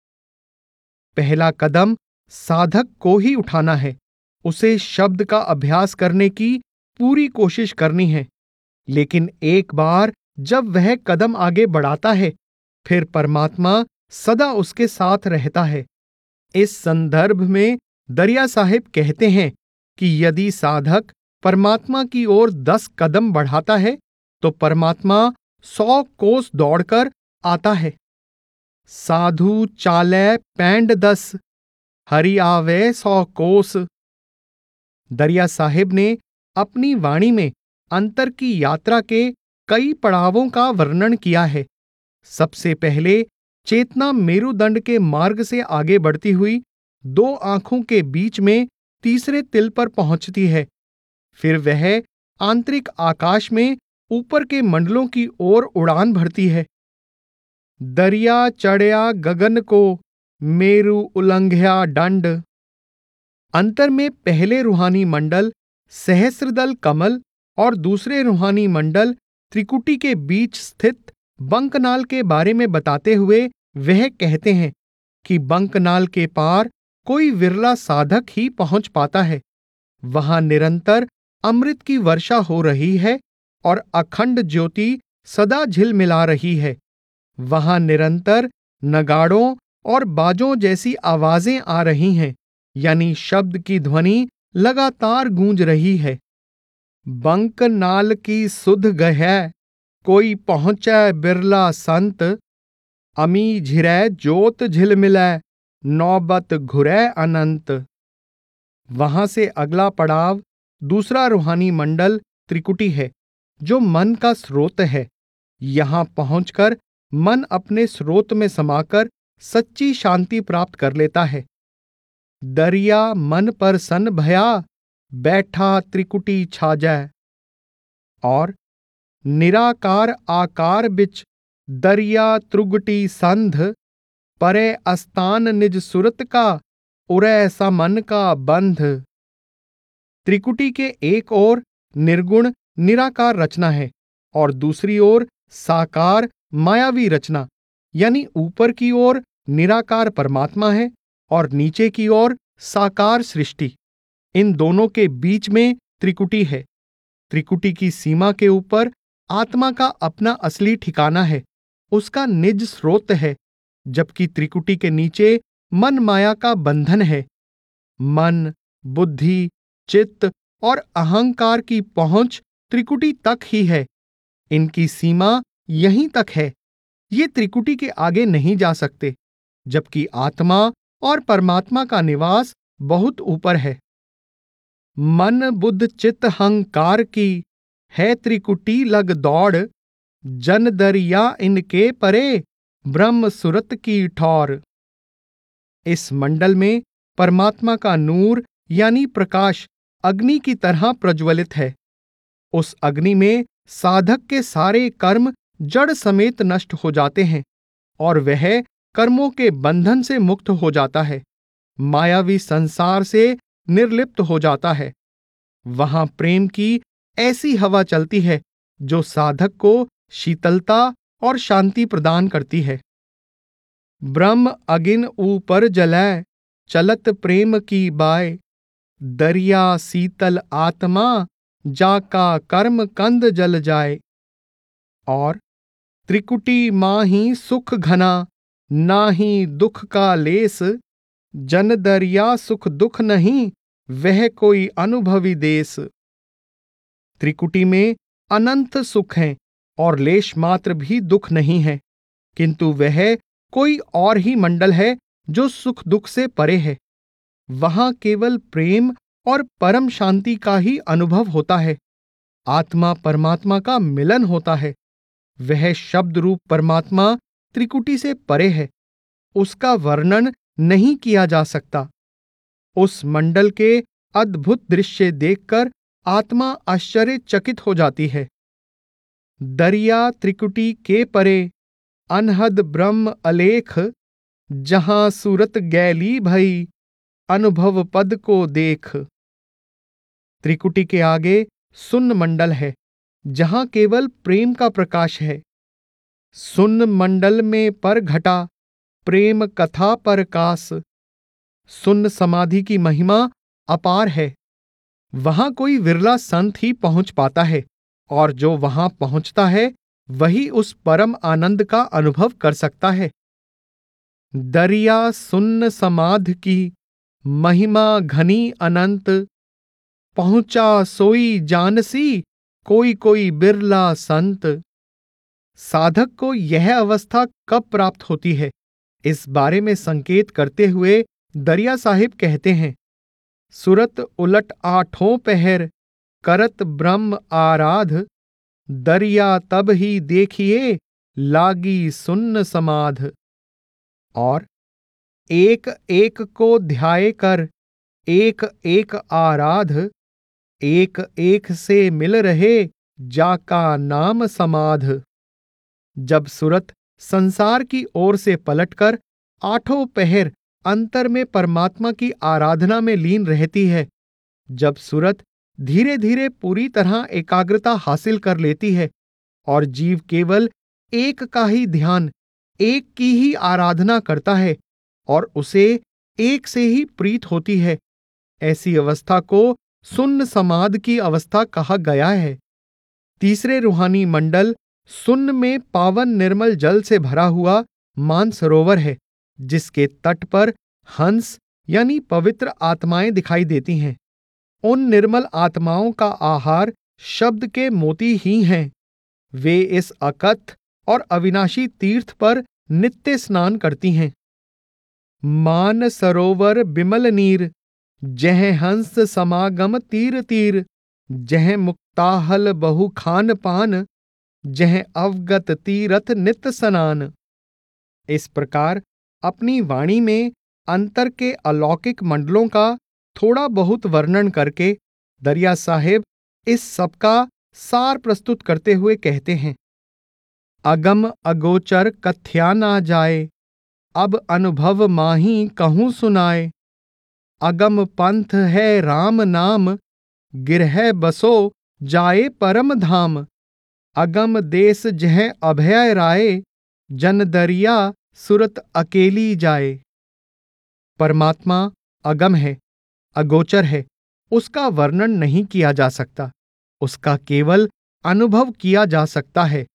पहला कदम साधक को ही उठाना है। उसे शब्द का अभ्यास करने की पूरी कोशिश करनी है, लेकिन एक बार जब वह कदम आगे बढ़ाता है, फिर परमात्मा सदा उसके साथ रहता है। इस संदर्भ में दरिया साहिब कहते हैं कि यदि साधक परमात्मा की ओर 10 कदम बढ़ाता है तो परमात्मा 100 कोस दौड़कर आता है। साधु चालै पैंड 10, हरि आवे 100 कोस। दरिया साहिब ने अपनी वाणी में अंतर की यात्रा के कई पड़ावों का वर्णन किया है। सबसे पहले चेतना मेरुदंड के मार्ग से आगे बढ़ती हुई 2 आंखों के बीच में तीसरे तिल पर पहुंचती है। फिर वह आंतरिक आकाश में ऊपर के मंडलों की ओर उड़ान भरती है। दरिया चढ़या गगन को, मेरु उलंघ्या दंड। अंतर में पहले रूहानी मंडल सहस्रदल कमल और दूसरे रूहानी मंडल त्रिकुटी के बीच स्थित बंकनाल के बारे में बताते हुए वह कहते हैं कि बंकनाल के पार कोई विरला साधक ही पहुंच पाता है। वहां निरंतर अमृत की वर्षा हो रही है और अखंड ज्योति सदा झिलमिला रही है। वहां निरंतर नगाड़ों और बाजों जैसी आवाजें आ रही हैं, यानी शब्द की ध्वनि लगातार गूंज रही है। बंकनाल की सुध गहै, कोई पहुंचै बिरला संत, अमी झिरै जोत झिलमिलै, नौबत घुरै अनंत। वहां से अगला पड़ाव दूसरा रूहानी मंडल त्रिकुटी है, जो मन का स्रोत है। यहां पहुंचकर मन अपने स्रोत में समाकर सच्ची शांति प्राप्त कर लेता है। दरिया मन पर सन भया, बैठा त्रिकुटी छाजै। और निराकार आकार बिच दरिया त्रुगटी संध, परे अस्तान निज सुरत का, उरै सा मन का बंध। त्रिकुटी के एक ओर निर्गुण निराकार रचना है और दूसरी ओर साकार मायावी रचना, यानी ऊपर की ओर निराकार परमात्मा है और नीचे की ओर साकार सृष्टि। इन दोनों के बीच में त्रिकुटी है। त्रिकुटी की सीमा के ऊपर आत्मा का अपना असली ठिकाना है, उसका निज स्रोत है, जबकि त्रिकुटी के नीचे मन माया का बंधन है। मन, बुद्धि, चित्त और अहंकार की पहुंच त्रिकुटी तक ही है। इनकी सीमा यहीं तक है। ये त्रिकुटी के आगे नहीं जा सकते, जबकि आत्मा और परमात्मा का निवास बहुत ऊपर है। मन बुद्ध चित्त हंकार की, है त्रिकुटी लग दौड़, जन दरिया इनके परे, ब्रह्म सुरत की ठौर। इस मंडल में परमात्मा का नूर यानी प्रकाश अग्नि की तरह प्रज्वलित है। उस अग्नि में साधक के सारे कर्म जड़ समेत नष्ट हो जाते हैं और वह कर्मों के बंधन से मुक्त हो जाता है, मायावी संसार से निर्लिप्त हो जाता है। वहां प्रेम की ऐसी हवा चलती है जो साधक को शीतलता और शांति प्रदान करती है। ब्रह्म अगिन ऊपर जलै, चलत प्रेम की बाय, दरिया शीतल आत्मा, जाका कर्म कंद जल जाए। और त्रिकुटी माही सुख घना, नाही दुख का लेस, जन दरिया सुख दुख नहीं, वह कोई अनुभवी देश। त्रिकुटी में अनंत सुख हैं और लेश मात्र भी दुख नहीं है, किंतु वह कोई और ही मंडल है जो सुख दुख से परे है। वहां केवल प्रेम और परम शांति का ही अनुभव होता है। आत्मा परमात्मा का मिलन होता है। वह शब्द रूप परमात्मा त्रिकुटी से परे है, उसका वर्णन नहीं किया जा सकता। उस मंडल के अद्भुत दृश्य देखकर आत्मा आश्चर्यचकित हो जाती है। दरिया त्रिकुटी के परे, अनहद ब्रह्म अलेख, जहां सूरत गैली भई, अनुभव पद को देख। त्रिकुटी के आगे सुन्न मंडल है, जहां केवल प्रेम का प्रकाश है। सुन्न मंडल में पर घटा, प्रेम कथा पर कास। सुन्न समाधि की महिमा अपार है। वहां कोई विरला संत ही पहुंच पाता है और जो वहां पहुंचता है वही उस परम आनंद का अनुभव कर सकता है। दरिया सुन्न समाध की, महिमा घनी अनंत, पहुंचा सोई जानसी, कोई कोई बिरला संत। साधक को यह अवस्था कब प्राप्त होती है, इस बारे में संकेत करते हुए दरिया साहिब कहते हैं, सुरत उलट आठों पहर, करत ब्रह्म आराध, दरिया तब ही देखिए, लागी सुन्न समाध। और एक एक को ध्याय कर, एक एक आराध, एक एक से मिल रहे, जाका नाम समाध। जब सुरत संसार की ओर से पलटकर आठों पहर अंतर में परमात्मा की आराधना में लीन रहती है, जब सुरत धीरे धीरे पूरी तरह एकाग्रता हासिल कर लेती है और जीव केवल एक का ही ध्यान, एक की ही आराधना करता है और उसे एक से ही प्रीत होती है, ऐसी अवस्था को सुन्न समाध की अवस्था कहा गया है। तीसरे रूहानी मंडल सुन्न में पावन निर्मल जल से भरा हुआ मानसरोवर है, जिसके तट पर हंस यानी पवित्र आत्माएं दिखाई देती हैं। उन निर्मल आत्माओं का आहार शब्द के मोती ही हैं। वे इस अकथ और अविनाशी तीर्थ पर नित्य स्नान करती हैं। मान सरोवर बिमल नीर, जह हंस समागम तीर तीर, जह मुक्ताहल बहु खान पान, जह अवगत तीरथ नित स्नान। इस प्रकार अपनी वाणी में अंतर के अलौकिक मंडलों का थोड़ा बहुत वर्णन करके दरिया साहेब इस सब का सार प्रस्तुत करते हुए कहते हैं, अगम अगोचर कथ्या ना जाए, अब अनुभव माही कहूँ सुनाए। अगम पंथ है राम नाम, गिरह बसो जाए परम धाम। अगम देश जह अभय राय, जन दरिया सुरत अकेली जाए। परमात्मा अगम है, अगोचर है, उसका वर्णन नहीं किया जा सकता, उसका केवल अनुभव किया जा सकता है।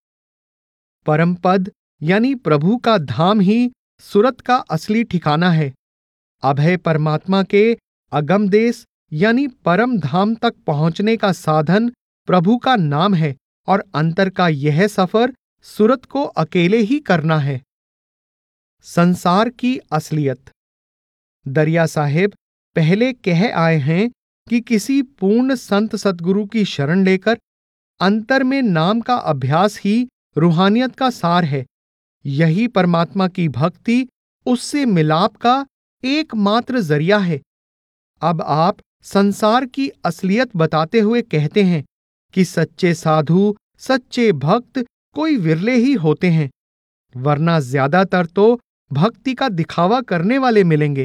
परमपद यानी प्रभु का धाम ही सुरत का असली ठिकाना है। अभय परमात्मा के अगम देश यानी परम धाम तक पहुंचने का साधन प्रभु का नाम है और अंतर का यह सफर सुरत को अकेले ही करना है। संसार की असलियत। दरिया साहेब पहले कह आए हैं कि किसी पूर्ण संत सतगुरु की शरण लेकर अंतर में नाम का अभ्यास ही रूहानियत का सार है। यही परमात्मा की भक्ति उससे मिलाप का एकमात्र जरिया है। अब आप संसार की असलियत बताते हुए कहते हैं कि सच्चे साधु, सच्चे भक्त कोई विरले ही होते हैं, वरना ज्यादातर तो भक्ति का दिखावा करने वाले मिलेंगे।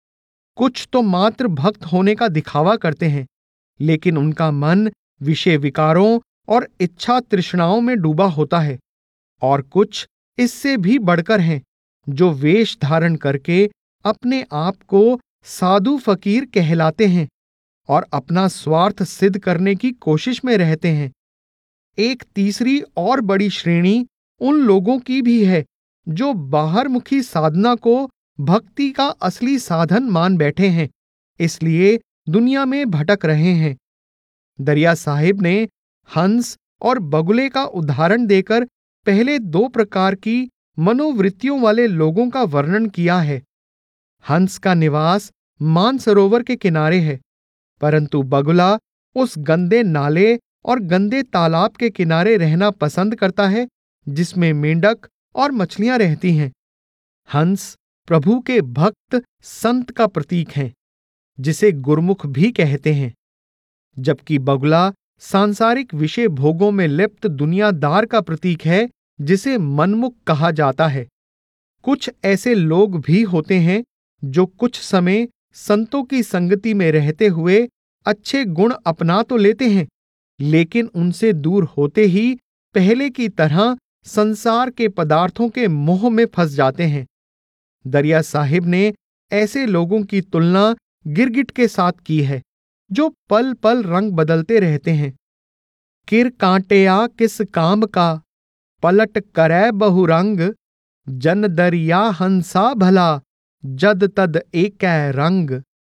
कुछ तो मात्र भक्त होने का दिखावा करते हैं, लेकिन उनका मन विषय विकारों और इच्छा तृष्णाओं में डूबा होता है। और कुछ इससे भी बढ़कर हैं, जो वेश धारण करके अपने आप को साधु फकीर कहलाते हैं और अपना स्वार्थ सिद्ध करने की कोशिश में रहते हैं। एक तीसरी और बड़ी श्रेणी उन लोगों की भी है जो बाहरमुखी साधना को भक्ति का असली साधन मान बैठे हैं, इसलिए दुनिया में भटक रहे हैं। दरिया साहिब ने हंस और बगुले का उदाहरण देकर पहले दो प्रकार की मनोवृत्तियों वाले लोगों का वर्णन किया है। हंस का निवास मानसरोवर के किनारे है, परंतु बगुला उस गंदे नाले और गंदे तालाब के किनारे रहना पसंद करता है जिसमें मेंढक और मछलियां रहती हैं। हंस प्रभु के भक्त संत का प्रतीक है, जिसे गुरमुख भी कहते हैं, जबकि बगुला सांसारिक विषय भोगों में लिप्त दुनियादार का प्रतीक है, जिसे मनमुख कहा जाता है। कुछ ऐसे लोग भी होते हैं जो कुछ समय संतों की संगति में रहते हुए अच्छे गुण अपना तो लेते हैं, लेकिन उनसे दूर होते ही पहले की तरह संसार के पदार्थों के मोह में फंस जाते हैं। दरिया साहिब ने ऐसे लोगों की तुलना गिरगिट के साथ की है, जो पल पल रंग बदलते रहते हैं। किर कांटेया किस काम का, पलट करे बहुरंग। जन दरिया हंसा भला, जद तद एकै रंग।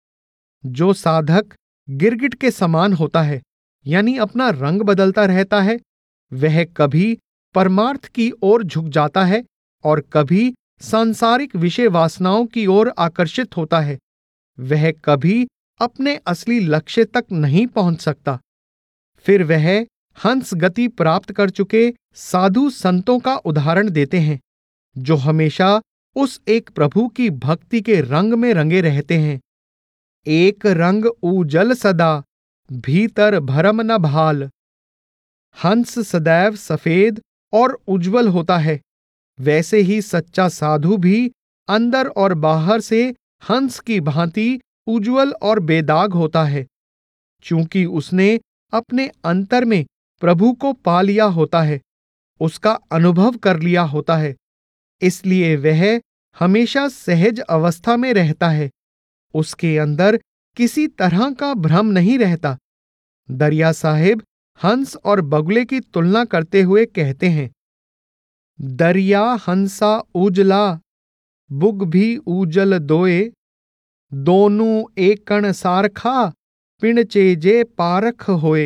जो साधक गिरगिट के समान होता है, यानी अपना रंग बदलता रहता है, वह कभी परमार्थ की ओर झुक जाता है और कभी सांसारिक विषय वासनाओं की ओर आकर्षित होता है। वह कभी अपने असली लक्ष्य तक नहीं पहुंच सकता। फिर वह हंस गति प्राप्त कर चुके साधु संतों का उदाहरण देते हैं, जो हमेशा उस एक प्रभु की भक्ति के रंग में रंगे रहते हैं। एक रंग उजल सदा, भीतर भरम न भाल। हंस सदैव सफेद और उज्जवल होता है, वैसे ही सच्चा साधु भी अंदर और बाहर से हंस की भांति उज्जवल और बेदाग होता है। चूंकि उसने अपने अंतर में प्रभु को पा लिया होता है, उसका अनुभव कर लिया होता है, इसलिए वह हमेशा सहज अवस्था में रहता है। उसके अंदर किसी तरह का भ्रम नहीं रहता। दरिया साहिब हंस और बगुले की तुलना करते हुए कहते हैं, दरिया हंसा उजला, बुग भी उजल दोए। दोनों एकण सारखा, पिण चेजे पारख होए।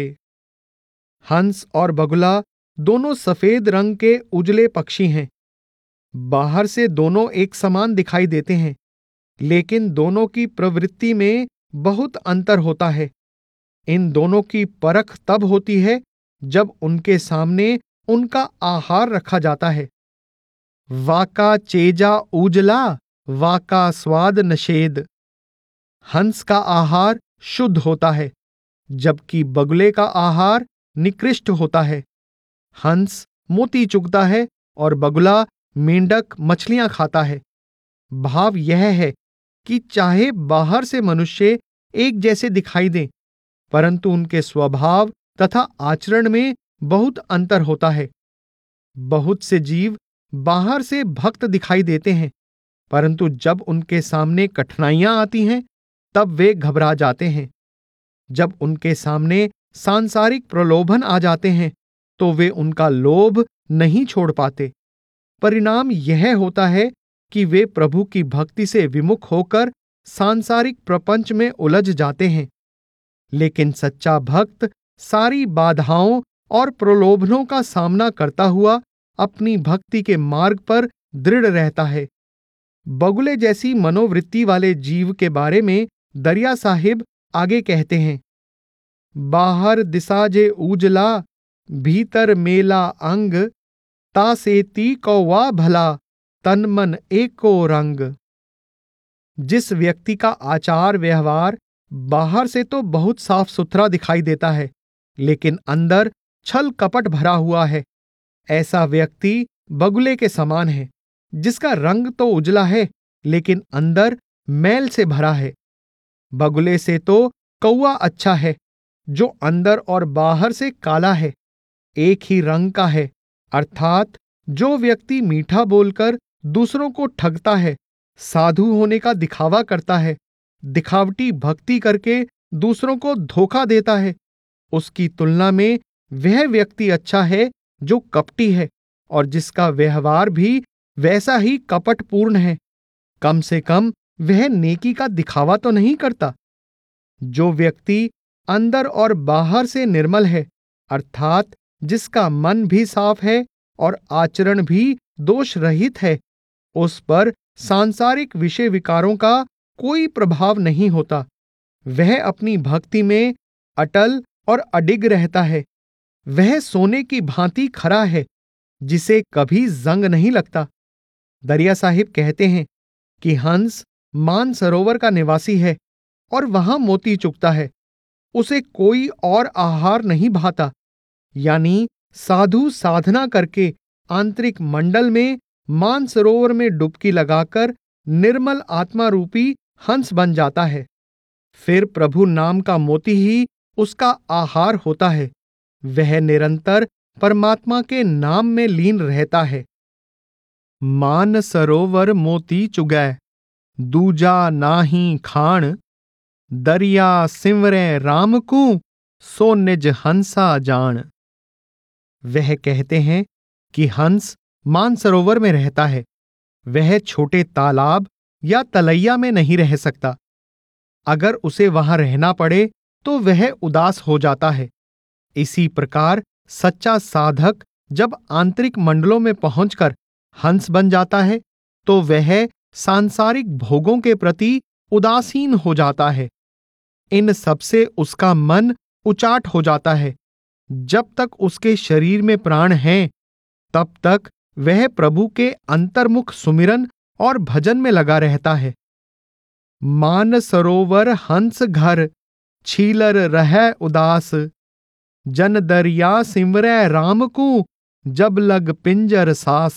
हंस और बगुला दोनों सफेद रंग के उजले पक्षी हैं। बाहर से दोनों एक समान दिखाई देते हैं, लेकिन दोनों की प्रवृत्ति में बहुत अंतर होता है। इन दोनों की परख तब होती है जब उनके सामने उनका आहार रखा जाता है। वाका चेजा उजला, वाका स्वाद नशेद। हंस का आहार शुद्ध होता है, जबकि बगुले का आहार निकृष्ट होता है। हंस मोती चुगता है और बगुला मेंढक मछलियां खाता है। भाव यह है कि चाहे बाहर से मनुष्य एक जैसे दिखाई दें, परंतु उनके स्वभाव तथा आचरण में बहुत अंतर होता है। बहुत से जीव बाहर से भक्त दिखाई देते हैं, परंतु जब उनके सामने कठिनाइयां आती हैं, तब वे घबरा जाते हैं। जब उनके सामने सांसारिक प्रलोभन आ जाते हैं, तो वे उनका लोभ नहीं छोड़ पाते। परिणाम यह होता है कि वे प्रभु की भक्ति से विमुख होकर सांसारिक प्रपंच में उलझ जाते हैं। लेकिन सच्चा भक्त सारी बाधाओं और प्रलोभनों का सामना करता हुआ अपनी भक्ति के मार्ग पर दृढ़ रहता है। बगुले जैसी मनोवृत्ति वाले जीव के बारे में दरिया साहिब आगे कहते हैं, बाहर दिशा जे उजला, भीतर मेला अंग, तासेती कौवा भला, तन मन एको रंग। जिस व्यक्ति का आचार व्यवहार बाहर से तो बहुत साफ सुथरा दिखाई देता है, लेकिन अंदर छल कपट भरा हुआ है, ऐसा व्यक्ति बगुले के समान है, जिसका रंग तो उजला है, लेकिन अंदर मैल से भरा है। बगुले से तो कौवा अच्छा है, जो अंदर और बाहर से काला है, एक ही रंग का है। अर्थात जो व्यक्ति मीठा बोलकर दूसरों को ठगता है, साधु होने का दिखावा करता है, दिखावटी भक्ति करके दूसरों को धोखा देता है, उसकी तुलना में वह व्यक्ति अच्छा है जो कपटी है और जिसका व्यवहार भी वैसा ही कपटपूर्ण है। कम से कम वह नेकी का दिखावा तो नहीं करता। जो व्यक्ति अंदर और बाहर से निर्मल है, अर्थात जिसका मन भी साफ है और आचरण भी दोष रहित है, उस पर सांसारिक विषय विकारों का कोई प्रभाव नहीं होता। वह अपनी भक्ति में अटल और अडिग रहता है। वह सोने की भांति खरा है, जिसे कभी जंग नहीं लगता। दरिया साहिब कहते हैं कि हंस मानसरोवर का निवासी है और वहां मोती चुगता है। उसे कोई और आहार नहीं भाता, यानी साधु साधना करके आंतरिक मंडल में मानसरोवर में डुबकी लगाकर निर्मल आत्मा रूपी हंस बन जाता है। फिर प्रभु नाम का मोती ही उसका आहार होता है। वह निरंतर परमात्मा के नाम में लीन रहता है। मान सरोवर मोती चुगै, दूजा नाही खाण, दरिया सिमरै राम को, सो निज हंसा जान। वह कहते हैं कि हंस मानसरोवर में रहता है। वह छोटे तालाब या तलैया में नहीं रह सकता। अगर उसे वहां रहना पड़े तो वह उदास हो जाता है। इसी प्रकार सच्चा साधक जब आंतरिक मंडलों में पहुंचकर हंस बन जाता है, तो वह सांसारिक भोगों के प्रति उदासीन हो जाता है। इन सबसे उसका मन उचाट हो जाता है। जब तक उसके शरीर में प्राण हैं, तब तक वह प्रभु के अंतर्मुख सुमिरन और भजन में लगा रहता है। मान सरोवर हंस घर, छीलर रह उदास, जन दरिया सिमरै राम को, जब लग पिंजर सास।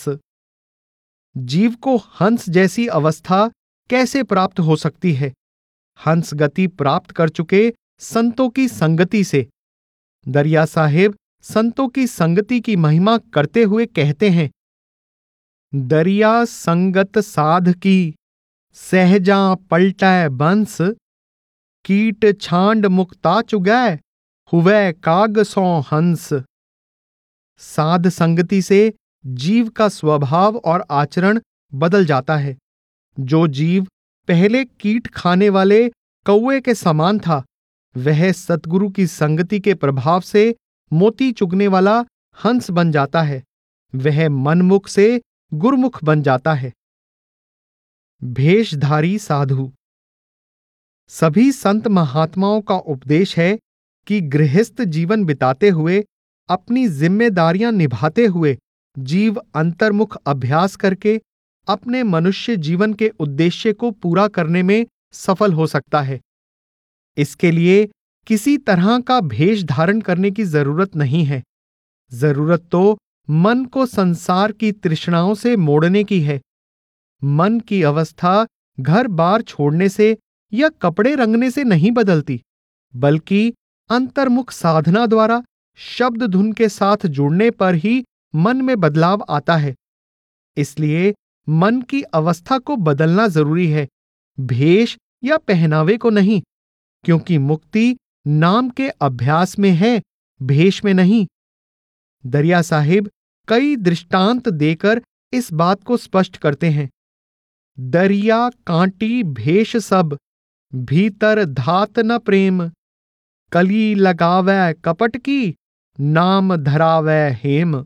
जीव को हंस जैसी अवस्था कैसे प्राप्त हो सकती है? हंस गति प्राप्त कर चुके संतों की संगति से। दरिया साहिब संतों की संगति की महिमा करते हुए कहते हैं, दरिया संगत साध की, सहजा पलटै बंस, कीट छांड मुक्ता चुगै, हुवै काग सौ हंस। साध संगति से जीव का स्वभाव और आचरण बदल जाता है। जो जीव पहले कीट खाने वाले कौवे के समान था, वह सतगुरु की संगति के प्रभाव से मोती चुगने वाला हंस बन जाता है। वह मनमुख से गुरमुख बन जाता है। भेषधारी साधु। सभी संत महात्माओं का उपदेश है कि गृहस्थ जीवन बिताते हुए, अपनी जिम्मेदारियां निभाते हुए जीव अंतर्मुख अभ्यास करके अपने मनुष्य जीवन के उद्देश्य को पूरा करने में सफल हो सकता है। इसके लिए किसी तरह का भेष धारण करने की जरूरत नहीं है। जरूरत तो मन को संसार की तृष्णाओं से मोड़ने की है। मन की अवस्था घर बार छोड़ने से या कपड़े रंगने से नहीं बदलती, बल्कि अंतर्मुख साधना द्वारा शब्द धुन के साथ जुड़ने पर ही मन में बदलाव आता है। इसलिए मन की अवस्था को बदलना जरूरी है, भेष या पहनावे को नहीं, क्योंकि मुक्ति नाम के अभ्यास में है, भेष में नहीं। दरिया साहिब कई दृष्टांत देकर इस बात को स्पष्ट करते हैं। दरिया कांटी भेष सब, भीतर धात न प्रेम, कली लगावै कपट की, नाम धरावै हेम।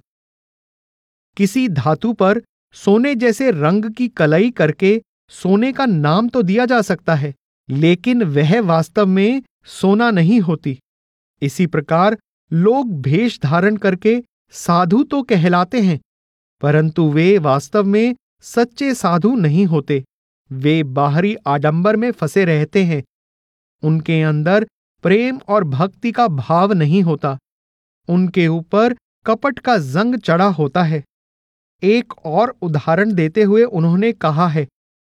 किसी धातु पर सोने जैसे रंग की कलई करके सोने का नाम तो दिया जा सकता है, लेकिन वह वास्तव में सोना नहीं होती। इसी प्रकार लोग भेष धारण करके साधु तो कहलाते हैं, परंतु वे वास्तव में सच्चे साधु नहीं होते। वे बाहरी आडंबर में फंसे रहते हैं। उनके अंदर प्रेम और भक्ति का भाव नहीं होता। उनके ऊपर कपट का जंग चढ़ा होता है। एक और उदाहरण देते हुए उन्होंने कहा है,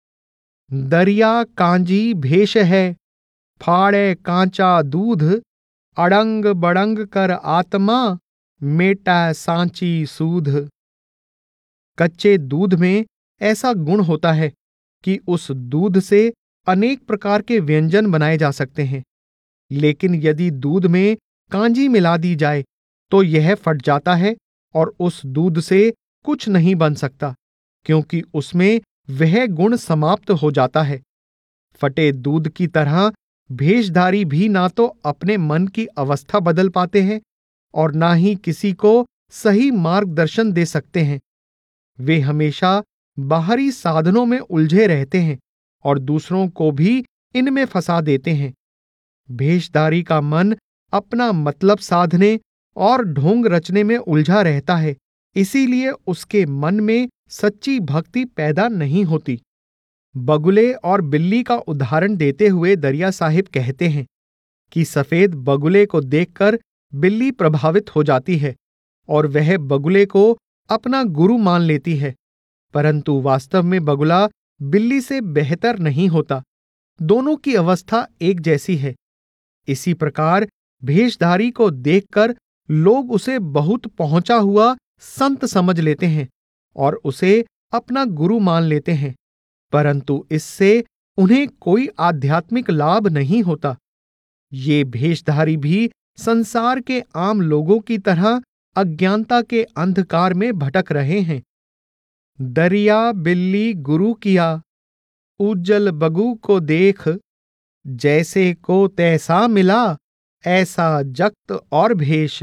दरिया कांजी भेष है, फाड़े कांचा दूध, अड़ंग बड़ंग कर आत्मा, मेटा सांची सूध। कच्चे दूध में ऐसा गुण होता है कि उस दूध से अनेक प्रकार के व्यंजन बनाए जा सकते हैं, लेकिन यदि दूध में कांजी मिला दी जाए तो यह फट जाता है और उस दूध से कुछ नहीं बन सकता, क्योंकि उसमें वह गुण समाप्त हो जाता है। फटे दूध की तरह भेषधारी भी ना तो अपने मन की अवस्था बदल पाते हैं और ना ही किसी को सही मार्गदर्शन दे सकते हैं। वे हमेशा बाहरी साधनों में उलझे रहते हैं और दूसरों को भी इनमें फंसा देते हैं। भेषधारी का मन अपना मतलब साधने और ढोंग रचने में उलझा रहता है, इसीलिए उसके मन में सच्ची भक्ति पैदा नहीं होती। बगुले और बिल्ली का उदाहरण देते हुए दरिया साहिब कहते हैं कि सफेद बगुले को देखकर बिल्ली प्रभावित हो जाती है और वह बगुले को अपना गुरु मान लेती है, परंतु वास्तव में बगुला बिल्ली से बेहतर नहीं होता। दोनों की अवस्था एक जैसी है। इसी प्रकार भेषधारी को देखकर लोग उसे बहुत पहुंचा हुआ संत समझ लेते हैं और उसे अपना गुरु मान लेते हैं, परंतु इससे उन्हें कोई आध्यात्मिक लाभ नहीं होता। ये भेषधारी भी संसार के आम लोगों की तरह अज्ञानता के अंधकार में भटक रहे हैं। दरिया बिल्ली गुरु किया, उज्जल बगु को देख, जैसे को तैसा मिला, ऐसा जक्त और भेष।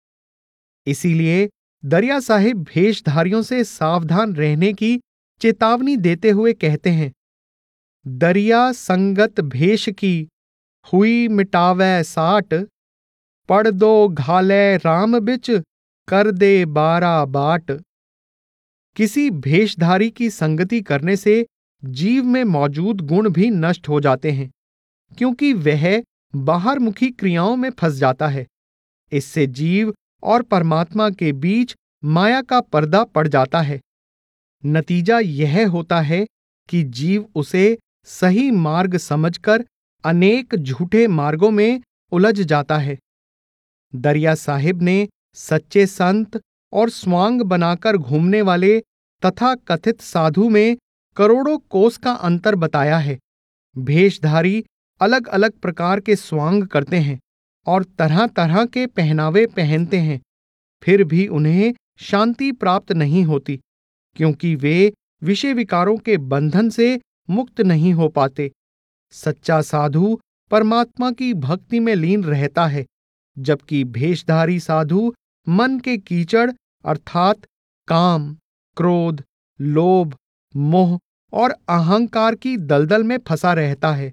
इसीलिए दरिया साहिब भेषधारियों से सावधान रहने की चेतावनी देते हुए कहते हैं, दरिया संगत भेष की, हुई मिटावै साट, पड़ दो घाले राम बिच, कर दे बारा बाट। किसी भेषधारी की संगति करने से जीव में मौजूद गुण भी नष्ट हो जाते हैं, क्योंकि वह बाहरमुखी क्रियाओं में फंस जाता है। इससे जीव और परमात्मा के बीच माया का पर्दा पड़ जाता है। नतीजा यह होता है कि जीव उसे सही मार्ग समझकर अनेक झूठे मार्गों में उलझ जाता है। दरिया साहिब ने सच्चे संत और स्वांग बनाकर घूमने वाले तथा कथित साधु में करोड़ों कोस का अंतर बताया है। भेषधारी अलग अलग प्रकार के स्वांग करते हैं और तरह तरह के पहनावे पहनते हैं, फिर भी उन्हें शांति प्राप्त नहीं होती, क्योंकि वे विषय विकारों के बंधन से मुक्त नहीं हो पाते। सच्चा साधु परमात्मा की भक्ति में लीन रहता है, जबकि भेषधारी साधु मन के कीचड़ अर्थात काम, क्रोध, लोभ, मोह और अहंकार की दलदल में फंसा रहता है।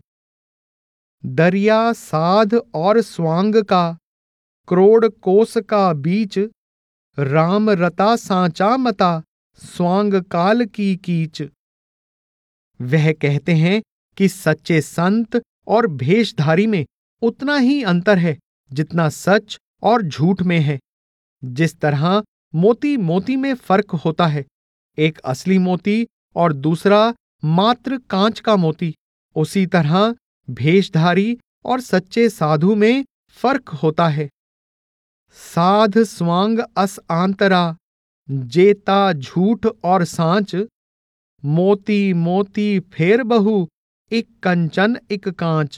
दरिया साध और स्वांग का, क्रोड़ कोस का बीच, राम रता सांचा मता, स्वांग काल की कीच। वह कहते हैं कि सच्चे संत और भेषधारी में उतना ही अंतर है जितना सच और झूठ में है। जिस तरह मोती मोती में फर्क होता है, एक असली मोती और दूसरा मात्र कांच का मोती, उसी तरह भेषधारी और सच्चे साधु में फर्क होता है। साध स्वांग अस आंतरा, जेता झूठ और सांच, मोती मोती फेर बहु, एक कंचन एक कांच।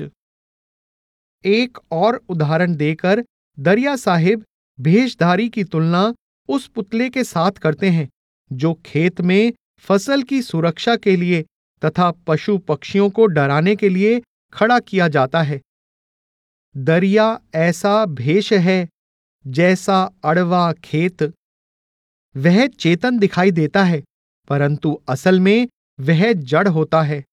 एक और उदाहरण देकर दरिया साहिब भेषधारी की तुलना उस पुतले के साथ करते हैं जो खेत में फसल की सुरक्षा के लिए तथा पशु पक्षियों को डराने के लिए खड़ा किया जाता है। दरिया ऐसा भेष है जैसा अड़वा खेत। वह चेतन दिखाई देता है परंतु असल में वह जड़ होता है।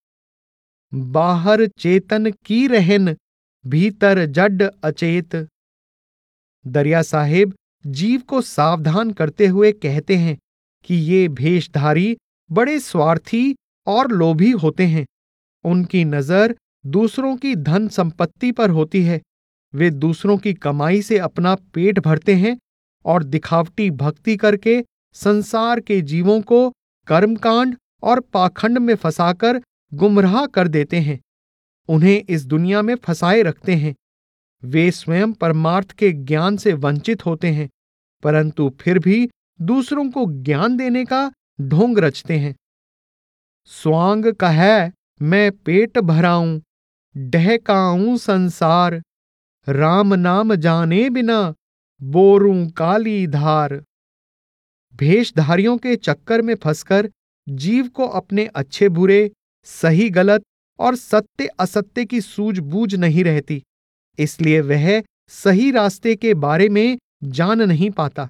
बाहर चेतन की रहन, भीतर जड अचेत। दरिया साहिब जीव को सावधान करते हुए कहते हैं कि ये भेषधारी बड़े स्वार्थी और लोभी होते हैं। उनकी नजर दूसरों की धन संपत्ति पर होती है। वे दूसरों की कमाई से अपना पेट भरते हैं और दिखावटी भक्ति करके संसार के जीवों को कर्मकांड और पाखंड में फंसाकर गुमराह कर देते हैं। उन्हें इस दुनिया में फंसाए रखते हैं। वे स्वयं परमार्थ के ज्ञान से वंचित होते हैं परंतु फिर भी दूसरों को ज्ञान देने का ढोंग रचते हैं। स्वांग कहे मैं पेट भराऊं, डहकाऊं संसार, राम नाम जाने बिना बोरूं काली धार। भेषधारियों के चक्कर में फंसकर जीव को अपने अच्छे बुरे, सही गलत और सत्य असत्य की सूझबूझ नहीं रहती, इसलिए वह सही रास्ते के बारे में जान नहीं पाता।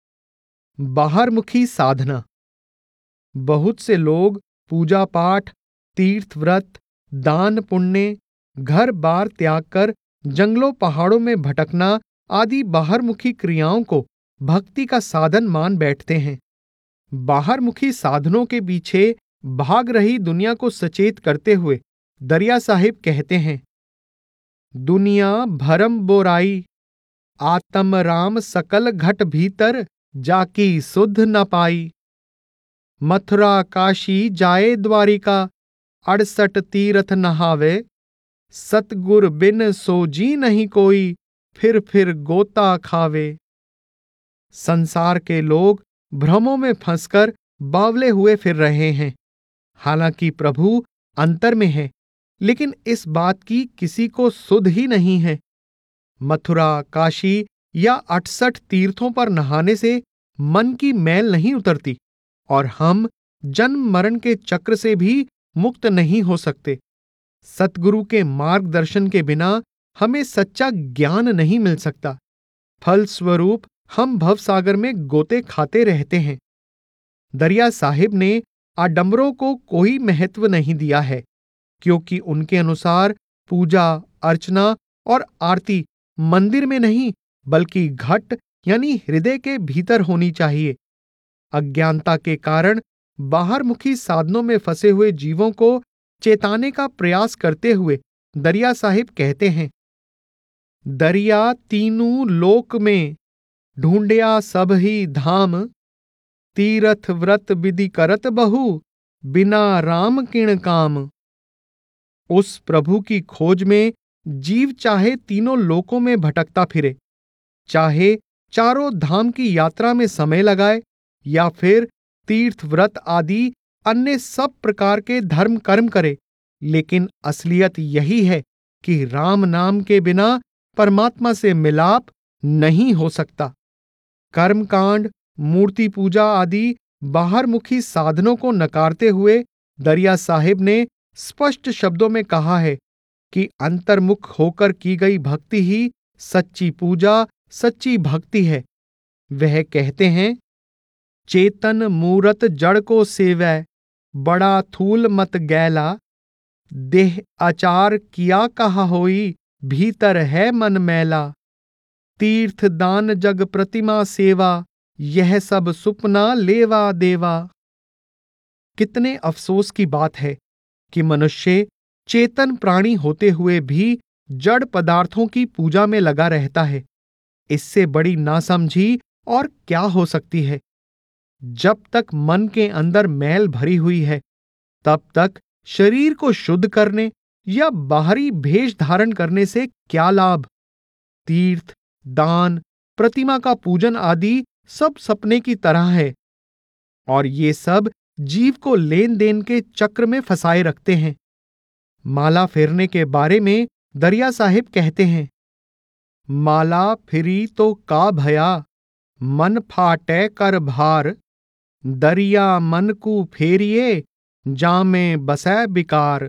बाहरमुखी साधना। बहुत से लोग पूजा पाठ, तीर्थ व्रत, दान पुण्य, घर बार त्याग कर जंगलों पहाड़ों में भटकना आदि बाहरमुखी क्रियाओं को भक्ति का साधन मान बैठते हैं। बाहरमुखी साधनों के पीछे भाग रही दुनिया को सचेत करते हुए दरिया साहिब कहते हैं, दुनिया भरम बोराई, आत्म राम सकल घट भीतर, जाकी सुध न पाई। मथुरा काशी जाए द्वारिका, 68 तीरथ नहावे, सतगुर बिन सोजी नहीं कोई, फिर गोता खावे। संसार के लोग भ्रमों में फंसकर बावले हुए फिर रहे हैं। हालांकि प्रभु अंतर में है, लेकिन इस बात की किसी को सुध ही नहीं है। मथुरा, काशी या 68 तीर्थों पर नहाने से मन की मैल नहीं उतरती और हम जन्म मरण के चक्र से भी मुक्त नहीं हो सकते। सतगुरु के मार्गदर्शन के बिना हमें सच्चा ज्ञान नहीं मिल सकता। फलस्वरूप हम भवसागर में गोते खाते रहते हैं। दरिया साहिब ने आडंबरों को कोई महत्व नहीं दिया है, क्योंकि उनके अनुसार पूजा अर्चना और आरती मंदिर में नहीं बल्कि घट यानी हृदय के भीतर होनी चाहिए। अज्ञानता के कारण बाहरमुखी साधनों में फंसे हुए जीवों को चेताने का प्रयास करते हुए दरिया साहिब कहते हैं, दरिया तीनों लोक में, ढूंढया सब ही धाम, तीरथ व्रत विधि करत बहु, बिना राम किण काम। उस प्रभु की खोज में जीव चाहे तीनों लोकों में भटकता फिरे, चाहे चारों धाम की यात्रा में समय लगाए या फिर तीर्थ व्रत आदि अन्य सब प्रकार के धर्म कर्म करे, लेकिन असलियत यही है कि राम नाम के बिना परमात्मा से मिलाप नहीं हो सकता। कर्मकांड, मूर्ति पूजा आदि बाहरमुखी साधनों को नकारते हुए दरिया साहिब ने स्पष्ट शब्दों में कहा है कि अंतर्मुख होकर की गई भक्ति ही सच्ची पूजा, सच्ची भक्ति है। वह कहते हैं, चेतन मूरत जड़ को सेवै, बड़ा थूल मत गैला, देह आचार किया कहा होई, भीतर है मन मैला। तीर्थ दान जग प्रतिमा सेवा, यह सब सुपना लेवा देवा। कितने अफसोस की बात है कि मनुष्य चेतन प्राणी होते हुए भी जड़ पदार्थों की पूजा में लगा रहता है। इससे बड़ी नासमझी और क्या हो सकती है। जब तक मन के अंदर मैल भरी हुई है, तब तक शरीर को शुद्ध करने या बाहरी भेष धारण करने से क्या लाभ। तीर्थ, दान, प्रतिमा का पूजन आदि सब सपने की तरह है और ये सब जीव को लेन देन के चक्र में फंसाए रखते हैं। माला फेरने के बारे में दरिया साहिब कहते हैं, माला फिरी तो का भया, मन फाटे कर भार, दरिया मन को फेरिए, जामे बसै बिकार।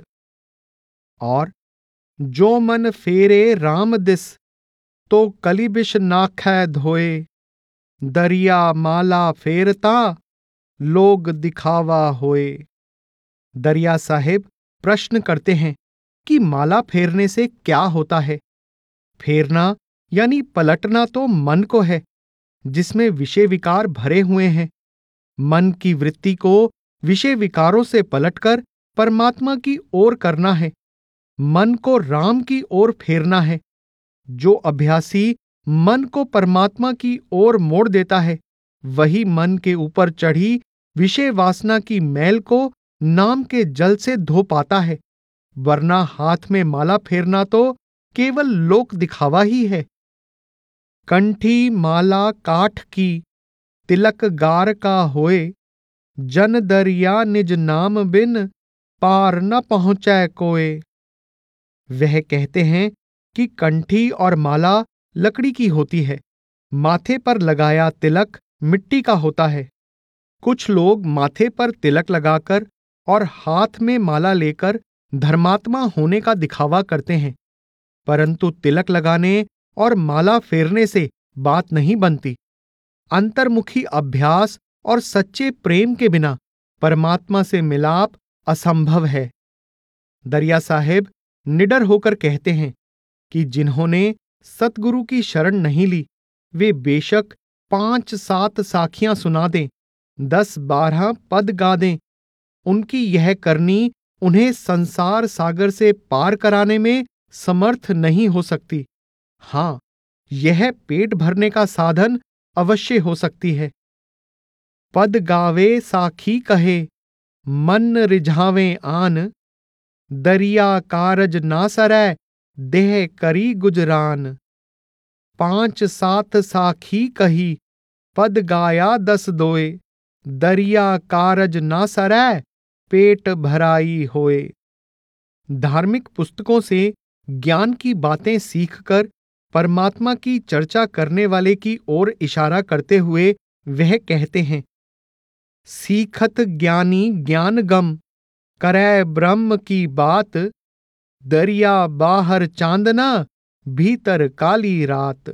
और जो मन फेरे राम दिस, तो कलिबिश नाखै धोए, दरिया माला फेरता, लोग दिखावा होए। दरिया साहिब प्रश्न करते हैं कि माला फेरने से क्या होता है। फेरना यानी पलटना तो मन को है, जिसमें विषय विकार भरे हुए हैं। मन की वृत्ति को विषय विकारों से पलटकर परमात्मा की ओर करना है। मन को राम की ओर फेरना है। जो अभ्यासी मन को परमात्मा की ओर मोड़ देता है, वही मन के ऊपर चढ़ी विषय वासना की मैल को नाम के जल से धो पाता है। वरना हाथ में माला फेरना तो केवल लोक दिखावा ही है। कंठी माला काठ की, तिलक गार का होए, जन दरिया निज नाम बिन, पार न पहुंचै कोए। वह कहते हैं कि कंठी और माला लकड़ी की होती है, माथे पर लगाया तिलक मिट्टी का होता है। कुछ लोग माथे पर तिलक लगाकर और हाथ में माला लेकर धर्मात्मा होने का दिखावा करते हैं, परंतु तिलक लगाने और माला फेरने से बात नहीं बनती। अंतर्मुखी अभ्यास और सच्चे प्रेम के बिना परमात्मा से मिलाप असंभव है। दरिया साहिब निडर होकर कहते हैं कि जिन्होंने सतगुरु की शरण नहीं ली, वे बेशक 5-7 साखियां सुना दें, 10-12 पद गा दें, उनकी यह करनी उन्हें संसार सागर से पार कराने में समर्थ नहीं हो सकती। हां, यह पेट भरने का साधन अवश्य हो सकती है। पद गावे साखी कहे, मन रिझावें आन, दरिया कारज ना सरै, देह करी गुजरान। 5-7 साखी कही, पद गाया 10 दोए, दरिया कारज ना सरै, पेट भराई होए। धार्मिक पुस्तकों से ज्ञान की बातें सीखकर परमात्मा की चर्चा करने वाले की ओर इशारा करते हुए वह कहते हैं, सीखत ज्ञानी ज्ञान गम, करै ब्रह्म की बात, दरिया बाहर चांदना, भीतर काली रात।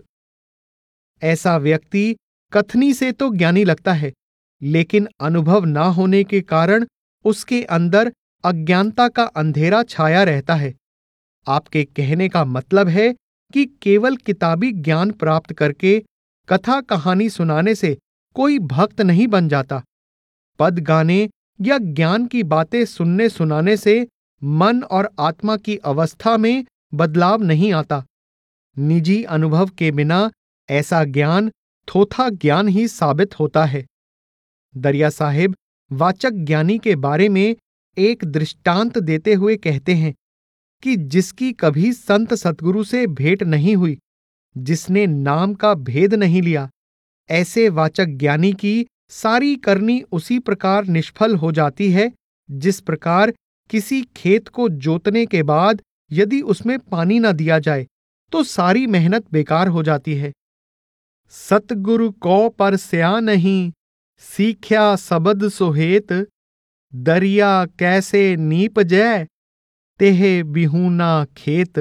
ऐसा व्यक्ति कथनी से तो ज्ञानी लगता है, लेकिन अनुभव ना होने के कारण उसके अंदर अज्ञानता का अंधेरा छाया रहता है। आपके कहने का मतलब है कि केवल किताबी ज्ञान प्राप्त करके कथा कहानी सुनाने से कोई भक्त नहीं बन जाता। पद गाने या ज्ञान की बातें सुनने सुनाने से मन और आत्मा की अवस्था में बदलाव नहीं आता। निजी अनुभव के बिना ऐसा ज्ञान थोथा ज्ञान ही साबित होता है। दरिया साहिब वाचक ज्ञानी के बारे में एक दृष्टांत देते हुए कहते हैं कि जिसकी कभी संत सतगुरु से भेंट नहीं हुई, जिसने नाम का भेद नहीं लिया, ऐसे वाचक ज्ञानी की सारी करनी उसी प्रकार निष्फल हो जाती है जिस प्रकार किसी खेत को जोतने के बाद यदि उसमें पानी न दिया जाए तो सारी मेहनत बेकार हो जाती है। सतगुरु को परस्या नहीं, सीख्या सबद सोहेत, दरिया कैसे नीप जय, तेहे बिहूना खेत।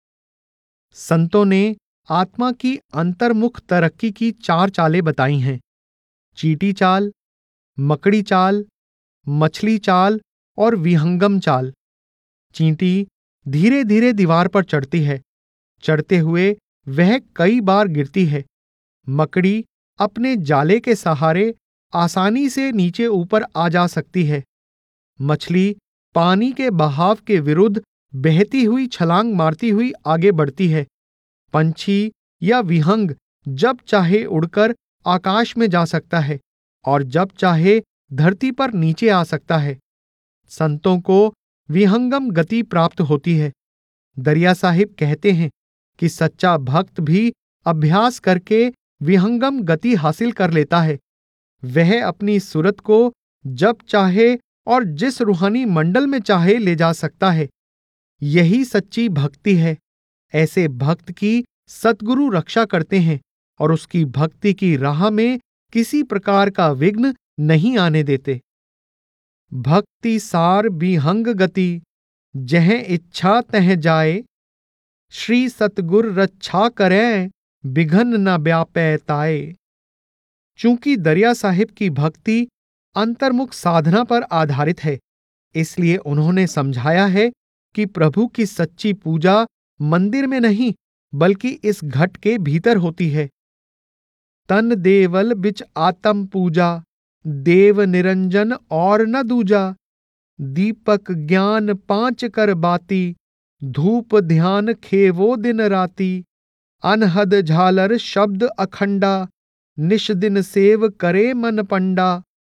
संतों ने आत्मा की अंतर्मुख तरक्की की 4 चालें बताई हैं: चींटी चाल, मकड़ी चाल, मछली चाल और विहंगम चाल। चींटी धीरे धीरे दीवार पर चढ़ती है, चढ़ते हुए वह कई बार गिरती है। मकड़ी अपने जाले के सहारे आसानी से नीचे ऊपर आ जा सकती है। मछली पानी के बहाव के विरुद्ध बहती हुई छलांग मारती हुई आगे बढ़ती है। पंछी या विहंग जब चाहे उड़कर आकाश में जा सकता है और जब चाहे धरती पर नीचे आ सकता है। संतों को विहंगम गति प्राप्त होती है। दरिया साहिब कहते हैं कि सच्चा भक्त भी अभ्यास करके विहंगम गति हासिल कर लेता है। वह अपनी सूरत को जब चाहे और जिस रूहानी मंडल में चाहे ले जा सकता है। यही सच्ची भक्ति है। ऐसे भक्त की सद्गुरु रक्षा करते हैं और उसकी भक्ति की राह में किसी प्रकार का विघ्न नहीं आने देते। भक्ति सार विहंग गति, जह इच्छा तह जाए। श्री सतगुर रक्षा करें, बिघन न व्यापै ताए। चूंकि दरिया साहिब की भक्ति अंतर्मुख साधना पर आधारित है, इसलिए उन्होंने समझाया है कि प्रभु की सच्ची पूजा मंदिर में नहीं बल्कि इस घट के भीतर होती है। तन देवल बिच आत्म पूजा, देव निरंजन और न दूजा। दीपक ज्ञान पांच कर बाती, धूप ध्यान खेवो दिन राती। अनहद झालर शब्द अखंडा, निश दिन सेव करे मन पंडा।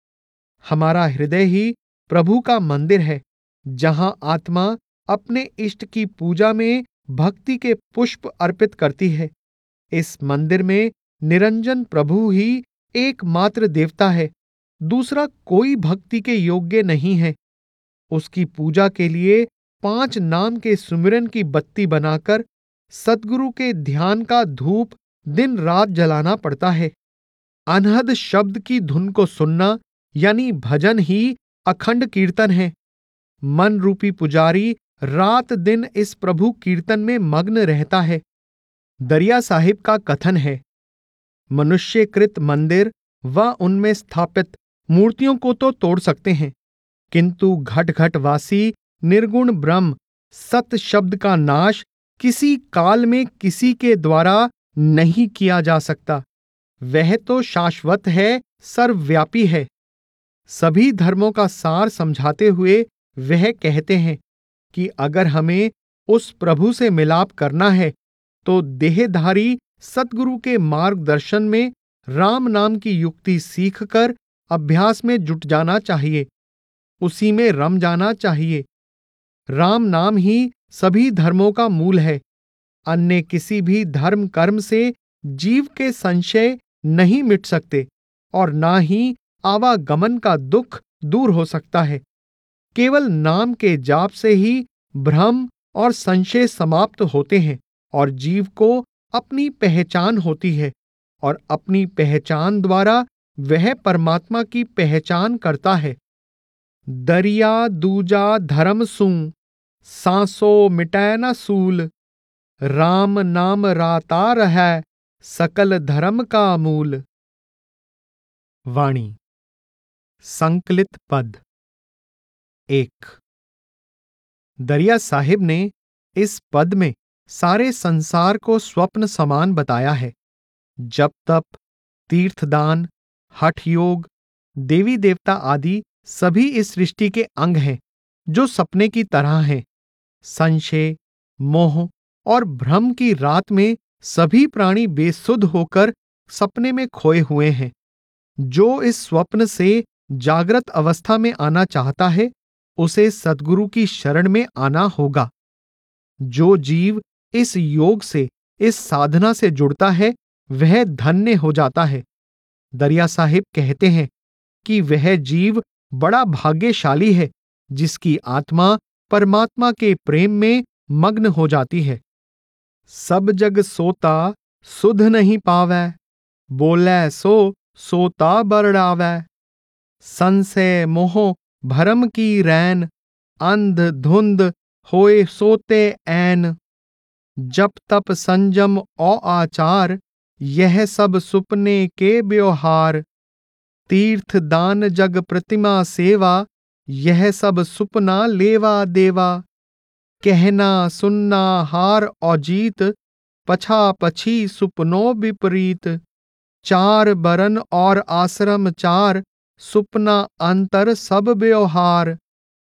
हमारा हृदय ही प्रभु का मंदिर है, जहां आत्मा अपने इष्ट की पूजा में भक्ति के पुष्प अर्पित करती है। इस मंदिर में निरंजन प्रभु ही एकमात्र देवता है। दूसरा कोई भक्ति के योग्य नहीं है। उसकी पूजा के लिए 5 नाम के सुमिरन की बत्ती बनाकर सद्गुरु के ध्यान का धूप दिन रात जलाना पड़ता है। अनहद शब्द की धुन को सुनना यानी भजन ही अखंड कीर्तन है। मन रूपी पुजारी रात दिन इस प्रभु कीर्तन में मग्न रहता है। दरिया साहिब का कथन है, मनुष्यकृत मंदिर व उनमें स्थापित मूर्तियों को तो तोड़ सकते हैं, किंतु घट घट वासी निर्गुण ब्रह्म सत शब्द का नाश किसी काल में किसी के द्वारा नहीं किया जा सकता। वह तो शाश्वत है, सर्वव्यापी है। सभी धर्मों का सार समझाते हुए वह कहते हैं कि अगर हमें उस प्रभु से मिलाप करना है तो देहधारी सतगुरु के मार्गदर्शन में राम नाम की युक्ति सीखकर अभ्यास में जुट जाना चाहिए, उसी में रम जाना चाहिए। राम नाम ही सभी धर्मों का मूल है। अन्य किसी भी धर्म कर्म से जीव के संशय नहीं मिट सकते और ना ही आवागमन का दुख दूर हो सकता है। केवल नाम के जाप से ही भ्रम और संशय समाप्त होते हैं और जीव को अपनी पहचान होती है और अपनी पहचान द्वारा वह परमात्मा की पहचान करता है। दरिया दूजा धर्म सूं, सांसो मिटै न सूल। राम नाम राता रहै, सकल धर्म का मूल। वाणी संकलित पद 1। दरिया साहिब ने इस पद में सारे संसार को स्वप्न समान बताया है। जप तप, तीर्थदान, हठ योग, देवी देवता आदि सभी इस सृष्टि के अंग हैं जो सपने की तरह हैं। संशय, मोह और भ्रम की रात में सभी प्राणी बेसुध होकर सपने में खोए हुए हैं। जो इस स्वप्न से जागृत अवस्था में आना चाहता है, उसे सद्गुरु की शरण में आना होगा। जो जीव इस योग से, इस साधना से जुड़ता है, वह धन्य हो जाता है। दरिया साहिब कहते हैं कि वह जीव बड़ा भाग्यशाली है जिसकी आत्मा परमात्मा के प्रेम में मग्न हो जाती है। सब जग सोता सुध नहीं पावै, बोलै सो सोता बरड़ावै। संशय मोह भरम की रैन, अंध धुंध होए सोते ऐन। जप तप संजम औ आचार, यह सब सुपने के व्यवहार। तीर्थ दान जग प्रतिमा सेवा, यह सब सुपना लेवा देवा। कहना सुनना हार और जीत, पछा पछी सुपनो विपरीत। चार बरन और आश्रम चार, सुपना अंतर सब व्यवहार।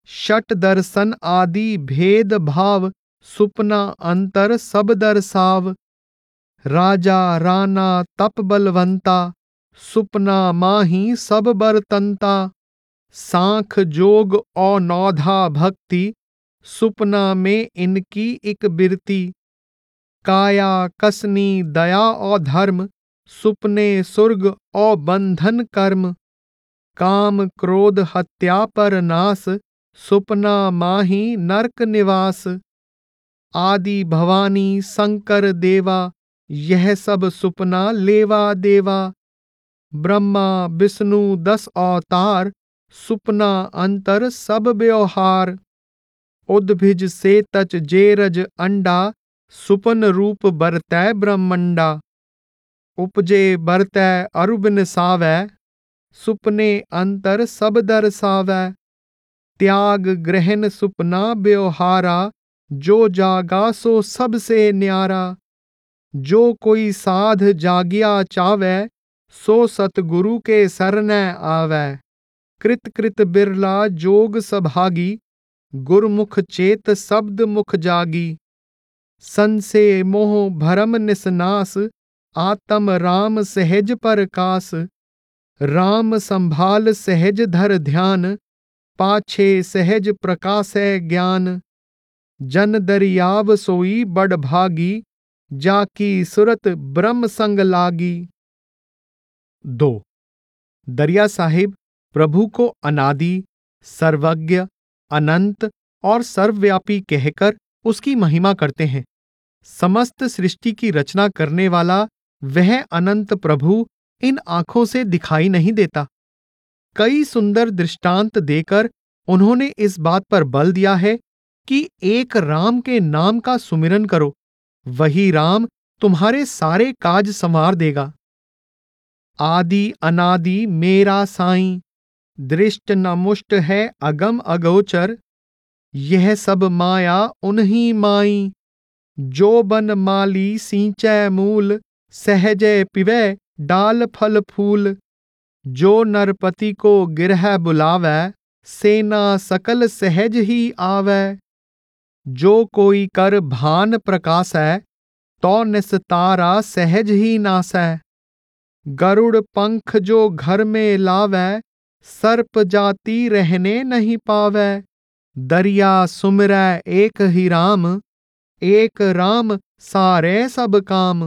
षट दर्शन आदि भेद भाव, सुपना अंतर सब दर्शाव। राजा राना तप बलवंता, सुपना माही सब बरतंता। सांख जोग और नौधा भक्ति, सुपना में इनकी एक बिरती। काया कसनी दया और धर्म, सुपने सुर्ग और बंधन कर्म। काम क्रोध हत्या पर नाश, सुपना माही नरक निवास। आदि भवानी शंकर देवा, यह सब सुपना लेवा देवा। ब्रह्मा विष्णु 10 अवतार, सुपना अंतर सब व्यवहार। उद्भिज से तच जेरज अंडा, सुपन रूप बरतै ब्रह्मंडा। उपजे बरतै अरुबिन सावै, सुपने अंतर सब दर्शावै। त्याग ग्रहण सुपना व्यवहारा, जो जागा सो सबसे न्यारा। जो कोई साध जागिया चावै, सो सतगुरु के सरनै आवै। कृत कृत बिरला जोग सभागी, गुरमुख चेत शब्द मुख जागी। संशय मोह भरम निसनास, आत्म राम सहज परकास। राम संभाल सहज धर ध्यान, पाछे सहज प्रकाशै ज्ञान। जन दरियाव सोई बड़ भागी, जाकी सुरत ब्रह्म संग लागी। 2. दरिया साहिब प्रभु को अनादि, सर्वज्ञ, अनंत और सर्वव्यापी कहकर उसकी महिमा करते हैं। समस्त सृष्टि की रचना करने वाला वह अनंत प्रभु इन आंखों से दिखाई नहीं देता। कई सुंदर दृष्टांत देकर उन्होंने इस बात पर बल दिया है कि एक राम के नाम का सुमिरन करो, वही राम तुम्हारे सारे काज संवार देगा। आदि अनादि मेरा साईं, दृष्ट न मुष्ट है अगम अगोचर। यह सब माया उन्हीं माई, जो बन माली सींचै मूल। सहजै पिवै डाल फल फूल। जो नरपति को गिरह बुलावै, सेना सकल सहज ही आवै। जो कोई कर भान प्रकाशै, तो निस्तारा सहज ही नासै। गरुड़ पंख जो घर में लावै, सर्प जाति रहने नहीं पावै। दरिया सुमिरै एक ही राम, एक राम सारे सब काम।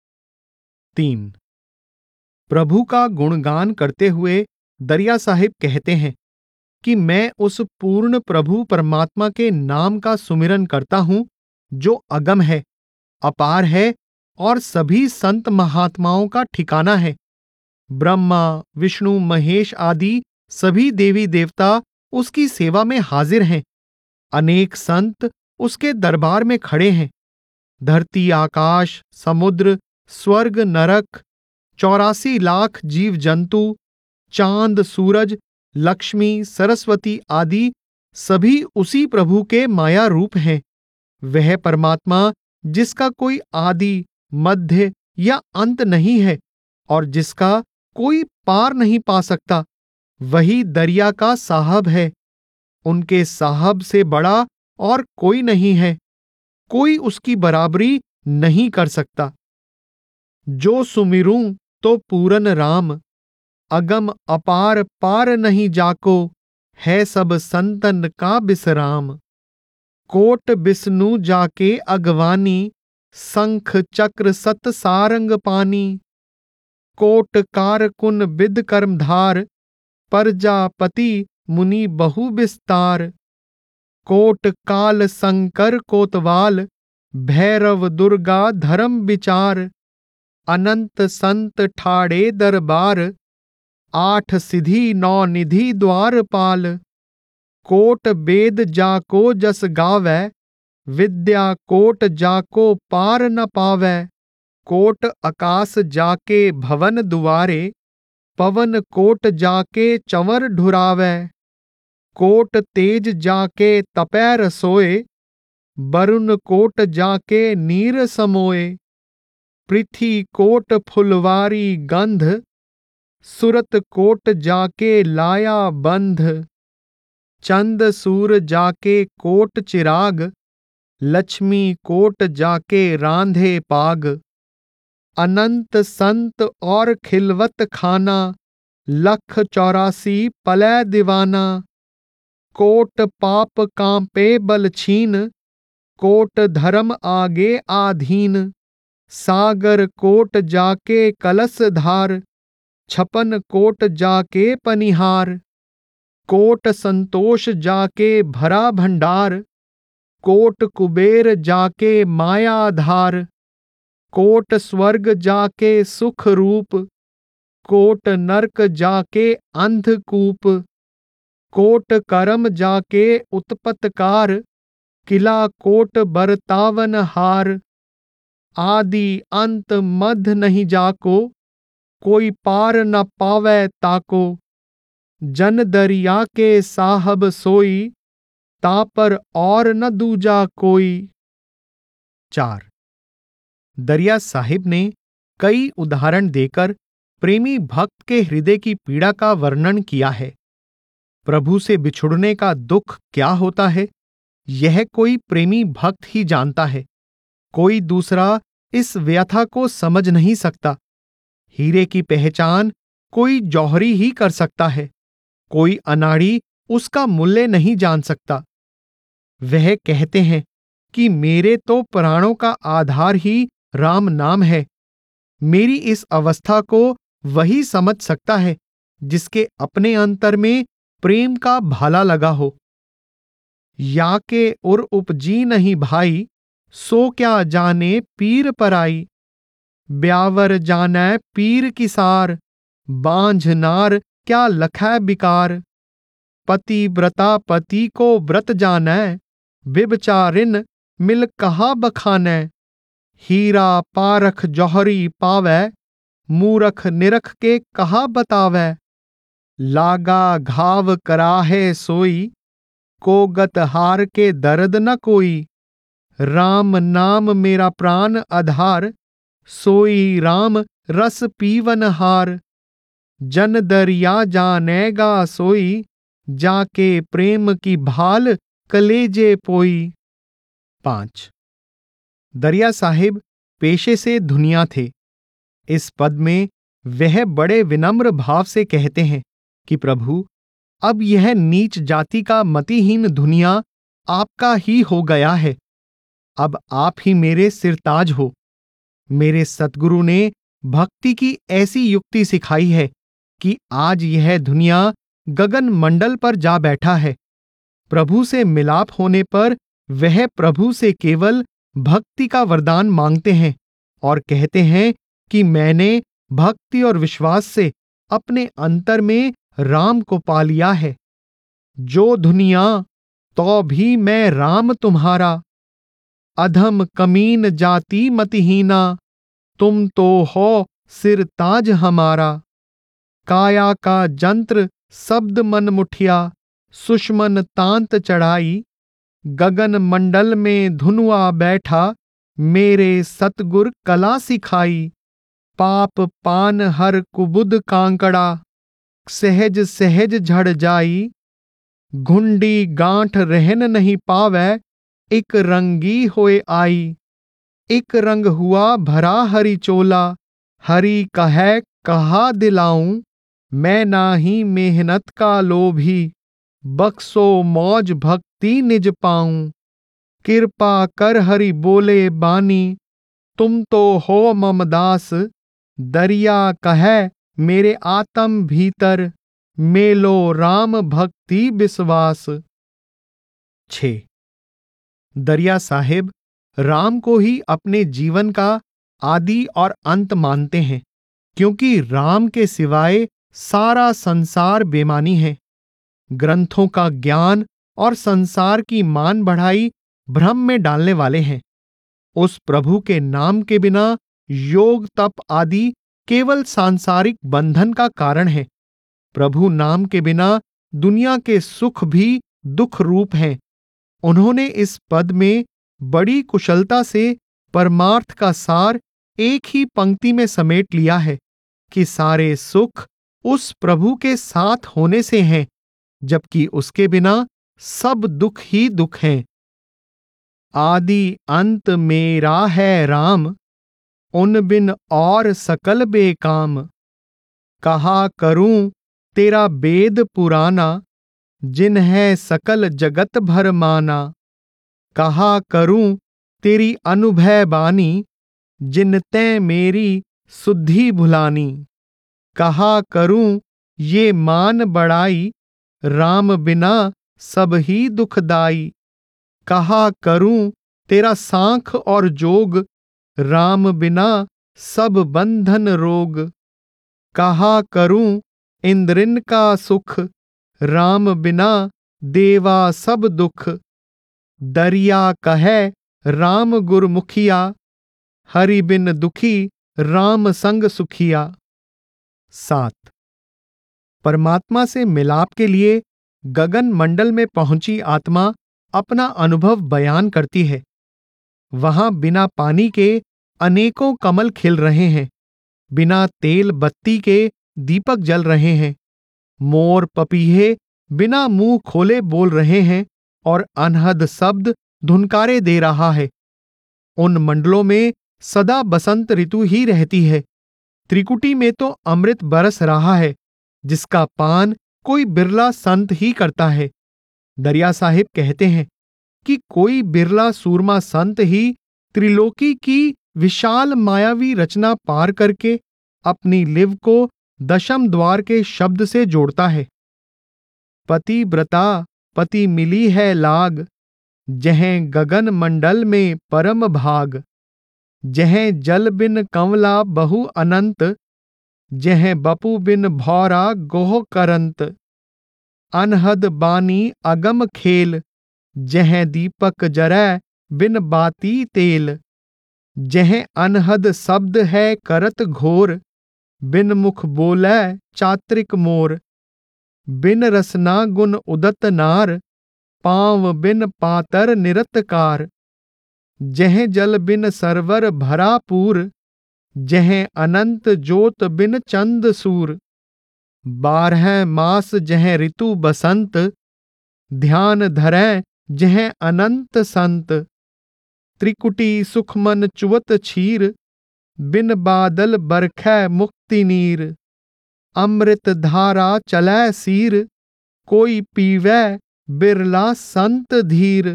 3. प्रभु का गुणगान करते हुए दरिया साहिब कहते हैं कि मैं उस पूर्ण प्रभु परमात्मा के नाम का सुमिरन करता हूं, जो अगम है, अपार है और सभी संत महात्माओं का ठिकाना है। ब्रह्मा विष्णु महेश आदि सभी देवी देवता उसकी सेवा में हाजिर हैं। अनेक संत उसके दरबार में खड़े हैं। धरती आकाश समुद्र स्वर्ग नरक 84 लाख जीव जंतु, चांद सूरज लक्ष्मी सरस्वती आदि सभी उसी प्रभु के माया रूप हैं। वह परमात्मा जिसका कोई आदि मध्य या अंत नहीं है और जिसका कोई पार नहीं पा सकता, वही दरिया का साहब है। उनके साहब से बड़ा और कोई नहीं है, कोई उसकी बराबरी नहीं कर सकता। जो सुमिरूं तो पूरन राम, अगम अपार पार नहीं जाको। है सब संतन का विश्राम। कोट विष्णु जाके अगवानी, शंख चक्र सत सारंग पानी। कोट कारकुन विद कर्मधार, प्रजापति मुनि बहु विस्तार। कोट काल शंकर कोतवाल, भैरव दुर्गा धर्म विचार। अनंत संत ठाड़े दरबार, 8 सिद्धि 9 निधि द्वारपाल। कोट वेद जाको जस गावै, विद्या कोट जाको पार न पावै। कोट आकाश जाके भवन दुआरे, पवन कोट जाके चंवर ढुरावै। कोट तेज जाके तपै रसोए, वरुण कोट जाके नीर समोए। पृथ्वी कोट फुलवारी गंध, सुरत कोट जाके लाया बंध। चंद सूर जाके कोट चिराग, लक्ष्मी कोट जाके रांधे पाग। अनंत संत और खिलवत खाना, लख 84 पलै दीवाना। कोट पाप कांपे बल छीन, कोट धर्म आगे आधीन। सागर कोट जाके कलश धार, 56 कोट जाके पनिहार। कोट संतोष जाके भरा भंडार, कोट कुबेर जाके मायाधार। कोट स्वर्ग जाके सुख रूप, कोट नरक जाके अंधकूप। कोट करम जाके उत्पतकार, किला कोट बरतावन हार। आदि अंत मध्य नहीं जाको, कोई पार न पावे ताको। जन दरिया के साहब सोई, तापर और न दूजा कोई। 4 दरिया साहिब ने कई उदाहरण देकर प्रेमी भक्त के हृदय की पीड़ा का वर्णन किया है। प्रभु से बिछुड़ने का दुख क्या होता है, यह कोई प्रेमी भक्त ही जानता है। कोई दूसरा इस व्यथा को समझ नहीं सकता। हीरे की पहचान कोई जौहरी ही कर सकता है। कोई अनाड़ी उसका मूल्य नहीं जान सकता। वह कहते हैं कि मेरे तो प्राणों का आधार ही राम नाम है। मेरी इस अवस्था को वही समझ सकता है जिसके अपने अंतर में प्रेम का भाला लगा हो। या के उर उपजी नहीं भाई, सो क्या जाने पीर पराई। ब्यावर जानै पीर किसार, बांझ नार क्या लखै बिकार। पतिव्रता पति को व्रत जानै, व्यभिचारिन मिल कहा बखानै। हीरा पारख जौहरी पावै, मूरख निरख के कहा बतावै। लागा घाव कराहे सोई, को गत हार के दर्द न कोई। राम नाम मेरा प्राण आधार, सोई राम रस पीवन हार। जन दरिया जानेगा सोई, जाके प्रेम की भाल कलेजे पोई। 5 दरिया साहिब पेशे से धुनिया थे। इस पद में वह बड़े विनम्र भाव से कहते हैं कि प्रभु, अब यह नीच जाति का मतिहीन धुनिया आपका ही हो गया है। अब आप ही मेरे सिरताज हो। मेरे सतगुरु ने भक्ति की ऐसी युक्ति सिखाई है कि आज यह दुनिया गगन मंडल पर जा बैठा है। प्रभु से मिलाप होने पर वह प्रभु से केवल भक्ति का वरदान मांगते हैं और कहते हैं कि मैंने भक्ति और विश्वास से अपने अंतर में राम को पा लिया है। जो दुनिया तो भी मैं राम तुम्हारा, अधम कमीन जाति मतिहीना। तुम तो हो सिर ताज हमारा। काया का जंत्र शब्द मन मुठिया, सुषमन तांत चढ़ाई। गगन मंडल में धुनुआ बैठा, मेरे सतगुर कला सिखाई। पाप पान हर कुबुद कांकड़ा, सहज सहज झड़ जाई। घुंडी गांठ रहन नहीं पावै, एक रंगी होए आई। एक रंग हुआ भरा हरि चोला, हरि कहे कहा दिलाऊं। मैं नाही मेहनत का लोभी, बक्सो मौज भक्ति निज पाऊं। कृपा कर हरि बोले बानी, तुम तो हो ममदास। दरिया कहे मेरे आत्म भीतर, मेलो राम भक्ति विश्वास। 6 दरिया साहिब राम को ही अपने जीवन का आदि और अंत मानते हैं, क्योंकि राम के सिवाय सारा संसार बेमानी है। ग्रंथों का ज्ञान और संसार की मान बढ़ाई भ्रम में डालने वाले हैं। उस प्रभु के नाम के बिना योग तप आदि केवल सांसारिक बंधन का कारण है। प्रभु नाम के बिना दुनिया के सुख भी दुख रूप हैं। उन्होंने इस पद में बड़ी कुशलता से परमार्थ का सार एक ही पंक्ति में समेट लिया है कि सारे सुख उस प्रभु के साथ होने से हैं जबकि उसके बिना सब दुख ही दुख हैं। आदि अंत मेरा है राम, उन बिन और सकल बेकाम। कहा करूं तेरा वेद पुराना, जिन है सकल जगत भर माना। कहा करूं तेरी अनुभय बानी, जिन तैं मेरी सुद्धि भुलानी। कहा करूं ये मान बड़ाई, राम बिना सब ही दुखदाई। कहा करूं तेरा सांख और जोग, राम बिना सब बंधन रोग। कहा करूं इंद्रिन का सुख, राम बिना देवा सब दुख। दरिया कहे राम गुरमुखिया, हरि बिन दुखी राम संग सुखिया। 7 परमात्मा से मिलाप के लिए गगन मंडल में पहुंची आत्मा अपना अनुभव बयान करती है। वहां बिना पानी के अनेकों कमल खिल रहे हैं, बिना तेल बत्ती के दीपक जल रहे हैं। मोर पपीहे बिना मुंह खोले बोल रहे हैं और अनहद शब्द धुनकारे दे रहा है। उन मंडलों में सदा बसंत ऋतु ही रहती है। त्रिकुटी में तो अमृत बरस रहा है, जिसका पान कोई बिरला संत ही करता है। दरिया साहिब कहते हैं कि कोई बिरला सूरमा संत ही त्रिलोकी की विशाल मायावी रचना पार करके अपनी लिव को दशम द्वार के शब्द से जोड़ता है। पतिव्रता पति मिली है लाग, जहें गगन मंडल में परम भाग। जहें जल बिन कंवला बहु अनंत, जहें बपु बिन भौरा गोह करंत। अनहद बानी अगम खेल, जहें दीपक जरै बिन बाती तेल। जहें अनहद शब्द है करत घोर, बिन मुख बोलै चात्रिक मोर। बिन रसना गुण उदत नार, पांव बिन पातर निरतकार। जहें जल बिन सरवर भरा पूर, जहें अनंत जोत बिन चंद सूर। 12 मास जहें ऋतु बसंत, ध्यान धरै जहें अनंत संत। त्रिकुटी सुख मन चुवत क्षीर, बिन बादल बरखै मुक्ति नीर। अमृत धारा चलै सीर, कोई पीवै बिरला संत धीर।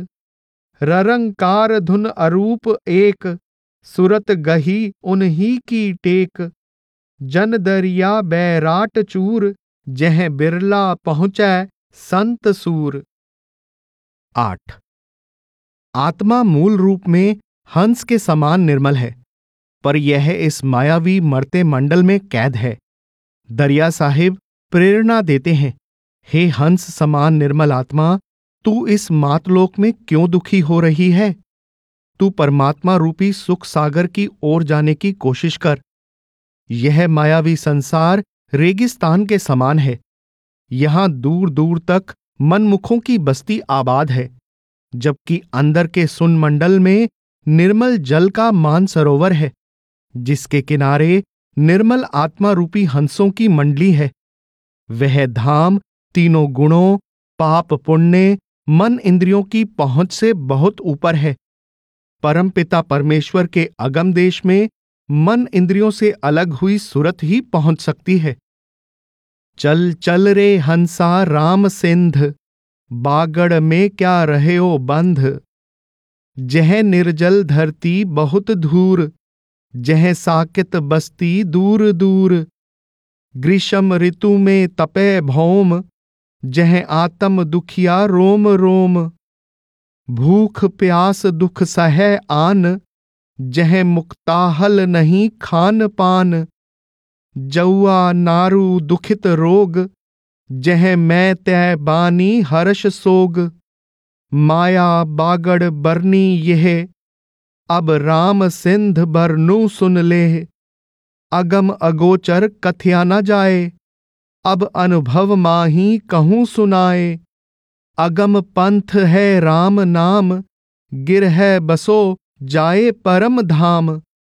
ररंकार धुन अरूप एक, सुरत गही उन्हीं की टेक। जन दरिया बैराट चूर, जह बिरला पहुंचै संत सूर। 8 आत्मा मूल रूप में हंस के समान निर्मल है, पर यह इस मायावी मरते मंडल में कैद है। दरिया साहिब प्रेरणा देते हैं, हे हंस समान निर्मल आत्मा, तू इस मातलोक में क्यों दुखी हो रही है? तू परमात्मा रूपी सुख सागर की ओर जाने की कोशिश कर। यह मायावी संसार रेगिस्तान के समान है। यहां दूर दूर तक मनमुखों की बस्ती आबाद है, जबकि अंदर के सुन मंडल में निर्मल जल का मानसरोवर है, जिसके किनारे निर्मल आत्मा रूपी हंसों की मंडली है। वह धाम तीनों गुणों, पाप पुण्य, मन इंद्रियों की पहुंच से बहुत ऊपर है। परमपिता परमेश्वर के अगम देश में मन इंद्रियों से अलग हुई सुरत ही पहुंच सकती है। चल चल रे हंसा राम सिंध, बागड़ में क्या रहे हो बंध। जह निर्जल धरती बहुत दूर, जह साकित बस्ती दूर दूर। ग्रीष्म ऋतु में तपे भौम, जह आत्म दुखिया रोम रोम। भूख प्यास दुख सह आन, जह मुक्ताहल नहीं खान पान। जौआ नारु दुखित रोग, जह मैं तै बानी हर्ष सोग। माया बागड़ बरनी यह, अब राम सिंध बरनु सुन ले। अगम अगोचर कथ्या न जाए, अब अनुभव माही कहूँ सुनाए। अगम पंथ है राम नाम, गिर है बसो जाए परम धाम।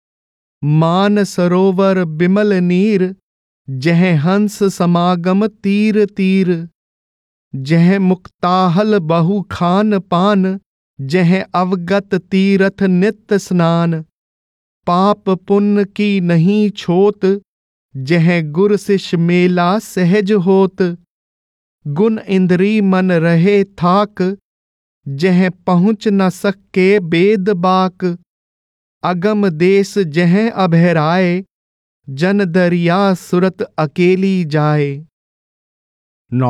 मान सरोवर बिमल नीर, जह हंस समागम तीर तीर। जह मुक्ताहल बहु खान पान, जह अवगत तीरथ नित्य स्नान। पाप पुण्य की नहीं छोत, जह गुर शिष्य मेला सहज होत। गुण इंद्री मन रहे थाक, जह पहुँच न सके बेद बाक। अगम देश जह अभयराय, जन दरिया सुरत अकेली जाए। 9।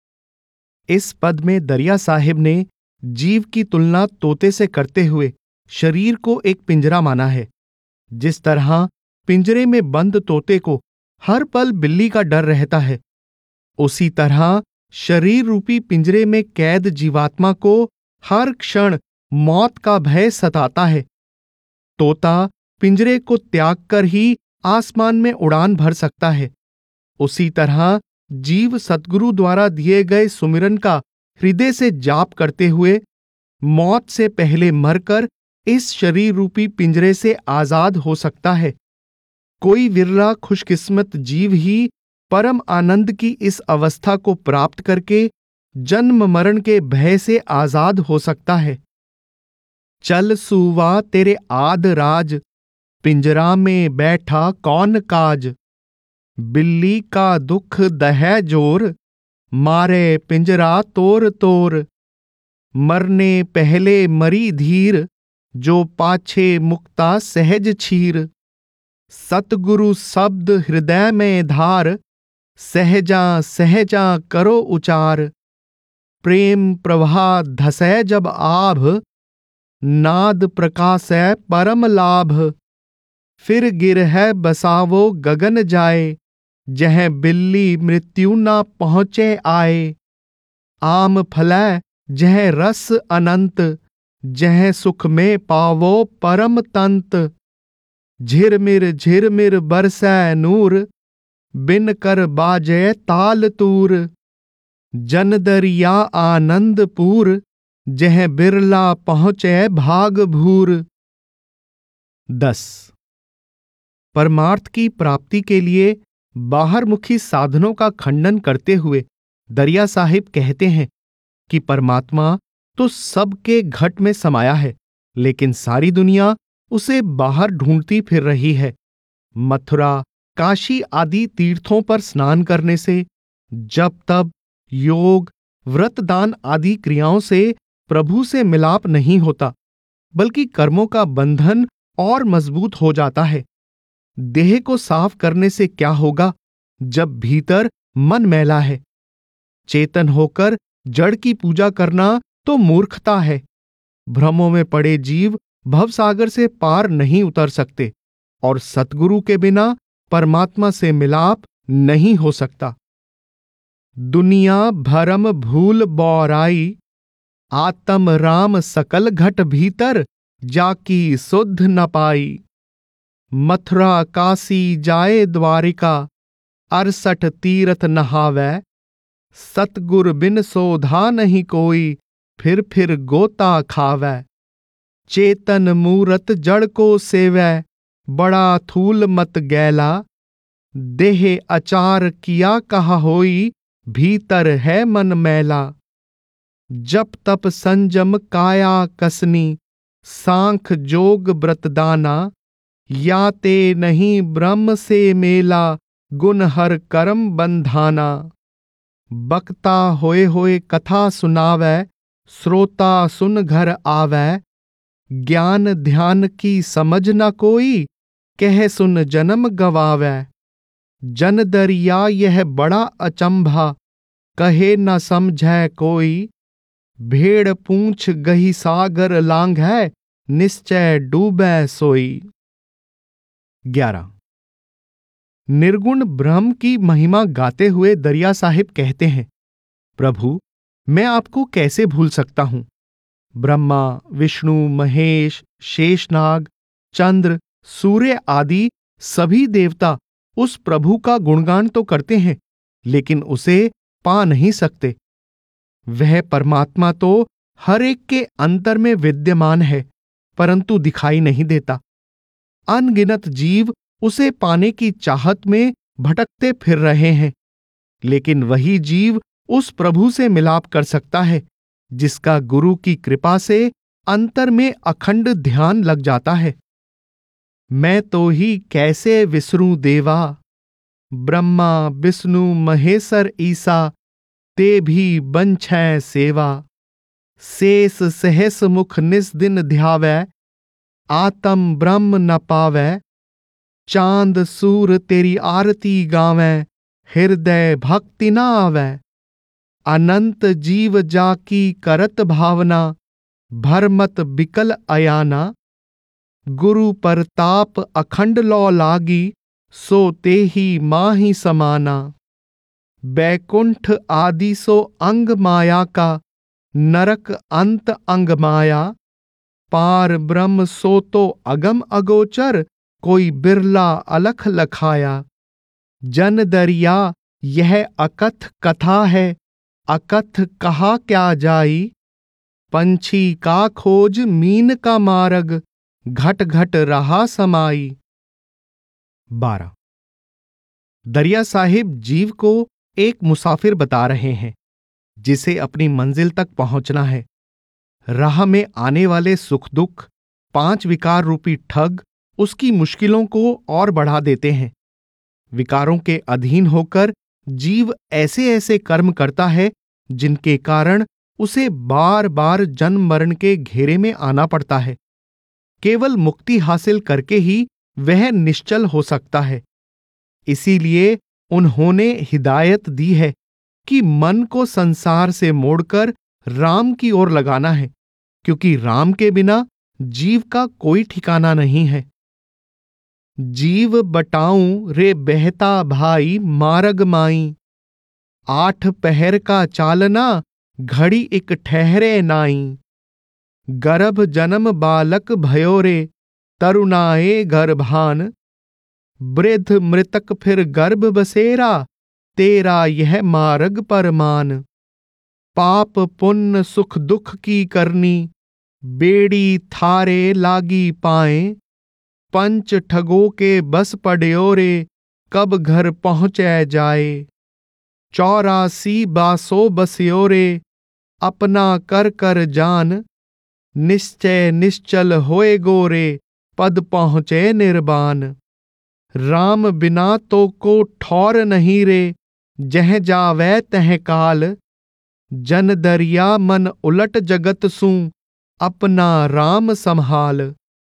इस पद में दरिया साहिब ने जीव की तुलना तोते से करते हुए शरीर को एक पिंजरा माना है। जिस तरह पिंजरे में बंद तोते को हर पल बिल्ली का डर रहता है, उसी तरह शरीर रूपी पिंजरे में कैद जीवात्मा को हर क्षण मौत का भय सताता है। तोता पिंजरे को त्याग कर ही आसमान में उड़ान भर सकता है। उसी तरह जीव सद्गुरु द्वारा दिए गए सुमिरन का हृदय से जाप करते हुए मौत से पहले मरकर इस शरीर रूपी पिंजरे से आजाद हो सकता है। कोई विरला खुशकिस्मत जीव ही परम आनंद की इस अवस्था को प्राप्त करके जन्म मरण के भय से आजाद हो सकता है। चल सुवा तेरे आद राज, पिंजरा में बैठा कौन काज। बिल्ली का दुख दह जोर, मारे पिंजरा तोर तोर। मरने पहले मरी धीर, जो पाछे मुक्ता सहज छीर। सतगुरु शब्द हृदय में धार, सहजा सहजा करो उचार। प्रेम प्रभा धसै जब आभ, नाद प्रकाशै परम लाभ। फिर गिरहै बसावो गगन जाए, जह बिल्ली मृत्यु ना पहुँचे आए। आम फलै जह रस अनंत, जह सुख में पावो परम तंत। झिरमिर बरसै नूर, बिन कर बाजे ताल तूर। जन दरिया आनंदपुर, जह बिरला पहुँचे भाग भूर। 10। परमार्थ की प्राप्ति के लिए बाहरमुखी साधनों का खंडन करते हुए दरिया साहिब कहते हैं कि परमात्मा तो सबके घट में समाया है, लेकिन सारी दुनिया उसे बाहर ढूंढती फिर रही है। मथुरा, काशी आदि तीर्थों पर स्नान करने से, जप तप, योग, व्रत दान आदि क्रियाओं से प्रभु से मिलाप नहीं होता, बल्कि कर्मों का बंधन और मजबूत हो जाता है। देह को साफ करने से क्या होगा जब भीतर मन मैला है। चेतन होकर जड़ की पूजा करना तो मूर्खता है। भ्रमों में पड़े जीव भवसागर से पार नहीं उतर सकते और सतगुरु के बिना परमात्मा से मिलाप नहीं हो सकता। दुनिया भरम भूल बौराई, आत्म राम सकल घट भीतर, जाकी सुध न पाई। मथुरा काशी जाए द्वारिका, 68 तीरथ नहावै। सतगुर बिन सोधा नहीं कोई, फिर गोता खावै। चेतन मूरत जड़ को सेवै, बड़ा थूल मत गैला। देह अचार किया कहा होई, भीतर है मन मैला। जप तप संजम काया कसनी, सांख जोग व्रतदाना। याते नहीं ब्रह्म से मेला, गुण हर कर्म बंधाना। बक्ता होए कथा सुनावै, श्रोता सुन घर आवै। ज्ञान ध्यान की समझ न कोई, कह सुन जन्म गवावै। जन दरिया यह बड़ा अचंभा, कहे न समझै कोई। भेड़ पूंछ गही सागर लांघै, निश्चय डूबै सोई। 11। निर्गुण ब्रह्म की महिमा गाते हुए दरिया साहिब कहते हैं, प्रभु मैं आपको कैसे भूल सकता हूं। ब्रह्मा, विष्णु, महेश, शेषनाग, चंद्र, सूर्य आदि सभी देवता उस प्रभु का गुणगान तो करते हैं, लेकिन उसे पा नहीं सकते। वह परमात्मा तो हर एक के अंतर में विद्यमान है, परंतु दिखाई नहीं देता। अनगिनत जीव उसे पाने की चाहत में भटकते फिर रहे हैं, लेकिन वही जीव उस प्रभु से मिलाप कर सकता है जिसका गुरु की कृपा से अंतर में अखंड ध्यान लग जाता है। मैं तो ही कैसे विसरूं देवा, ब्रह्मा विष्णु महेश्वर ईसा, ते भी बंछै सेवा। शेष सहस मुख निस दिन ध्यावै, आत्म ब्रह्म न पावै। चांद सूर तेरी आरती गावै, हृदय भक्ति न आवै। अनंत जीव जाकी करत भावना, भरमत बिकल अयाना। गुरु परताप अखंड लौ लागी, सो ते ही माही समाना। बैकुंठ आदि सो अंग माया का, नरक अंत अंग माया। पार ब्रह्म सो तो अगम अगोचर, कोई बिरला अलख लखाया। जन दरिया यह अकथ कथा है, अकथ कहा क्या जाई। पंछी का खोज मीन का मार्ग, घट घट रहा समाई। 12। दरिया साहिब जीव को एक मुसाफिर बता रहे हैं जिसे अपनी मंजिल तक पहुंचना है। राह में आने वाले सुख दुख, 5 विकार रूपी ठग उसकी मुश्किलों को और बढ़ा देते हैं। विकारों के अधीन होकर जीव ऐसे ऐसे कर्म करता है जिनके कारण उसे बार बार जन्म मरण के घेरे में आना पड़ता है। केवल मुक्ति हासिल करके ही वह निश्चल हो सकता है। इसीलिए उन्होंने हिदायत दी है कि मन को संसार से मोड़कर राम की ओर लगाना है, क्योंकि राम के बिना जीव का कोई ठिकाना नहीं है। जीव बटाऊं रे बहता भाई मार्ग माई, 8 पहर का चालना घड़ी एक ठहरे नाई। गर्भ जन्म बालक भयो रे, तरुणाए गर्भान। वृद्ध मृतक फिर गर्भ बसेरा, तेरा यह मार्ग परमान। पाप पुण्य सुख दुख की करनी, बेड़ी थारे लागी पाए। पंच ठगों के बस पड्यो रे, कब घर पहुँचे जाए। 84 बासो बस्यो रे, अपना कर कर जान। निश्चय निश्चल होए गोरे, पद पहुँचे निर्वाण। राम बिना तो को ठौर नहीं रे, जह जावै तह काल। जन दरिया मन उलट जगत सूं, अपना राम संभाल।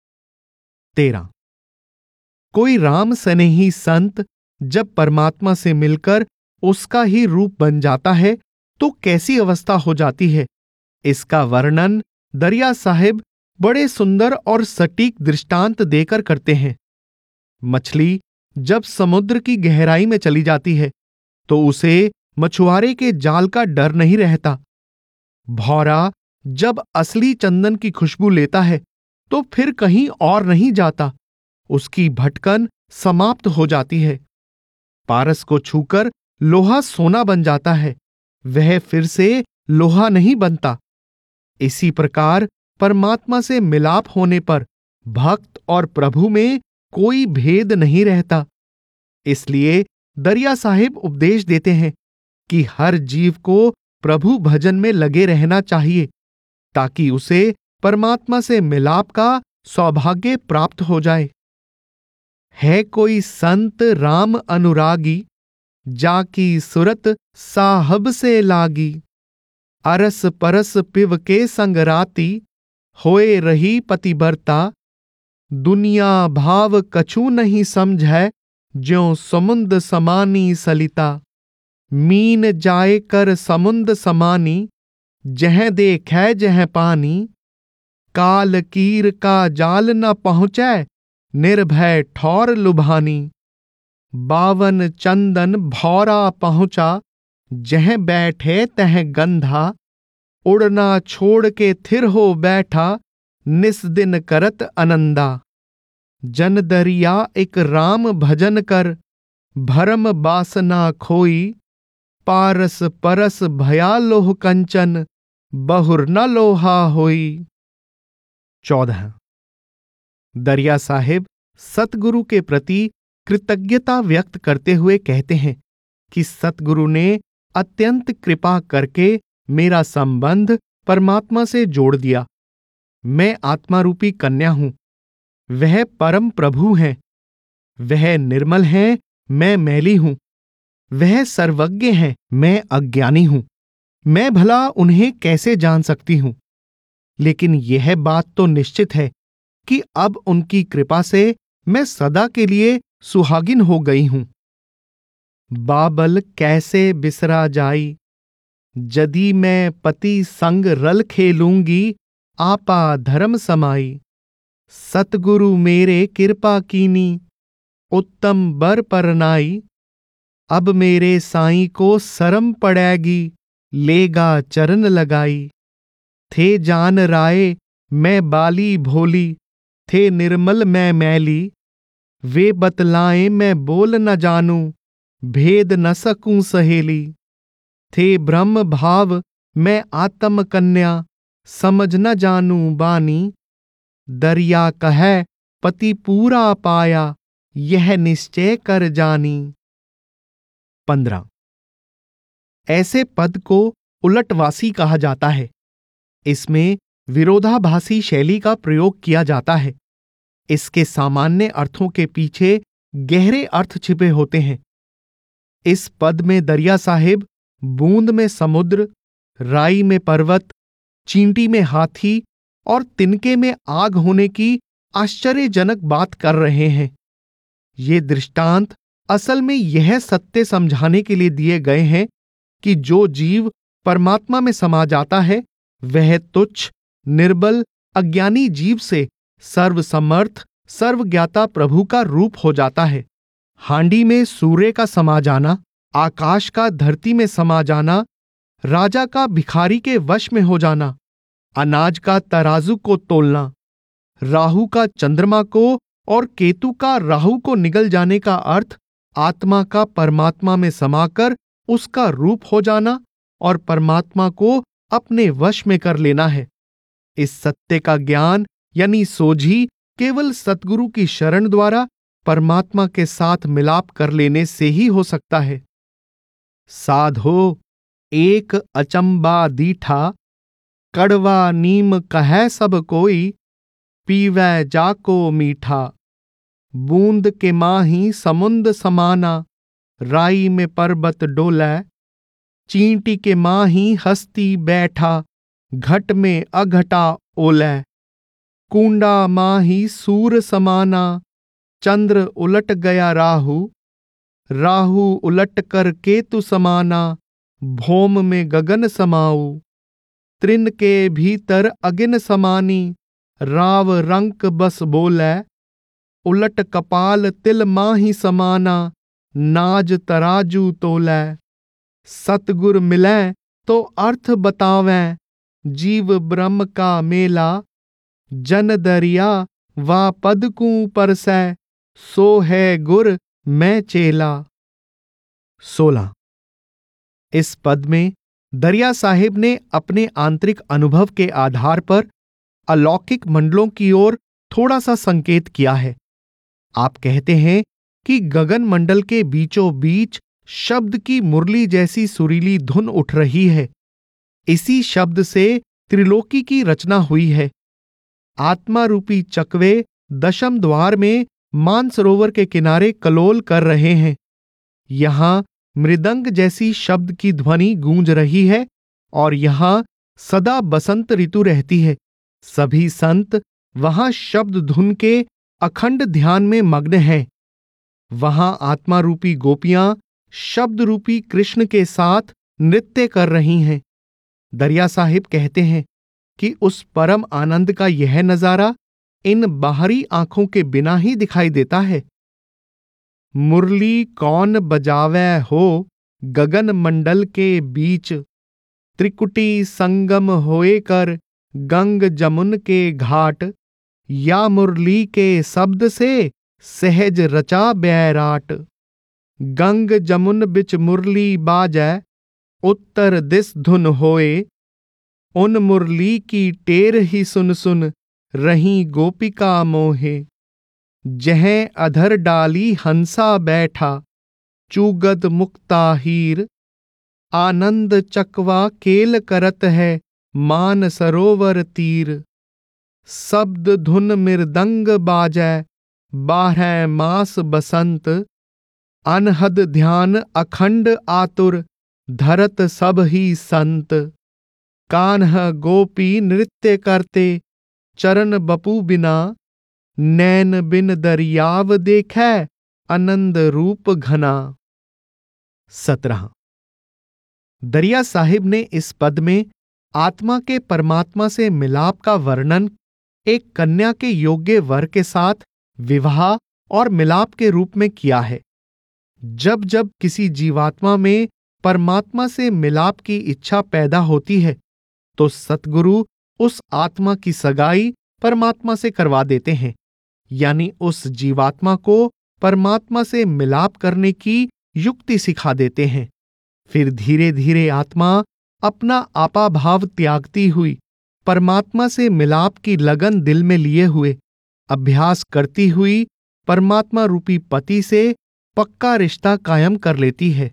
13। कोई राम स्नेही संत जब परमात्मा से मिलकर उसका ही रूप बन जाता है तो कैसी अवस्था हो जाती है, इसका वर्णन दरिया साहिब बड़े सुंदर और सटीक दृष्टांत देकर करते हैं। मछली जब समुद्र की गहराई में चली जाती है तो उसे मछुआरे के जाल का डर नहीं रहता। भौरा जब असली चंदन की खुशबू लेता है तो फिर कहीं और नहीं जाता, उसकी भटकन समाप्त हो जाती है। पारस को छूकर लोहा सोना बन जाता है, वह फिर से लोहा नहीं बनता। इसी प्रकार परमात्मा से मिलाप होने पर भक्त और प्रभु में कोई भेद नहीं रहता। इसलिए दरिया साहिब उपदेश देते हैं कि हर जीव को प्रभु भजन में लगे रहना चाहिए ताकि उसे परमात्मा से मिलाप का सौभाग्य प्राप्त हो जाए। है कोई संत राम अनुरागी, जाकी सुरत साहब से लागी। अरस परस पिव के संग राती, होए रही पतिव्रता। दुनिया भाव कछु नहीं समझै, ज्यों समुंद समानी सलिता। मीन जाए कर समुंद समानी, जह देखै जह पानी। काल कीर का जाल न पहुँचै, निर्भय ठौर लुभानी। 52 चंदन भौरा पहुँचा, जह बैठे तह गंधा। उड़ना छोड़ के थिर हो बैठा, निस दिन करत आनंदा। जन दरिया एक राम भजन कर, भरम बासना खोई। पारस परस भया लोह कंचन, बहुर न लोहा होई। 14। दरिया साहिब सतगुरु के प्रति कृतज्ञता व्यक्त करते हुए कहते हैं कि सतगुरु ने अत्यंत कृपा करके मेरा संबंध परमात्मा से जोड़ दिया। मैं आत्मा रूपी कन्या हूं, वह परम प्रभु हैं। वह निर्मल हैं, मैं मैली हूं। वह सर्वज्ञ हैं, मैं अज्ञानी हूं। मैं भला उन्हें कैसे जान सकती हूं? लेकिन यह बात तो निश्चित है कि अब उनकी कृपा से मैं सदा के लिए सुहागिन हो गई हूं। बाबल कैसे बिसरा जाई, यदि मैं पति संग रल खेलूंगी, आपा धर्म समाई। सतगुरु मेरे कृपा कीनी, उत्तम बर परनाई। अब मेरे साईं को शरम पड़ेगी, लेगा चरण लगाई। थे जान राय मैं बाली भोली, थे निर्मल मैं मैली। वे बतलाएं मैं बोल न जानूं, भेद न सकूं सहेली। थे ब्रह्म भाव मैं आत्म कन्या, समझ न जानूं बानी। दरिया कहे पति पूरा पाया, यह निश्चय कर जानी। 15। ऐसे पद को उलटवासी कहा जाता है। इसमें विरोधाभासी शैली का प्रयोग किया जाता है। इसके सामान्य अर्थों के पीछे गहरे अर्थ छिपे होते हैं। इस पद में दरिया साहिब बूंद में समुद्र, राई में पर्वत, चींटी में हाथी और तिनके में आग होने की आश्चर्यजनक बात कर रहे हैं। ये दृष्टांत असल में यह सत्य समझाने के लिए दिए गए हैं कि जो जीव परमात्मा में समा जाता है, वह तुच्छ, निर्बल, अज्ञानी जीव से सर्वसमर्थ, सर्वज्ञाता प्रभु का रूप हो जाता है। हांडी में सूर्य का समा जाना, आकाश का धरती में समा जाना, राजा का भिखारी के वश में हो जाना, अनाज का तराजू को तोलना, राहु का चंद्रमा को और केतु का राहु को निगल जाने का अर्थ आत्मा का परमात्मा में समाकर उसका रूप हो जाना और परमात्मा को अपने वश में कर लेना है। इस सत्य का ज्ञान यानी सोझी केवल सतगुरु की शरण द्वारा परमात्मा के साथ मिलाप कर लेने से ही हो सकता है। साधो एक अचंबा दीठा, कड़वा नीम कहे सब कोई, पीवै जाको मीठा। बूंद के माही समुंद समाना, राई में पर्वत डोलै। चींटी के माही हस्ती बैठा, घट में अघटा ओलै। कूंडा माही सूर समाना, चंद्र उलट गया राहु। राहु उलट कर केतु समाना, भौम में गगन समाऊ। त्रिन के भीतर अगिन समानी, राव रंक बस बोलै। उलट कपाल तिल माही समाना, नाज तराजू तोलै। सतगुर मिलै तो अर्थ बतावें, जीव ब्रह्म का मेला। जन दरिया वा पद कूं परसै, सो है गुर मैं चेला। 16। इस पद में दरिया साहिब ने अपने आंतरिक अनुभव के आधार पर अलौकिक मंडलों की ओर थोड़ा सा संकेत किया है। आप कहते हैं कि गगन मंडल के बीचों बीच शब्द की मुरली जैसी सुरीली धुन उठ रही है। इसी शब्द से त्रिलोकी की रचना हुई है। आत्मा रूपी चकवे दशम द्वार में मानसरोवर के किनारे कलोल कर रहे हैं। यहां मृदंग जैसी शब्द की ध्वनि गूंज रही है और यहां सदा बसंत ऋतु रहती है। सभी संत वहां शब्द धुन के अखंड ध्यान में मग्न हैं। वहां आत्मा रूपी गोपियां शब्द रूपी कृष्ण के साथ नृत्य कर रही हैं। दरिया साहिब कहते हैं कि उस परम आनंद का यह नजारा इन बाहरी आंखों के बिना ही दिखाई देता है। मुरली कौन बजावे हो, गगन मंडल के बीच। त्रिकुटी संगम होए कर, गंग जमुन के घाट। या मुरली के शब्द से, सहज रचा बैराट। गंग जमुन बिच मुरली बाजै, उत्तर दिस धुन होए। उन मुरली की टेर ही सुन सुन, रही गोपिका मोहे। जह अधर डाली हंसा बैठा, चूगद मुक्ता हीर। आनंद चकवा केल करत है मान सरोवर तीर। शब्द धुन मृदंग बाजै 12 मास बसंत। अनहद ध्यान अखंड आतुर धरत सब ही संत। कान्ह गोपी नृत्य करते चरण बपू बिना। नैन बिन दरियाव देखै आनंद रूप घना। 17। दरिया साहिब ने इस पद में आत्मा के परमात्मा से मिलाप का वर्णन एक कन्या के योग्य वर के साथ विवाह और मिलाप के रूप में किया है। जब जब किसी जीवात्मा में परमात्मा से मिलाप की इच्छा पैदा होती है तो सतगुरु उस आत्मा की सगाई परमात्मा से करवा देते हैं, यानी उस जीवात्मा को परमात्मा से मिलाप करने की युक्ति सिखा देते हैं। फिर धीरे धीरे आत्मा अपना आपा भाव त्यागती हुई परमात्मा से मिलाप की लगन दिल में लिए हुए अभ्यास करती हुई परमात्मा रूपी पति से पक्का रिश्ता कायम कर लेती है।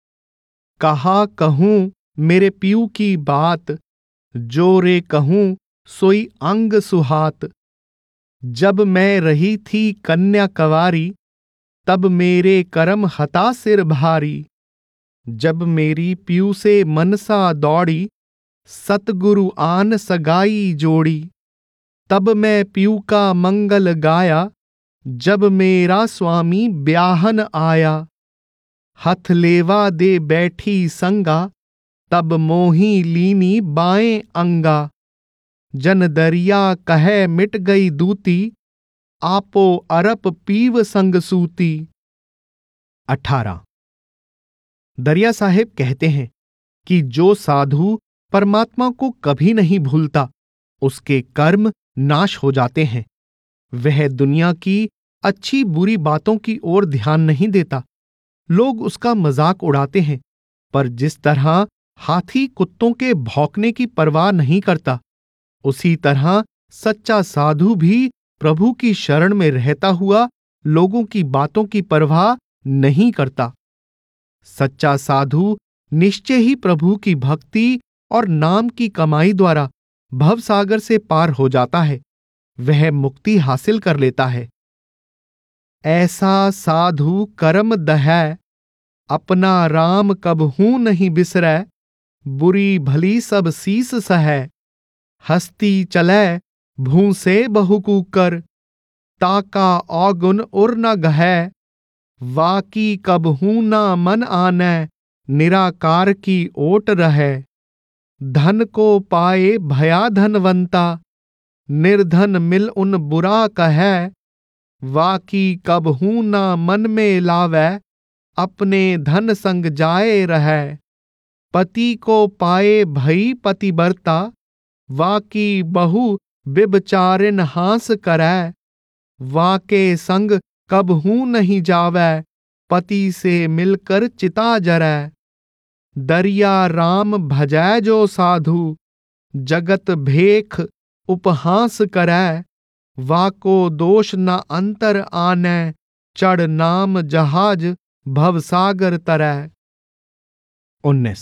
कहा कहूं मेरे पीऊ की बात, जो रे कहूं सोई अंग सुहात। जब मैं रही थी कन्या कवारी, तब मेरे करम हता सिर भारी। जब मेरी पीऊ से मनसा दौड़ी, सतगुरु आन सगाई जोड़ी। तब मैं पीऊ का मंगल गाया, जब मेरा स्वामी ब्याहन आया। हथ लेवा दे बैठी संगा, तब मोही लीनी बाएं अंगा। जन दरिया कहे मिट गई दूती, आपो अरप पीव संग सूती। 18। दरिया साहिब कहते हैं कि जो साधु परमात्मा को कभी नहीं भूलता, उसके कर्म नाश हो जाते हैं। वह दुनिया की अच्छी बुरी बातों की ओर ध्यान नहीं देता। लोग उसका मजाक उड़ाते हैं, पर जिस तरह हाथी कुत्तों के भौंकने की परवाह नहीं करता, उसी तरह सच्चा साधु भी प्रभु की शरण में रहता हुआ लोगों की बातों की परवाह नहीं करता। सच्चा साधु निश्चय ही प्रभु की भक्ति और नाम की कमाई द्वारा भवसागर से पार हो जाता है। वह मुक्ति हासिल कर लेता है। ऐसा साधु कर्म दहै, अपना राम कबहू नहीं बिसरै। बुरी भली सब सीस सहै, हस्ती चलै भू से बहु कूकर। ताका औगुन उर न गहै, वाकी कबहू ना मन आनै। निराकार की ओट रहे, धन को पाए भया धनवंता। निर्धन मिल उन बुरा कहे, वाकी कबहू ना मन में लावै। अपने धन संग जाए रहे, पति को पाए भई पतिव्रता। वाकी बहु व्यभिचारिन हास करै, वाके संग कबहू नहीं जावै। पति से मिलकर चिता जरै, दरिया राम भजै जो साधु। जगत भेख उपहास करै, वाको दोष न अंतर आनै। चढ़ नाम जहाज भवसागर तरै। 19।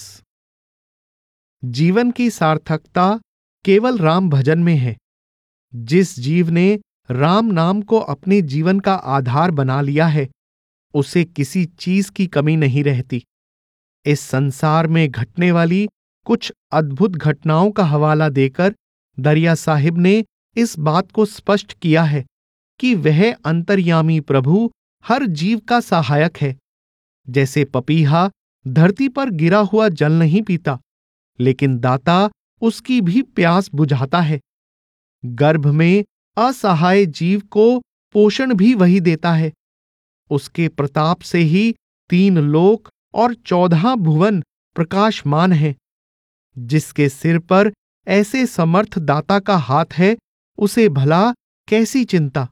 जीवन की सार्थकता केवल राम भजन में है। जिस जीव ने राम नाम को अपने जीवन का आधार बना लिया है, उसे किसी चीज की कमी नहीं रहती। इस संसार में घटने वाली कुछ अद्भुत घटनाओं का हवाला देकर दरिया साहिब ने इस बात को स्पष्ट किया है कि वह अंतर्यामी प्रभु हर जीव का सहायक है। जैसे पपीहा धरती पर गिरा हुआ जल नहीं पीता, लेकिन दाता उसकी भी प्यास बुझाता है। गर्भ में असहाय जीव को पोषण भी वही देता है। उसके प्रताप से ही 3 लोक और 14 भुवन प्रकाशमान हैं। जिसके सिर पर ऐसे समर्थ दाता का हाथ है, उसे भला कैसी चिंता।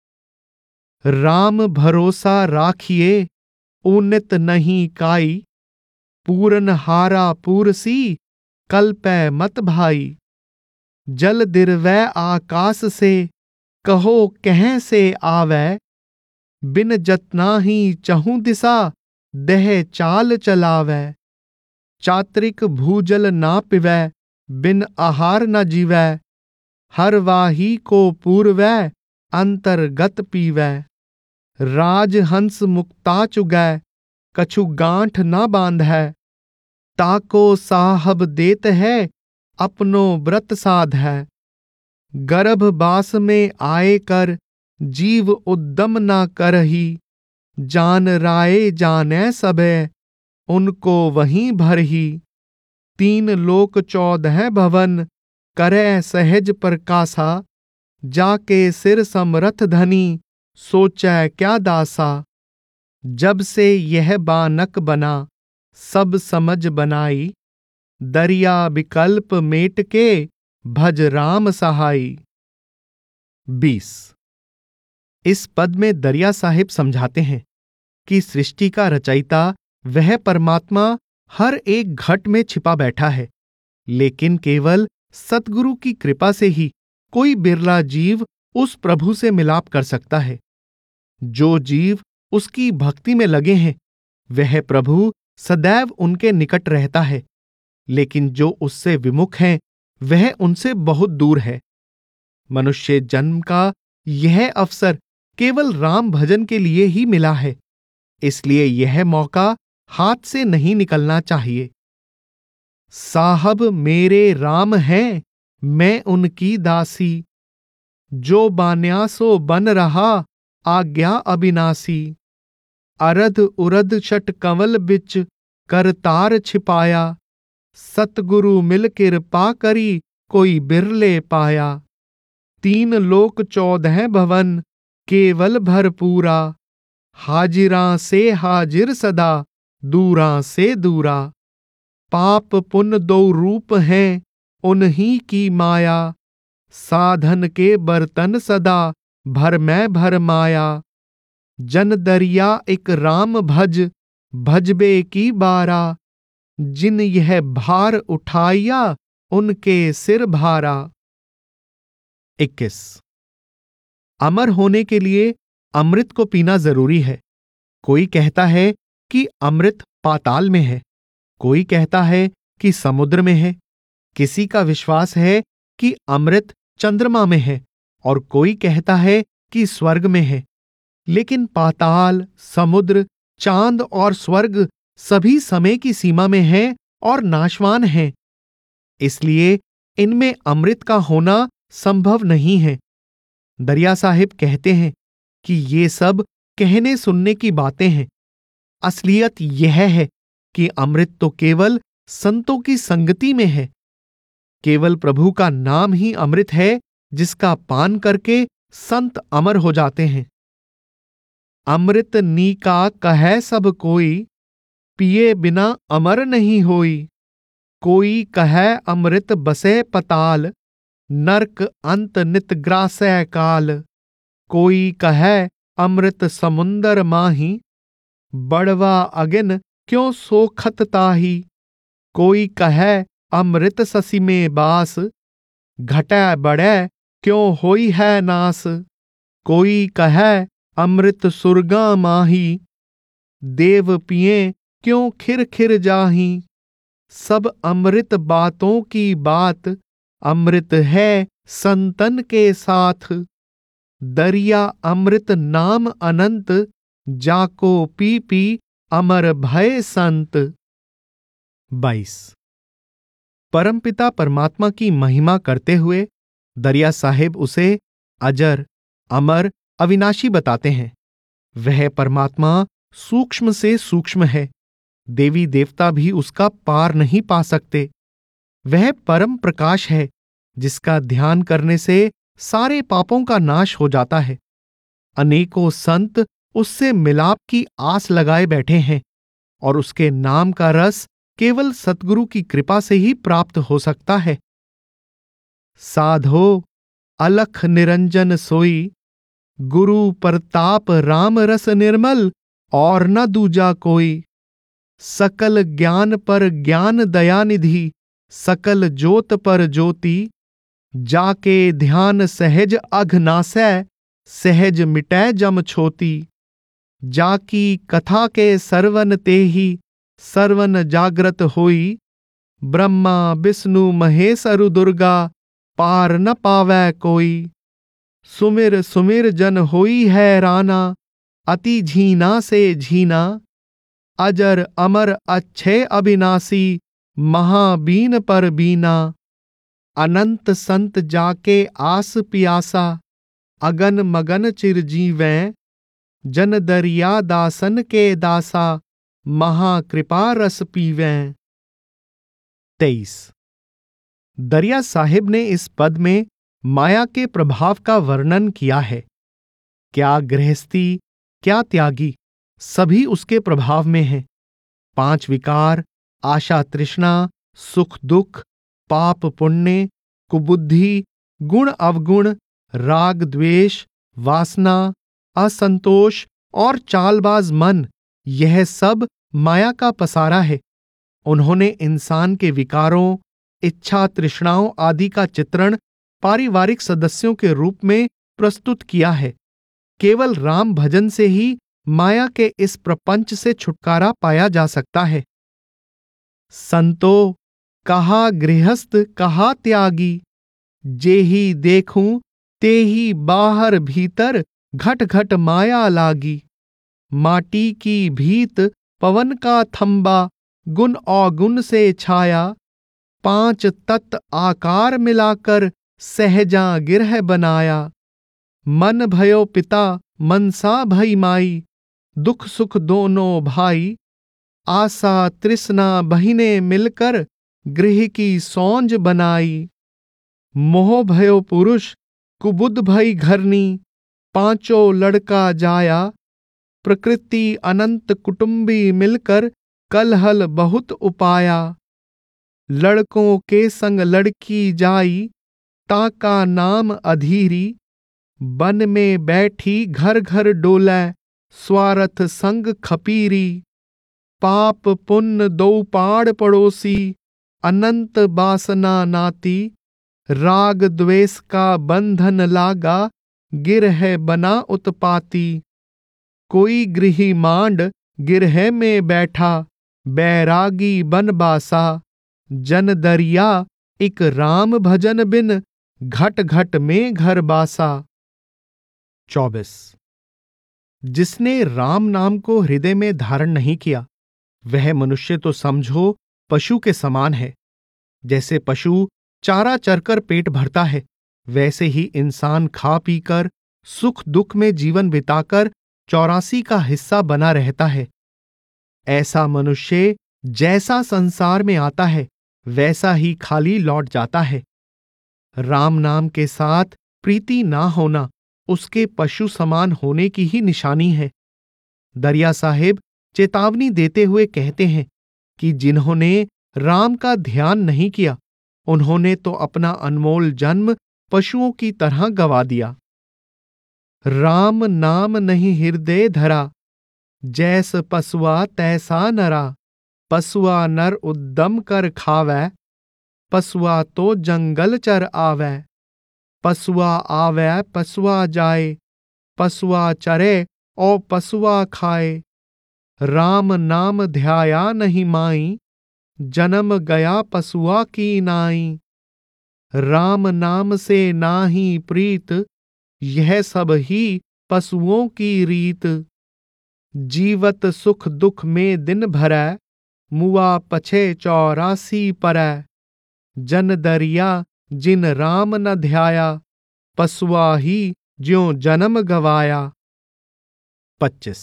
राम भरोसा राखिए, उन्नत नहीं काई। पूरन हारा पूरसी, कल्पै मत भाई। जल दिरवै आकाश से, कहो कहीं से आवै। बिन जतना ही चहु दिशा, दह चाल चलावै। चात्रिक भूजल ना पिवै, बिन आहार न जीवै। हर वाही को पूर्वै, अंतर्गत पीवै। राजहंस मुक्ता चुगै, कछु गांठ ना बांधै। ताको साहब देत है, अपनो व्रत साधै। गर्भवास में आए कर, जीव उद्दम ना करही। जान राय जानै सबे, उनको वहीं भरही। 3 लोक 14 भवन, करे सहज प्रकाशा। जाके सिर समरथ धनी, सोचै क्या दासा। जब से यह बानक बना, सब समझ बनाई। दरिया विकल्प मेट के, भज राम सहाई। 20। इस पद में दरिया साहिब समझाते हैं कि सृष्टि का रचयिता वह परमात्मा हर एक घट में छिपा बैठा है, लेकिन केवल सतगुरु की कृपा से ही कोई बिरला जीव उस प्रभु से मिलाप कर सकता है। जो जीव उसकी भक्ति में लगे हैं, वह प्रभु सदैव उनके निकट रहता है, लेकिन जो उससे विमुख हैं, वह उनसे बहुत दूर है। मनुष्य जन्म का यह अवसर केवल राम भजन के लिए ही मिला है, इसलिए यह मौका हाथ से नहीं निकलना चाहिए। साहब मेरे राम हैं, मैं उनकी दासी। जो बान्या सो बन रहा, आज्ञा अविनाशी। अरध उरध छट कंवल बिच, करतार छिपाया। सतगुरु मिल कृपा करी, कोई बिरले पाया। 3 लोक 14 भवन, केवल भरपूरा। हाजिरां से हाजिर सदा, दूरां से दूरा। पाप पुण्य 2 रूप हैं, उन्हीं की माया। साधन के बर्तन सदा, भर में भर माया। जन दरिया एक राम भज, भजबे की बारा। जिन यह भार उठाया, उनके सिर भारा। 21। अमर होने के लिए अमृत को पीना जरूरी है। कोई कहता है कि अमृत पाताल में है, कोई कहता है कि समुद्र में है। किसी का विश्वास है कि अमृत चंद्रमा में है और कोई कहता है कि स्वर्ग में है। लेकिन पाताल, समुद्र, चांद और स्वर्ग सभी समय की सीमा में हैं और नाशवान हैं। इसलिए इनमें अमृत का होना संभव नहीं है। दरिया साहिब कहते हैं कि ये सब कहने सुनने की बातें हैं। असलियत यह है कि अमृत तो केवल संतों की संगति में है। केवल प्रभु का नाम ही अमृत है, जिसका पान करके संत अमर हो जाते हैं। अमृत नीका कहे सब कोई, पिए बिना अमर नहीं होई। कोई कहे अमृत बसे पताल, नरक अंत नित ग्रासै काल। कोई कहे अमृत समुंदर माही, बड़वा अगिन क्यों सोखत ताही। कोई कहे अमृत ससी में बास, घटै बढ़ै क्यों होई है नास। कोई कहे अमृत सुरगा माही, देव पिए क्यों खिर खिर जाही। सब अमृत बातों की बात, अमृत है संतन के साथ। दरिया अमृत नाम अनंत, जाको पी पी अमर भय संत। 22। परमपिता परमात्मा की महिमा करते हुए दरिया साहिब उसे अजर, अमर, अविनाशी बताते हैं। वह परमात्मा सूक्ष्म से सूक्ष्म है। देवी देवता भी उसका पार नहीं पा सकते। वह परम प्रकाश है, जिसका ध्यान करने से सारे पापों का नाश हो जाता है। अनेकों संत उससे मिलाप की आस लगाए बैठे हैं और उसके नाम का रस केवल सतगुरु की कृपा से ही प्राप्त हो सकता है। साधो अलख निरंजन सोई, गुरु प्रताप राम रस निर्मल, और न दूजा कोई। सकल ज्ञान पर ज्ञान दया निधि, सकल ज्योत पर ज्योति। जाके ध्यान सहज अघ नासै, सहज मिटै जम छोती। जाकी कथा के सरवन तेहि, सर्वन जाग्रत होई, ब्रह्मा विष्णु महेश अरु दुर्गा, पार न पावै कोई। सुमिर सुमिर जन होई हैराना, अति झीना से झीना, अजर अमर अच्छे अविनाशी, महाबीन पर बीना। अनंत संत जाके आस पियासा, अगन मगन चिरजीवें, जन दरिया दासन के दासा, महाकृपा रस पीवें। 23। दरिया साहिब ने इस पद में माया के प्रभाव का वर्णन किया है। क्या गृहस्थी, क्या त्यागी, सभी उसके प्रभाव में हैं। 5 विकार, आशा तृष्णा, सुख दुख, पाप पुण्य, कुबुद्धि, गुण अवगुण, राग द्वेष, वासना, असंतोष और चालबाज मन, यह सब माया का पसारा है। उन्होंने इंसान के विकारों, इच्छा तृष्णाओं आदि का चित्रण पारिवारिक सदस्यों के रूप में प्रस्तुत किया है। केवल राम भजन से ही माया के इस प्रपंच से छुटकारा पाया जा सकता है। संतो कहा गृहस्थ कहा त्यागी, जेहि देखूं तेहि बाहर भीतर, घट घट माया लागी। माटी की भीत पवन का थंबा, गुण अवगुण से छाया। 5 तत्व आकार मिलाकर, सहजा गिरह बनाया। मन भयो पिता मनसा भई माई, दुख सुख दोनों भाई। आशा तृष्णा बहिने मिलकर, गृह की सौंज बनाई। मोह भयो पुरुष कुबुद्ध भई घरनी, पांचों लड़का जाया। प्रकृति अनंत कुटुंबी मिलकर, कलहल बहुत उपाया। लड़कों के संग लड़की जाई, ताका नाम अधीरी। बन में बैठी घर घर डोलै, स्वार्थ संग खपीरी। पाप पुण्य दो पाड़ पड़ोसी, अनंत बासना नाती। राग द्वेष का बंधन लागा, गिरह बना उत्पाती। कोई गृही मांड गिरह में बैठा, बैरागी बन बासा। जन दरिया एक राम भजन बिन, घट घट में घर बासा। 24। जिसने राम नाम को हृदय में धारण नहीं किया, वह मनुष्य तो समझो पशु के समान है। जैसे पशु चारा चरकर पेट भरता है, वैसे ही इंसान खा पीकर सुख दुख में जीवन बिताकर 84 का हिस्सा बना रहता है। ऐसा मनुष्य जैसा संसार में आता है, वैसा ही खाली लौट जाता है। राम नाम के साथ प्रीति ना होना उसके पशु समान होने की ही निशानी है। दरिया साहिब चेतावनी देते हुए कहते हैं कि जिन्होंने राम का ध्यान नहीं किया, उन्होंने तो अपना अनमोल जन्म पशुओं की तरह गवा दिया। राम नाम नहीं हृदय धरा, जैस पशुआ तैसा नरा। पशुआ नर उद्दम कर खावै, पशुआ तो जंगल चर आवै। पशुआ आवै पशुआ जाए, पशुआ चरे और पशुआ खाए। राम नाम ध्याया नहीं माई, जन्म गया पशुआ की नाई। राम नाम से नाही प्रीत, यह सब ही पशुओं की रीत। जीवत सुख दुख में दिन भरै, मुआ पछे 84 परै। जन दरिया जिन राम न ध्याया, पशुआ ही ज्यों जन्म गवाया। 25।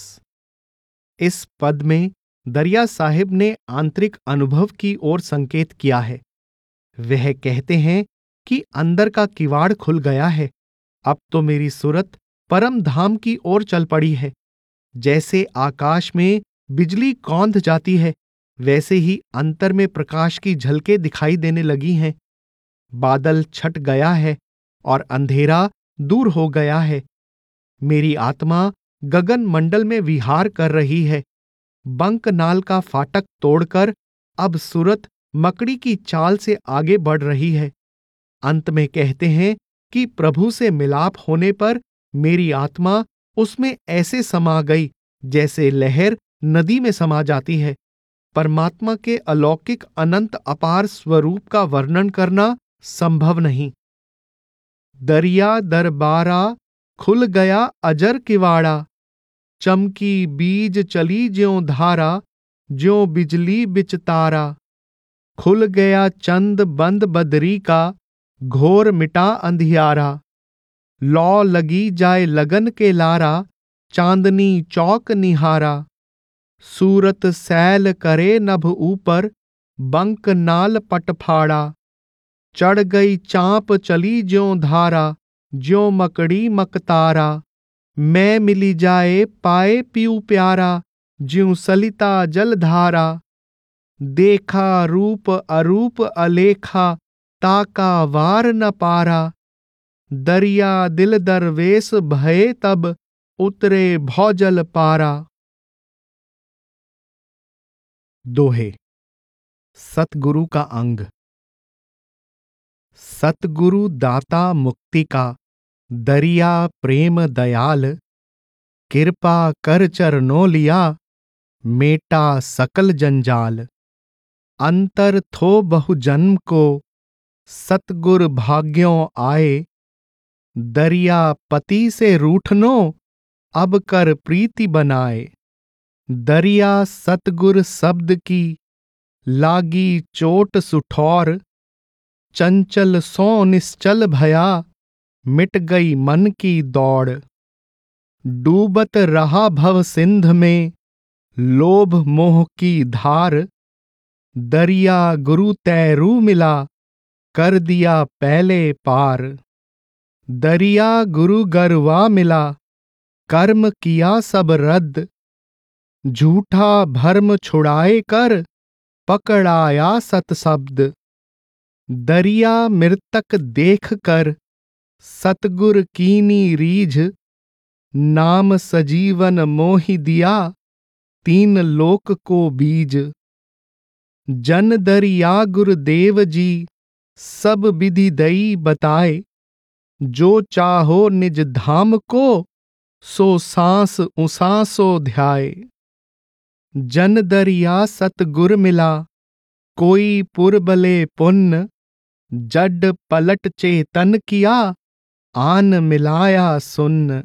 इस पद में दरिया साहिब ने आंतरिक अनुभव की ओर संकेत किया है। वह कहते हैं कि अंदर का किवाड़ खुल गया है, अब तो मेरी सुरत परम धाम की ओर चल पड़ी है। जैसे आकाश में बिजली कौंध जाती है, वैसे ही अंतर में प्रकाश की झलकें दिखाई देने लगी हैं। बादल छट गया है और अंधेरा दूर हो गया है। मेरी आत्मा गगन मंडल में विहार कर रही है। बंक नाल का फाटक तोड़कर अब सूरत मकड़ी की चाल से आगे बढ़ रही है। अंत में कहते हैं कि प्रभु से मिलाप होने पर मेरी आत्मा उसमें ऐसे समा गई जैसे लहर नदी में समा जाती है। परमात्मा के अलौकिक अनंत अपार स्वरूप का वर्णन करना संभव नहीं। दरिया दरबारा खुल गया अजर किवाड़ा, चमकी बीज चली ज्यों धारा, ज्यों बिजली बिच तारा। खुल गया चंद बंद बदरी का, घोर मिटा अंधियारा। लौ लगी जाए लगन के लारा, चांदनी चौक निहारा। सूरत सैल करे नभ ऊपर, बंक नाल पट फाड़ा। चढ़ गई चांप चली ज्यों धारा, ज्यों मकड़ी मकतारा। मैं मिली जाए पाए पीऊ प्यारा, ज्यों सलिता जलधारा। देखा रूप अरूप अलेखा, ताका वार न पारा। दरिया दिल दरवेश भये तब, उतरे भौजल पारा। दोहे। सतगुरु का अंग। सतगुरु दाता मुक्ति का, दरिया प्रेम दयाल। कृपा कर चरणों लिया, मेटा सकल जंजाल। अंतर थो बहु जन्म को, सतगुर भाग्यों आए। दरिया पति से रूठनो, अब कर प्रीति बनाए। दरिया सतगुर शब्द की, लागी चोट सुठौर। चंचल सो निश्चल भया, मिट गई मन की दौड़। डूबत रहा भव सिंध में, लोभ मोह की धार। दरिया गुरु तैरू मिला, कर दिया पहले पार। दरिया गुरु गरवा मिला, कर्म किया सब रद्द। झूठा भर्म छुड़ाए कर, पकड़ाया सत शब्द। दरिया मृतक देख कर, सतगुर कीनी रीझ। नाम सजीवन मोहि दिया, तीन लोक को बीज। जन दरिया गुरुदेव जी, सब विधि दई बताए। जो चाहो निज धाम को, सो सांस उसासो ध्याए। जन दरिया सतगुर मिला, कोई पुरबले पुन्न। जड पलट चेतन किया, आन मिलाया सुन्न।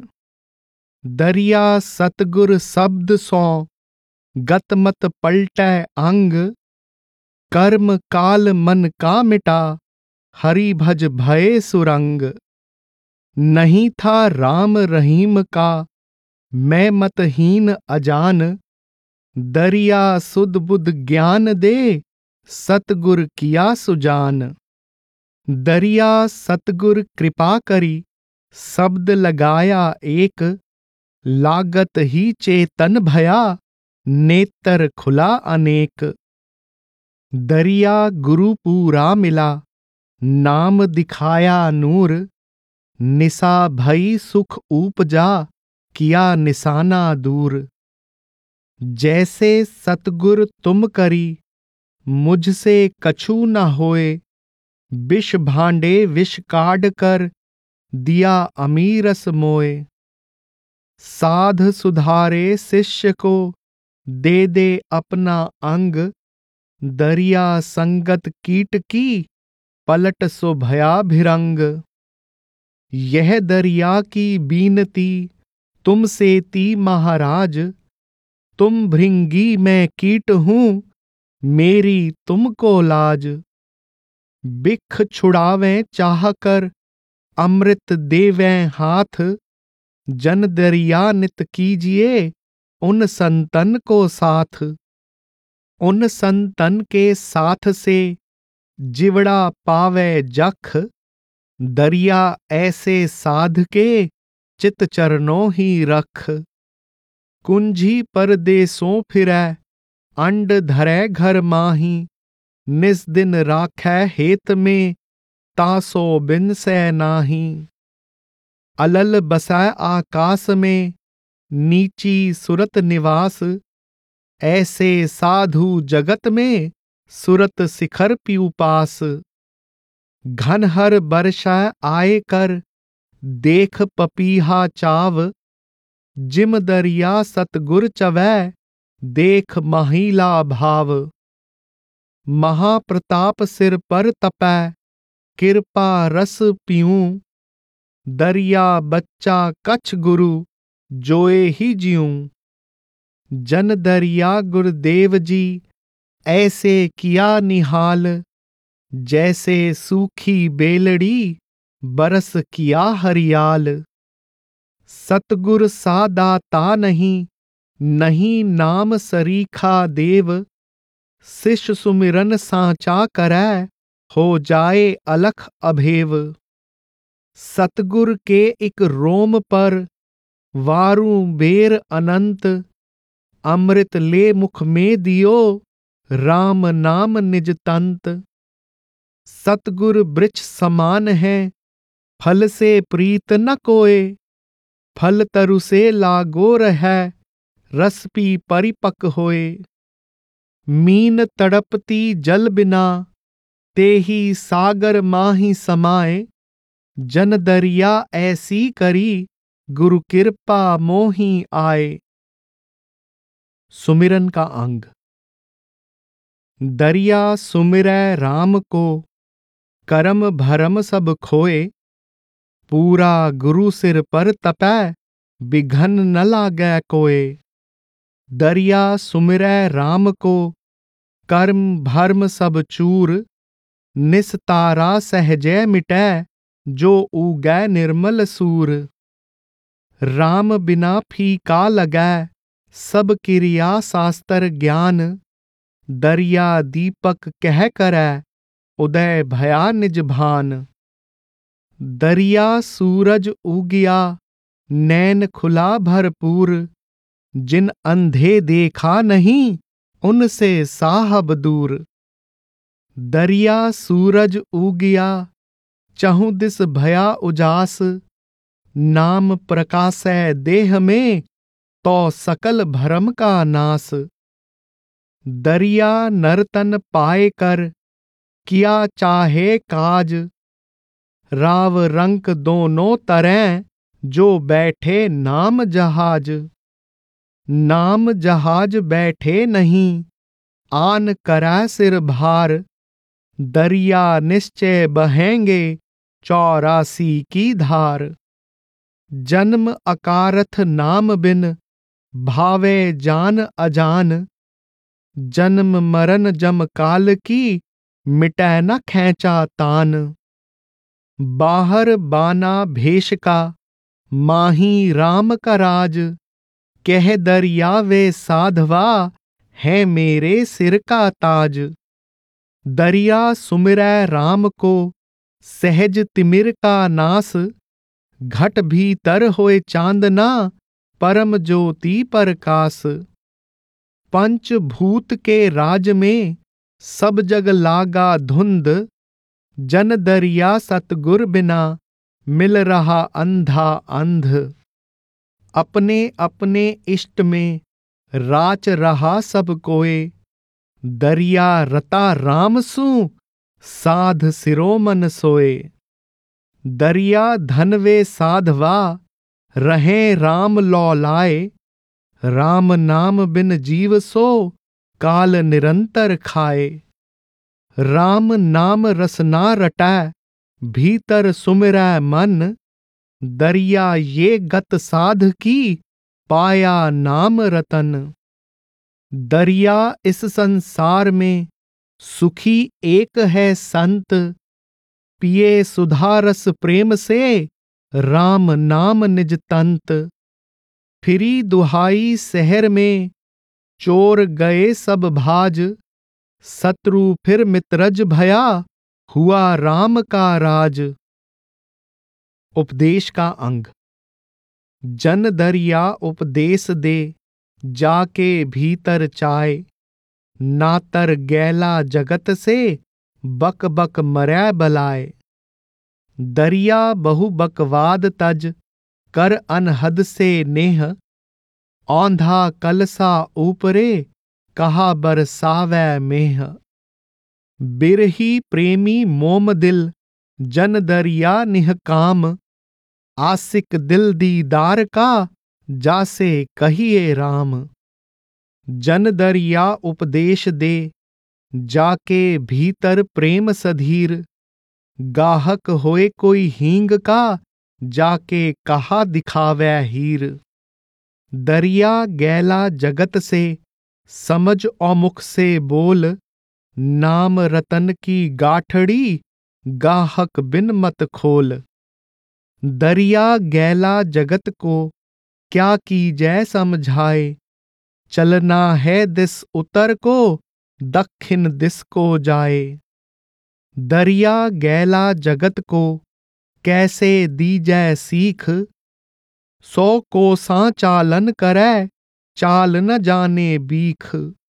दरिया सतगुर शब्द सो, गतमत पलटै अंग। कर्म काल मन का मिटा, हरि भज भये सुरंग। नहीं था राम रहीम का, मैं मतहीन अजान। दरिया सुध बुध ज्ञान दे, सतगुर किया सुजान। दरिया सतगुर कृपा करी, शब्द लगाया एक। लागत ही चेतन भया, नेत्र खुला अनेक। दरिया गुरु पूरा मिला, नाम दिखाया नूर। निशा भई सुख उपजा, किया निशाना दूर। जैसे सतगुर तुम करी, मुझसे कछु न होए। विष भांडे विष काढ़ कर, दिया अमीरस मोए। साध सुधारे शिष्य को, दे दे अपना अंग। दरिया संगत कीट की, पलट सो भया भिरंग। यह दरिया की बीनती, तुमसे ती महाराज। तुम भृंगी मैं कीट हूँ, मेरी तुमको लाज। बिख छुड़ावें चाह कर, अमृत देवें हाथ। जन दरिया नित कीजिए, उन संतन को साथ। उन संतन के साथ से, जिवड़ा पावे जख। दरिया ऐसे साध के, चित चरणों ही रख। कुंजी परदेसों फिरै, अंड धरै घर माही। निस दिन राखै हेत में, तासो बिन सै नाही। अलल बसै आकाश में, नीची सुरत निवास। ऐसे साधु जगत में, सुरत शिखर पीऊ पास। घनहर बरसै आए कर, देख पपीहा चाव। जिम दरिया सतगुर चवै, देख महिला भाव। महाप्रताप सिर पर तपै, कृपा रस पीऊं। दरिया बच्चा कछ गुरु, जोए ही जीऊं। जन दरिया गुरुदेव जी, ऐसे किया निहाल। जैसे सूखी बेलड़ी, बरस किया हरियाल। सतगुर सा दाता नहीं, नहीं नाम सरीखा देव। शिष्य सुमिरन सांचा करै, हो जाए अलख अभेव। सतगुर के एक रोम पर, वारू बेर अनंत। अमृत ले मुख में दियो, राम नाम निज तंत। सतगुर वृक्ष समान है, फल से प्रीत न कोय। फल तरु से लागो रहै, रस पी परिपक होए। मीन तड़पती जल बिना, तेहि सागर माहि समाए। जन दरिया ऐसी करी, गुरु कृपा मोहि आए। सुमिरन का अंग। दरिया सुमिरै राम को, करम भरम सब खोए। पूरा गुरु सिर पर तपै, बिघन न लागै कोय। दरिया सुमिरै राम को, कर्म भर्म सब चूर। निस्तारा सहजै मिटै, जो उगै निर्मल सूर। राम बिना फीका लगै, सब क्रिया शास्त्र ज्ञान। दरिया दीपक कह करै, उदय भया निज भान। दरिया सूरज उगिया, नैन खुला भरपूर। जिन अंधे देखा नहीं, उनसे साहब दूर। दरिया सूरज उगिया, चहुं दिस भया उजास। नाम प्रकाशै देह में, तो सकल भरम का नाश। दरिया नरतन पाए कर, किया चाहे काज। राव रंक दोनों तरह, जो बैठे नाम जहाज। नाम जहाज बैठे नहीं, आन करै सिर भार। दरिया निश्चय बहेंगे, 84 की धार। जन्म अकारथ नाम बिन, भावे जान अजान। जन्म मरण जम काल की, मिटै न खैंचा तान। बाहर बाना भेष का, माही राम का राज। कह दरिया वे साधवा, है मेरे सिर का ताज। दरिया सुमिरै राम को, सहज तिमिर का नास। घट भीतर होए चांदना, परम ज्योति प्रकाश। पंचभूत के राज में, सब जग लागा धुंध। जन दरिया सतगुर बिना, मिल रहा अंधा अंध। अपने अपने इष्ट में, राच रहा सब कोय। दरिया रता राम सु, साध सिरोमन सोए। दरिया धन वे साधवा, रहें राम लौलाए। राम नाम बिन जीव सो, काल निरंतर खाए। राम नाम रसना रटै, भीतर सुमिरै मन। दरिया ये गत साध की, पाया नाम रतन। दरिया इस संसार में, सुखी एक है संत। पिए सुधा रस प्रेम से, राम नाम निज तंत। फिरी दुहाई शहर में, चोर गए सब भाज। शत्रु फिर मित्रज भया, हुआ राम का राज। उपदेश का अंग। जन दरिया उपदेश दे, जाके भीतर चाय। नातर गैला जगत से, बक बक मरै बलाए। दरिया बहु बकवाद तज, कर अनहद से नेह। औंधा कलसा ऊपरे, कहा बरसावै मेह। बिरही प्रेमी मोम दिल, जन दरिया निह काम। आशिक दिल दीदार का, जासे कहिए राम। जन दरिया उपदेश दे, जाके भीतर प्रेम सधीर। गाहक होए कोई हींग का, जाके कहा दिखावे हीर। दरिया गैला जगत से, समझ औमुख से बोल। नाम रतन की गाठड़ी, गाहक बिन मत खोल। दरिया गैला जगत को, क्या कीजै समझाए। चलना है दिस उत्तर को, दक्षिण दिस को जाए। दरिया गैला जगत को, कैसे दीजै सीख। 100 कोसां चालन करै, चाल न जाने बीख।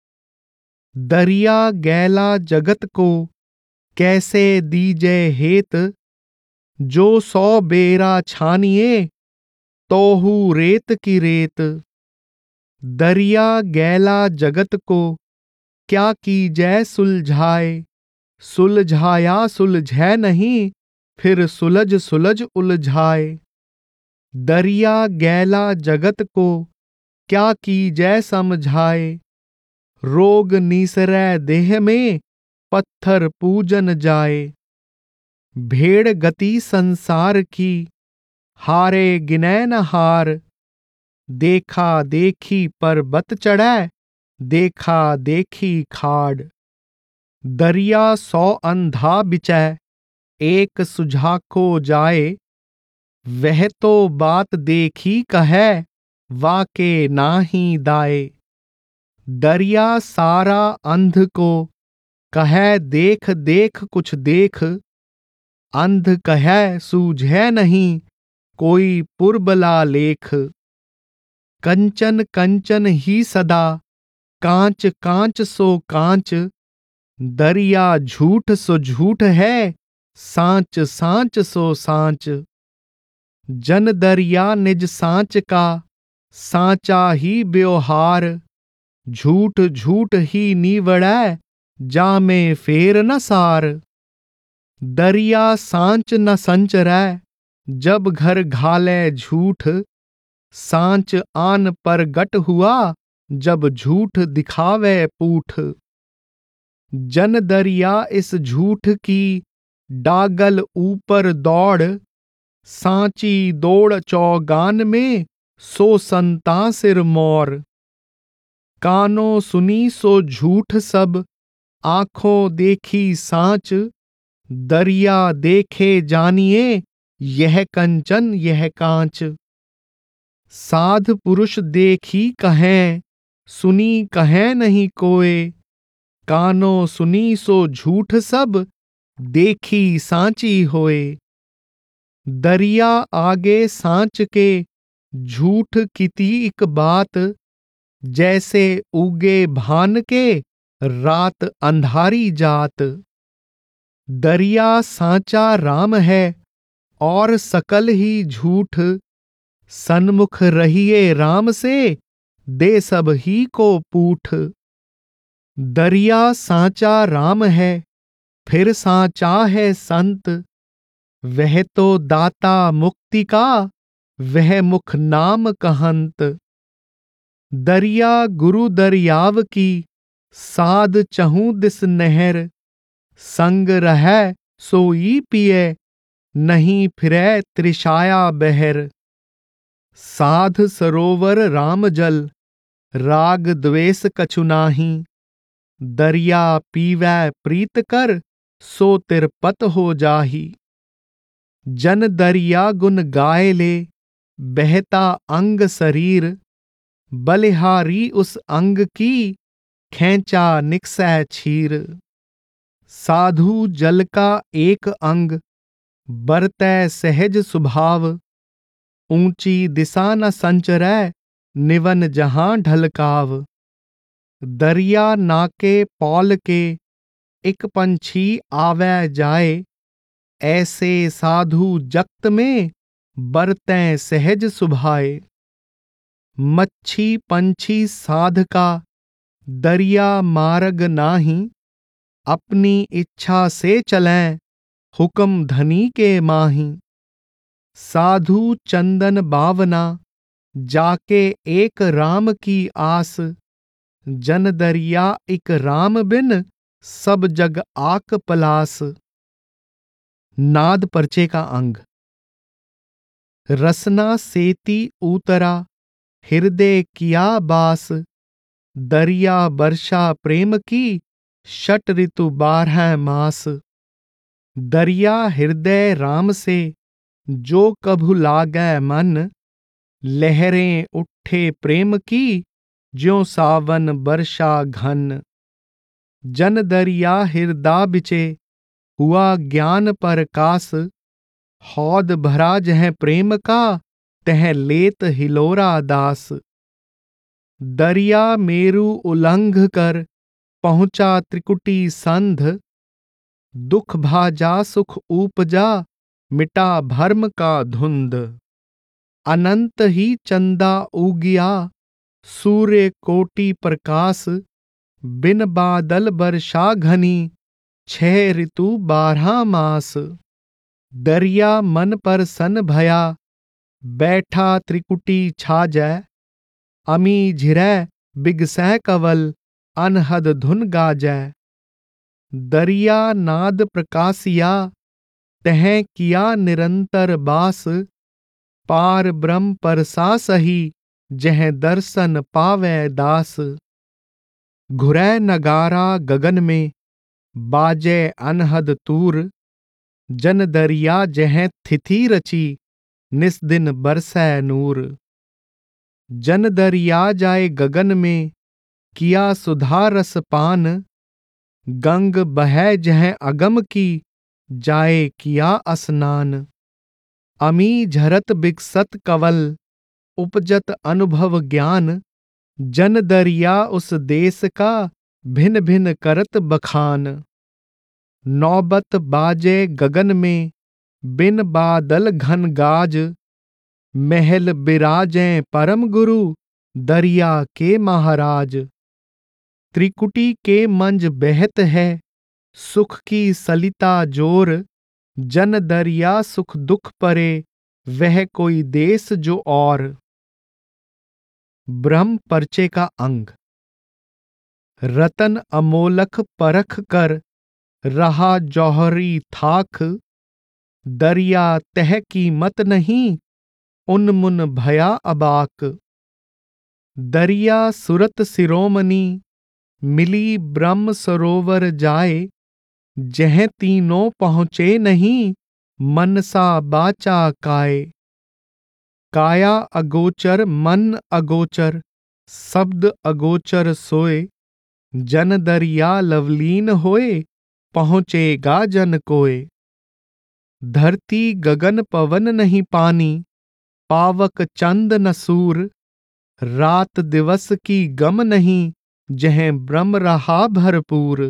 दरिया गैला जगत को, कैसे दीजै हेत। जो 100 बेरा छानिए, तोहू रेत की रेत। दरिया गैला जगत को, क्या कीजै सुलझाए। सुलझाया सुलझै नहीं, फिर सुलझ सुलझ उलझाए। दरिया गैला जगत को, क्या कीजै समझाए। रोग नीसरै देह में, पत्थर पूजन जाए। भेड़ गति संसार की, हारे गिनै न हार। देखा देखी पर्वत चढ़ै, देखा देखी खाड़। दरिया 100 अंधा बिचै, एक सुझाको जाए। वह तो बात देखी कहे, वाके नाही दाए। दरिया सारा अंध को, कहे देख देख कुछ देख। अंध कहे सूझै नहीं, कोई पुरबला लेख। कंचन कंचन ही सदा, कांच कांच सो कांच। दरिया झूठ सो झूठ है, सांच सांच सो सांच। जन दरिया निज सांच का, सांचा ही व्यवहार। झूठ झूठ ही नीवड़ै, जामे फेर न सार। दरिया सांच न संचरै, जब घर घाले झूठ। सांच आन परगट हुआ, जब झूठ दिखावे पूठ। जन दरिया इस झूठ की, डागल ऊपर दौड़। सांची दौड़ चौगान में, सो संता सिर मोर। कानों सुनी सो झूठ सब, आँखों देखी सांच। दरिया देखे जानिए, यह कंचन यह कांच। साध पुरुष देखी कहें, सुनी कहें नहीं कोय। कानों सुनी सो झूठ सब, देखी सांची होए। दरिया आगे सांच के, झूठ कितीक बात। जैसे उगे भान के, रात अंधारी जात। दरिया सांचा राम है, और सकल ही झूठ। सन्मुख रहिए राम से, दे सब ही को पूठ। दरिया सांचा राम है, फिर सांचा है संत। वह तो दाता मुक्ति का, वह मुख नाम कहंत। दरिया गुरु दरियाव की, साध चहूँ दिस नहर। संग रहै सोई पिए, नहीं फिरै त्रिषाया बहर। साध सरोवर राम जल, राग द्वेष कछु नाही। दरिया पीवै प्रीत कर, सो तिरपत हो जाही। जन दरिया गुन गाए ले, बहता अंग शरीर। बलिहारी उस अंग की, खैंचा निकसै छीर। साधु जल का एक अंग, बरतै सहज स्वभाव। ऊंची दिशा न संचरै, निवन जहां ढलकाव। दरिया नाके पौल के, एक पंछी आवे जाए। ऐसे साधु जगत में, बरतै सहज सुभाए। मच्छी पंछी साध का, दरिया मार्ग नाही। अपनी इच्छा से चलें, हुक्म धनी के माही। साधु चंदन बावना, जाके एक राम की आस। जन दरिया इक राम बिन सब जग आक पलास। नाद पर्चे का अंग। रसना सेती ऊतरा हृदय किया बास। दरिया वर्षा प्रेम की षट ऋतु 12 मास। दरिया हृदय राम से जो कभु लागै मन। लहरें उठे प्रेम की ज्यों सावन वर्षा घन। जन दरिया हृदय बिचे हुआ ज्ञान प्रकाश। हौद भरा जह प्रेम का तह लेत हिलोरा दास। दरिया मेरु उल्लंघ कर पहुंचा त्रिकुटी संध। दुख भाजा सुख उपजा मिटा भर्म का धुंध। अनंत ही चंदा उगिया सूर्य कोटि प्रकाश। बिन बादल वर्षा घनी 6 ऋतु 12 मास। दरिया मन पर सन भया बैठा त्रिकुटी छाजै। अमी झिरै बिगसै कवल अनहद धुन गाजै। दरिया नाद प्रकाशिया तह किया निरंतर बास। पार ब्रह्म परसा सही जह दर्शन पावै दास। घुरै नगारा गगन में बाजै अनहद तूर। जन दरिया जह थिथि रची निस दिन बरसै नूर। जन दरिया जाए गगन में किया सुधा रस पान। गंग बहै जह अगम की जाए किया स्नान। अमी झरत बिकसत कवल उपजत अनुभव ज्ञान। जन दरिया उस देश का भिन्न भिन्न करत बखान। नौबत बाजे गगन में बिन बादल घन गाज। महल बिराजे परम गुरु दरिया के महाराज। त्रिकुटी के मंज बहत है सुख की सलिता जोर। जन दरिया सुख दुख परे वह कोई देश जो और। ब्रह्म पर्चे का अंग। रतन अमोलक परख कर रहा जौहरी थाक। दरिया तह की मत नहीं उन्मुन भया अबाक। दरिया सुरत शिरोमणि मिली ब्रह्म सरोवर जाए। जह तीनों पहुँचे नहीं मनसा बाचा काए। काया अगोचर मन अगोचर शब्द अगोचर सोए। जन दरिया लवलीन होए पहुँचेगा जन कोय। धरती गगन पवन नहीं पानी पावक चंद न सूर। रात दिवस की गम नहीं जह ब्रह्म रहा भरपूर।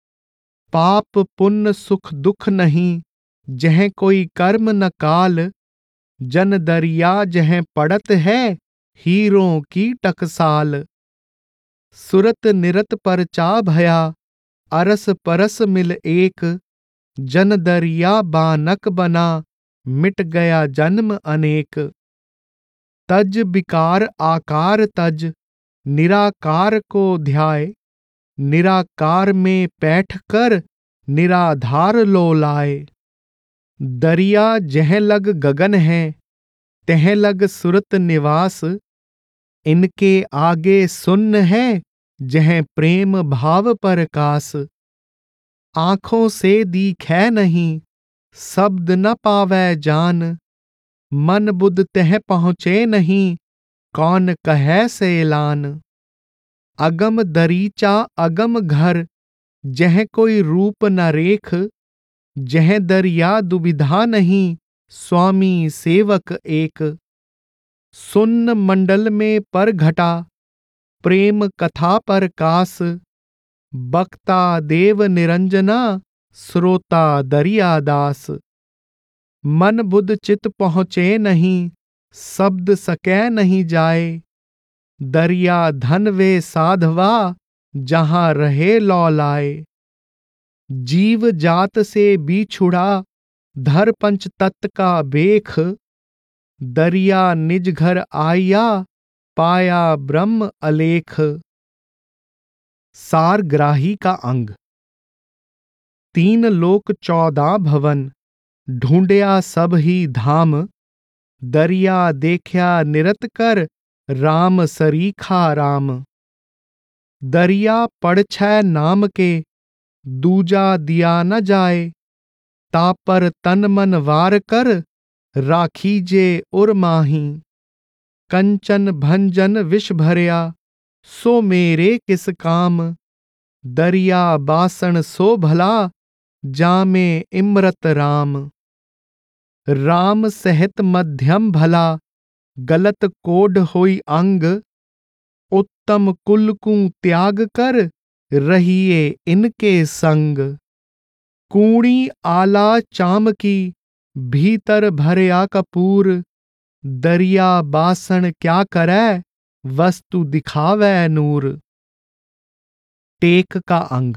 पाप पुण्य सुख दुख नहीं जह कोई कर्म न काल। जन दरिया जह पड़त है हीरों की टकसाल। सुरत निरत परचा भया अरस परस मिल एक। जन दरिया बानक बना मिट गया जन्म अनेक। तज विकार आकार तज निराकार को ध्याय। निराकार में बैठ कर निराधार लो लाए। दरिया जह लग गगन है तह लग सुरत निवास। इनके आगे शून्य है जह प्रेम भाव प्रकाश। आँखों से दिखै नहीं शब्द न पावै जान। मन बुद्ध तह पहुँचे नहीं कौन कहे से ऐलान। अगम दरीचा अगम घर जह कोई रूप न रेख। जह दरिया दुविधा नहीं स्वामी सेवक एक। सुन्न मंडल में पर घटा प्रेम कथा प्रकाश। बक्ता देव निरंजना श्रोता दरियादास। मन बुद्ध चित पहुँचे नहीं शब्द सकै नहीं जाए। दरिया धन वे साधवा जहाँ रहे लौलाए। जीव जात से बिछुड़ा धर पंच तत्व का बेख। दरिया निज घर आया पाया ब्रह्म अलेख। सारग्राही का अंग। 3 लोक 14 भवन, ढूंढया सब ही धाम। दरिया देखया निरत कर, राम सरीखा राम। दरिया पड़ छै नाम के, दूजा दिया न जाए। तापर तन मन वार कर, राखीजे उर माही। कंचन भंजन विष भरया, सो मेरे किस काम। दरिया बासण सो भला, जामे इमरत राम। राम सहित मध्यम भला, गलत कोड होई अंग। उत्तम कुल को त्याग कर, रहिए इनके संग। कूणी आला चाम की, भीतर भरया कपूर। दरिया बासण क्या करे, वस्तु दिखावे नूर। टेक का अंग।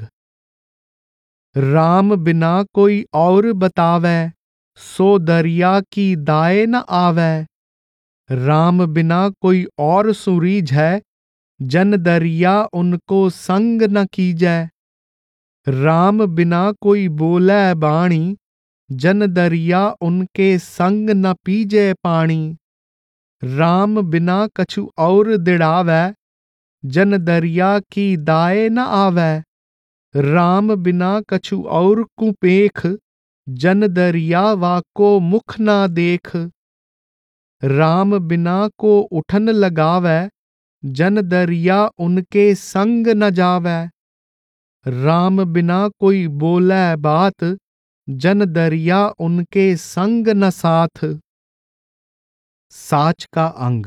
राम बिना कोई और बतावे, सो दरिया की दाए न आवे। राम बिना कोई और सुरीझ है, जन दरिया उनको संग न कीजै। राम बिना कोई बोले बाणी, जन दरिया उनके संग न पीजे पानी। राम बिना कछु और दिड़ावे, जन दरिया की दाए न आवे। राम बिना कछु और कुपेख, जन दरिया वाको मुख ना देख। राम बिना को उठन लगावे, जन दरिया उनके संग न जावे। राम बिना कोई बोले बात, जन दरिया उनके संग न साथ। साच का अंग।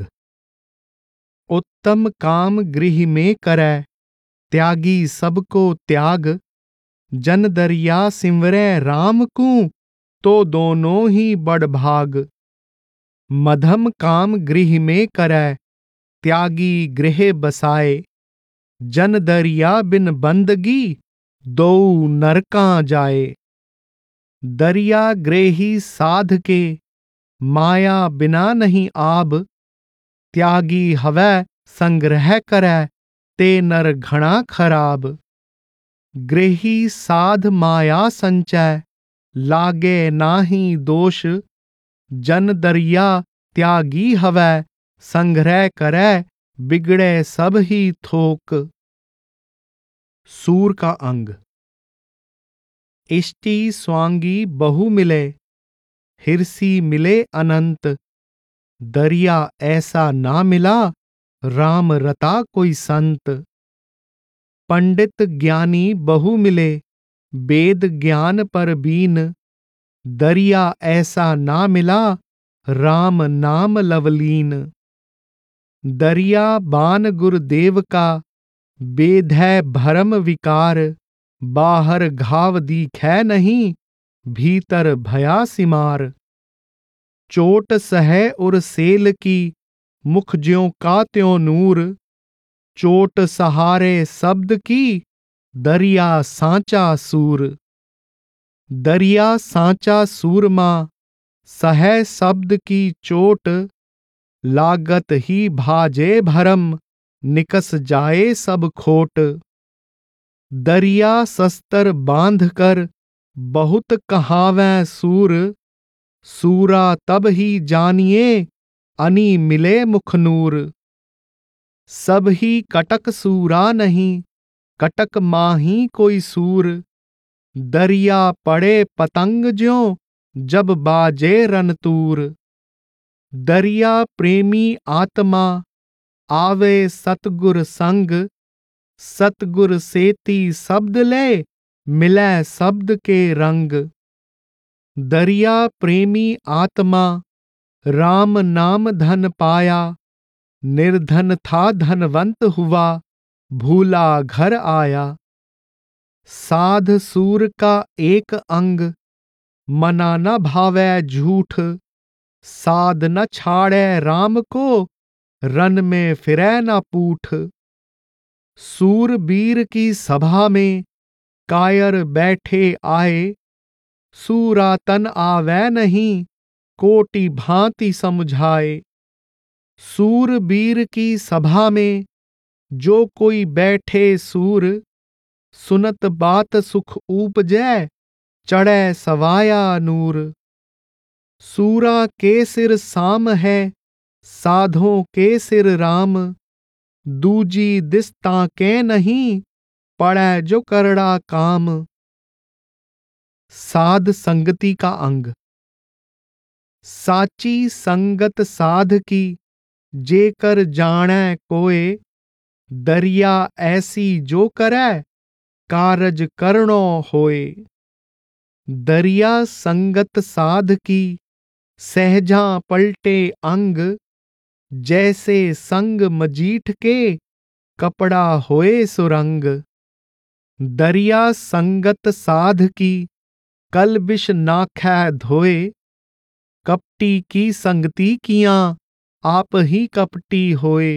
उत्तम काम गृह में करे, त्यागी सबको त्याग। जन दरिया सिमरे राम को, तो दोनों ही बड़ भाग। मध्यम काम गृह में करे, त्यागी गृह बसाए। जन दरिया बिन बंदगी, दो नरकां जाए। दरिया गृही साध के, माया बिना नहीं आब। त्यागी हवै संग्रह करे, ते नर घना खराब। गृही साध माया संचय, लागे नाही दोष। जन दरिया त्यागी हवै, संग्रह करे, बिगड़े सब ही थोक। सूर का अंग। इष्टि स्वांगी बहु मिले, हिरसी मिले अनंत। दरिया ऐसा ना मिला, राम रता कोई संत। पंडित ज्ञानी बहु मिले, वेद ज्ञान पर बीन। दरिया ऐसा ना मिला, राम नाम लवलीन। दरिया बान गुरुदेव का, बेधै भरम विकार। बाहर घाव दिखै नहीं, भीतर भया सिमार। चोट सहे उर सेल की, मुख ज्यों का त्यों नूर। चोट सहारे शब्द की, दरिया सांचा सूर। दरिया सांचा सूरमा, सहे शब्द की चोट। लागत ही भाजे भरम, निकस जाए सब खोट। दरिया शस्त्र बांध कर, बहुत कहावैं सूर। सूरा तब ही जानिए, अनि मिले मुखनूर। सब ही कटक सूरा नहीं, कटक माही कोई सूर। दरिया पड़े पतंग ज्यों, जब बाजे रनतूर। दरिया प्रेमी आत्मा, आवे सतगुर संग। सतगुर सेती शब्द ले, मिलै शब्द के रंग। दरिया प्रेमी आत्मा, राम नाम धन पाया। निर्धन था धनवंत हुआ, भूला घर आया। साध सूर का एक अंग, मना न भावै झूठ। साध न छाड़े राम को, रन में फिरै न पूठ। सूर बीर की सभा में, कायर बैठे आए। सूरातन आवे नहीं, कोटि भांति समुझाए। सूर बीर की सभा में, जो कोई बैठे सूर, सुनत बात सुख ऊपजै, चढ़ै सवाया नूर। सूरा के सिर साम है, साधों के सिर राम, दूजी दिस्ता के नहीं, पड़ै जो करड़ा काम। साध संगति का अंग। साची संगत साध की, जेकर जाणै कोय, दरिया ऐसी जो करै, कारज करनो होए। दरिया संगत साध की, सहजा पलटे अंग, जैसे संग मजीठ के, कपड़ा होए सुरंग। दरिया संगत साध की, कलबिश नाखै धोए, कपटी की संगति कियां, आप ही कपटी होए।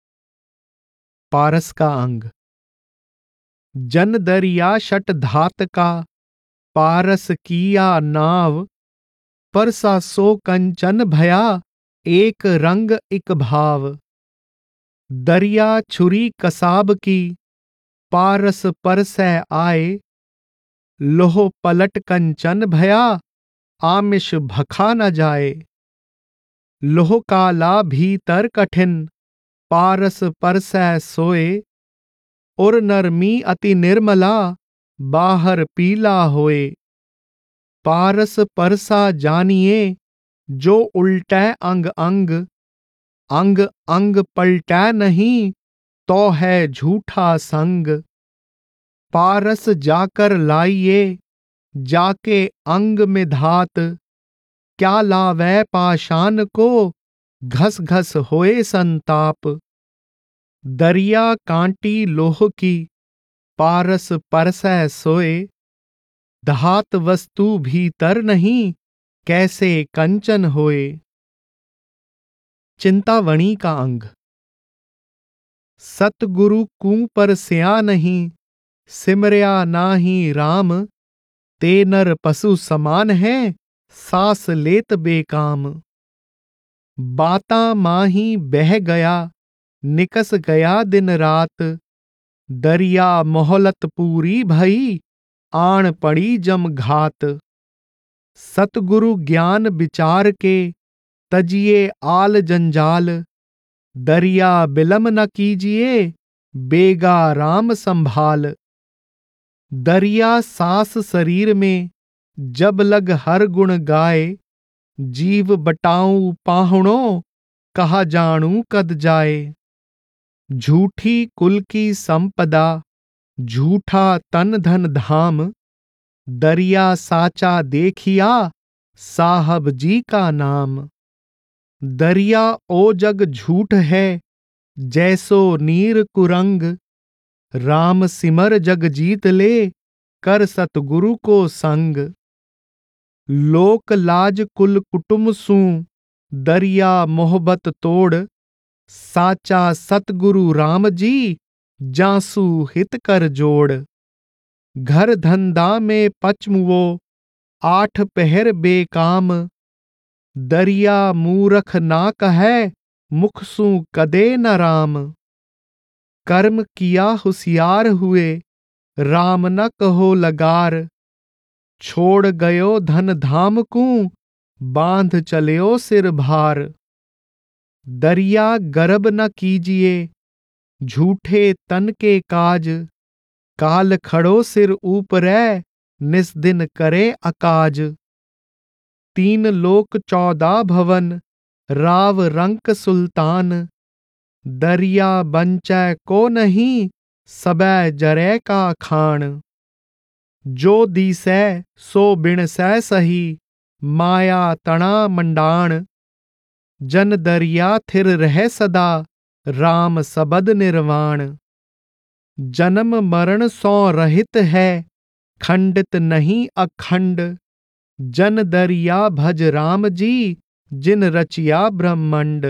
पारस का अंग। जन दरिया शट धात का, पारस किया नाव, परसा सो कंचन भया, एक रंग इक भाव। दरिया छुरी कसाब की, पारस परसै आए, लोह पलट कंचन भया, आमिष भखा न जाए। लोह काला भीतर कठिन, पारस परसै सोए, और नरमी अति निर्मला, बाहर पीला होए। पारस परसा जानिए, जो उल्टै अंग अंग, अंग अंग पलटै नहीं, तो है झूठा संग। पारस जाकर लाइए, जाके अंग में धात, क्या लावै पाषाण को, घस घस होए संताप। दरिया कांटी लोह की, पारस परसै सोए, धात वस्तु भीतर नहीं, कैसे कंचन होए। चिंतावणी का अंग। सतगुरु कूं पर स्या नहीं, सिमरया नाही राम, ते नर पशु समान है, सास लेत बेकाम। बाता माही बह गया, निकस गया दिन रात, दरिया मोहलत पूरी भई, आण पड़ी जम घात। सतगुरु ज्ञान विचार के, तजिए आल जंजाल, दरिया बिलम न कीजिए, बेगा राम संभाल। दरिया सास शरीर में, जब लग हर गुण गाए, जीव बटाऊं पाहुणों, कहा जानू कद जाए। झूठी कुल की संपदा, झूठा तन धन धाम, दरिया साचा देखिया, साहब जी का नाम। दरिया ओ जग झूठ है, जैसो नीर कुरंग, राम सिमर जग जीत ले, कर सतगुरु को संग। लोक लाज कुल कुटुम सूं, दरिया मोहब्बत तोड़, साचा सतगुरु राम जी, जासू हित कर जोड़। घर धंधा में पचमुओ, 8 पहर बेकाम, दरिया मूरख ना कहे, मुख सूं कदे न राम। कर्म किया होशियार हुए, राम न कहो लगार, छोड़ गयो धन धाम को, बांध चलियो सिर भार। दरिया गर्भ न कीजिए, झूठे तन के काज, काल खड़ो सिर ऊपरै, निस्दिन करे अकाज। 3 लोक 14 भवन, राव रंक सुल्तान, दरिया बंचै को नहीं, सबै जरै का खान। जो दिसै सो बिणसै सही, माया तना मंडाण, जन दरिया थिर रह सदा, राम सबद निर्वाण। जन्म मरण सो रहित है, खंडित नहीं अखंड, जन दरिया भज राम जी, जिन रचिया ब्रह्मंड।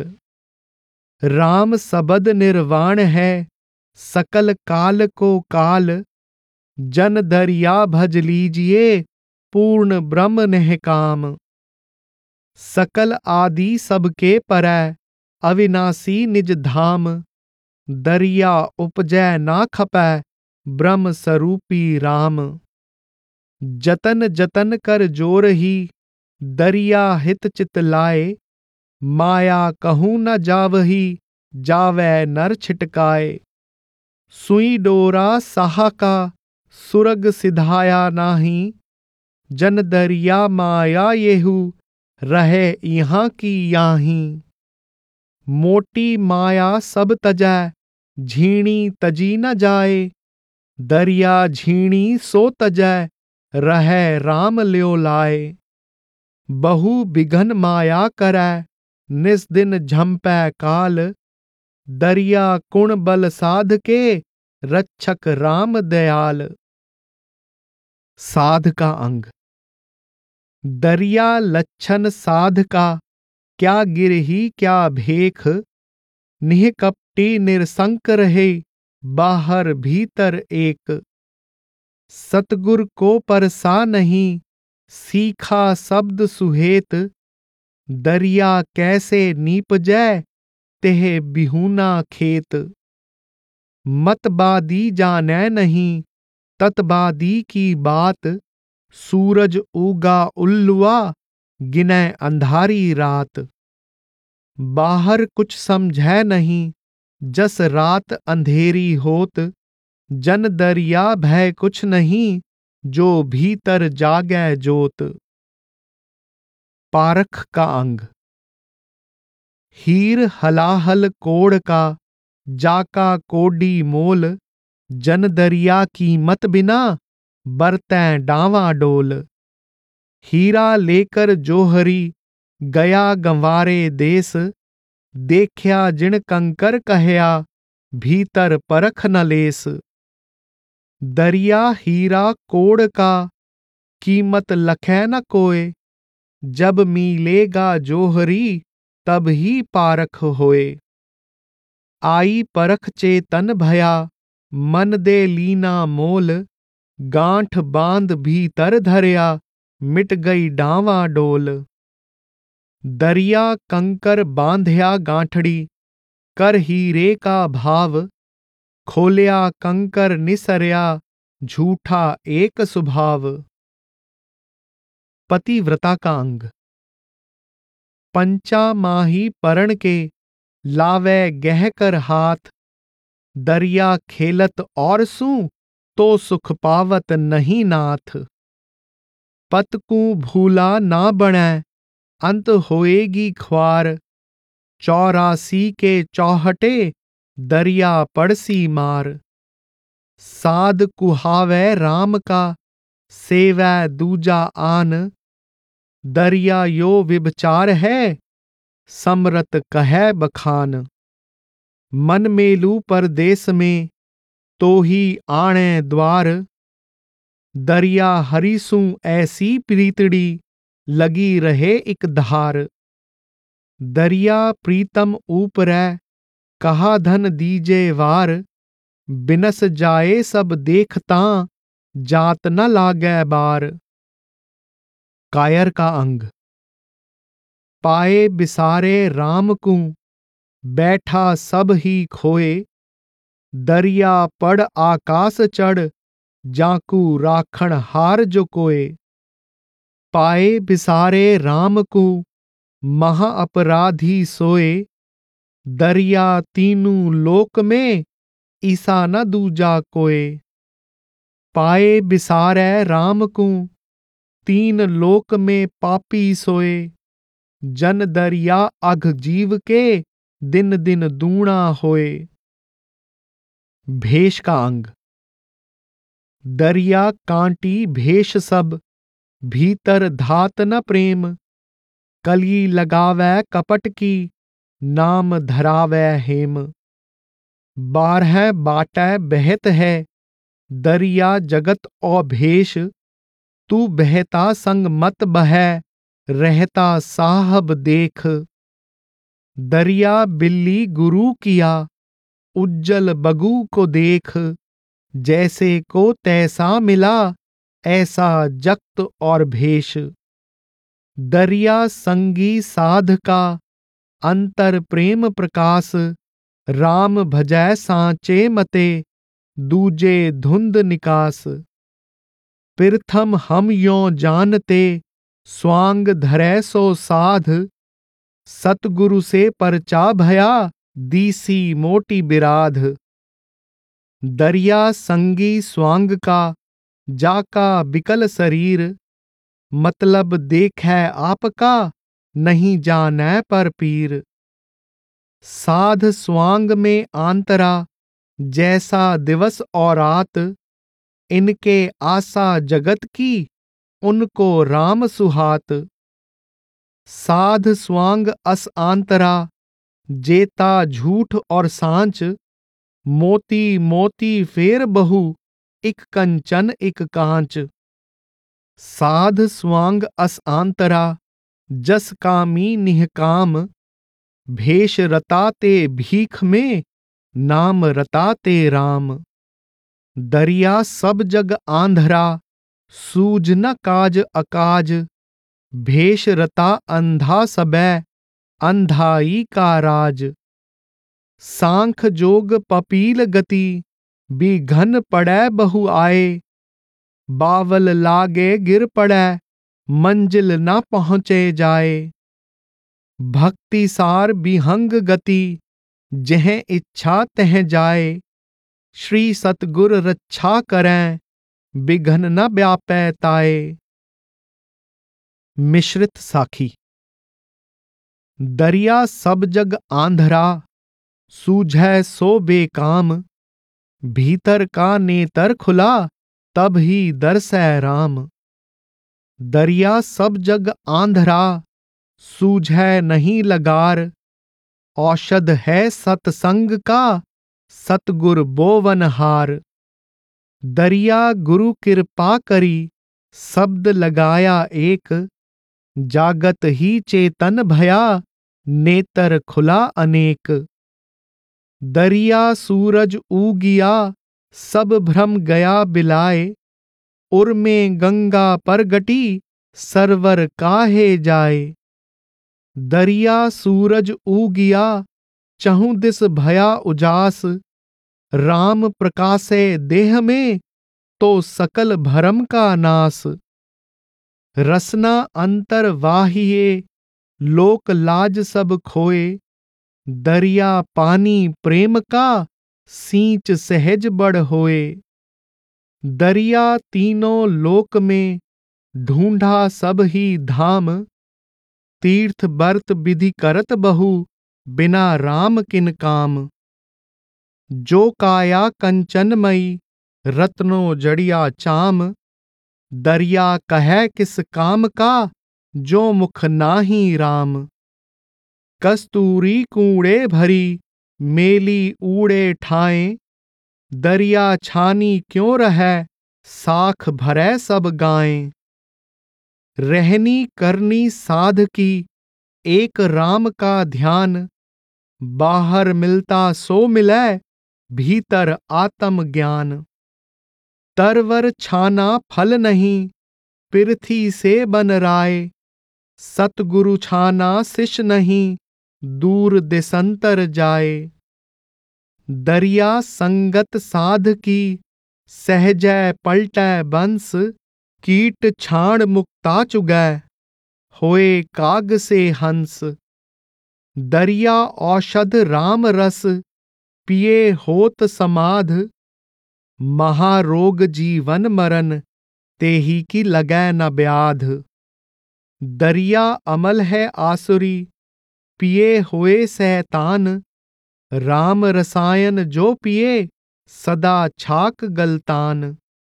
राम सबद निर्वाण है, सकल काल को काल, जन दरिया भज लीजिए, पूर्ण ब्रह्म नेह काम। सकल आदि सबके परै, अविनाशी निज धाम, दरिया उपजै ना खपै ब्रह्म स्वरूपी राम। जतन जतन कर जोर ही दरिया हित चित लाए, माया कहूँ न जावही जावै नर छिटकाए। सुई डोरा साहा का सुरग सिधाया नाही, जन दरिया माया येहू रहे यहाँ की याहीं। मोटी माया सब तजै झीणी तजी न जाए, दरिया झीणी सो तजै रहे राम ल्यो लाए। बहु बिघन माया करै निस दिन झंपै काल, दरिया कुण बल साध के रक्षक राम दयाल। साध का अंग। दरिया लच्छन साध का क्या गिरही क्या भेख, निःकपटी निरसंक रहे बाहर भीतर एक। सतगुर को परसा नहीं सीखा शब्द सुहेत, दरिया कैसे नीपजै तेह बिहूना खेत। मतबादी जानै नहीं ततबादी की बात, सूरज उगा उल्लुआ गिनै अंधारी रात। बाहर कुछ समझै नहीं जस रात अंधेरी होत, जन दरिया भय कुछ नहीं जो भीतर जागै जोत। पारख का अंग। हीर हलाहल कोड़ का जाका कोडी मोल, जन दरिया कीमत बिना बरतैं डावां डोल। हीरा लेकर जोहरी गया गंवारे देश, देखया जिण कंकर कहया भीतर परख न लेस। दरिया हीरा कोड़ का कीमत लखै न कोय, जब मिलेगा जोहरी तब ही पारख होए। आई परख चेतन भया मन दे लीना मोल, गांठ बांध भीतर धरया मिट गई डावां डोल। दरिया कंकर बांध्या गांठड़ी कर हीरे का भाव, खोल्या कंकर निसरया झूठा एक स्वभाव। पतिव्रता का अंग। पंचा माही परण के लावे गह कर हाथ, दरिया खेलत और सूं तो सुख पावत नहीं नाथ। पत को भूला ना बनै अंत होएगी ख्वार, 84 के चौहटे दरिया पड़सी मार। साध कुहावै राम का सेवै दूजा आन, दरिया यो विभचार है समरत कहै बखान। मन मेलू परदेस में तो ही आणे द्वार, दरिया हरिसू ऐसी प्रीतड़ी लगी रहे एक धार। दरिया प्रीतम ऊपरै कहा धन दीजे वार, बिनस जाए सब देखता जात न लागै बार। कायर का अंग। पाए बिसारे राम को बैठा सब ही खोए, दरिया पड़ आकाश चढ़ जाकू राखण हार जो कोय। पाए बिसारे राम को महा अपराधी सोए, दरिया तीनू लोक में ईसा न दूजा कोय। पाए बिसारै राम को तीन लोक में पापी सोए, जन दरिया अघ जीव के दिन दिन दूणा होए। भेष का अंग। दरिया कांटी भेष सब भीतर धात न प्रेम, कली लगावै कपट की नाम धरावै हेम। 12 बाटै बहत है दरिया जगत औभेश, तू बहता संग मत बहै रहता साहब देख। दरिया बिल्ली गुरु किया उज्जल बगु को देख, जैसे को तैसा मिला ऐसा जक्त और भेष। दरिया संगी साध का अंतर प्रेम प्रकाश, राम भजै सांचे मते, दूजे धुंध निकास। प्रथम हम यों जानते, स्वांग धरै सो साध। सतगुरु से परचा भया, दीसी मोटी बिराध। दरिया संगी स्वांग का, जाका बिकल शरीर। मतलब देखै आपका, नहीं जानै पर पीर। साध स्वांग में आंतरा, जैसा दिवस और रात। इनके आशा जगत की, उनको राम सुहात। साध स्वांग अस आंतरा, जेता झूठ और सांच। मोती मोती फेर बहु, इक कंचन इक कांच। साध स्वांग अस आंतरा, जस कामी निहकाम। भेष रताते भीख में, नाम रताते राम। दरिया सब जग आंधरा, सूझ न काज अकाज। भेष रता अंधा सबै, अंधाई का राज। सांख जोग पपील गति, बिघन पड़ै बहु आए। बावल लागे गिर पड़ै, मंजिल न पहुँचे जाए। भक्ति सार बिहंग गति, जह इच्छा तह जाए। श्री सतगुर रक्षा करैं, बिघन न व्यापै ताए। मिश्रित साखी। दरिया सब जग आंधरा, सूझै सो बेकाम। भीतर का नेतर खुला, तब ही दरसै राम। दरिया सब जग आंधरा, सूझै नहीं लगार। औषध है सतसंग का, सतगुर बोवनहार। दरिया गुरु कृपा करी, शब्द लगाया एक। जागत ही चेतन भया, नेतर खुला अनेक। दरिया सूरज उगिया, सब भ्रम गया बिलाए। उर में गंगा परगटी, सरवर काहे जाए। दरिया सूरज उगिया, चहुं दिस भया उजास। राम प्रकाशे देह में, तो सकल भरम का नास। रसना अंतर वाहिए, लोक लाज सब खोए। दरिया पानी प्रेम का, सींच सहज बढ़ होए। दरिया तीनों लोक में, ढूंढा सब ही धाम। तीर्थ बर्त विधि करत बहु, बिना राम किन काम। जो काया कंचनमयी, रत्नो जड़िया चाम। दरिया कहे किस काम का, जो मुख नाही राम। कस्तूरी कूड़े भरी, मेली ऊड़े ठाए। दरिया छानी क्यों रहै, साख भरै सब गाएं। रहनी करनी साध की, एक राम का ध्यान। बाहर मिलता सो मिलै, भीतर आत्म ज्ञान। तरवर छाना फल नहीं, पृथ्वी से बन राय। सतगुरु छाना शिष नहीं, दूर देशंतर जाए। दरिया संगत साध की, सहजै पलटै बंस। कीट छाण मुक्ता चुगै, होए काग से हंस। दरिया औषध राम रस, पिए होत समाध। महारोग जीवन मरण, तेहि की लगै न व्याध। दरिया अमल है आसुरी, पिए हुए शैतान। राम रसायन जो पिए, सदा छाक गलतान।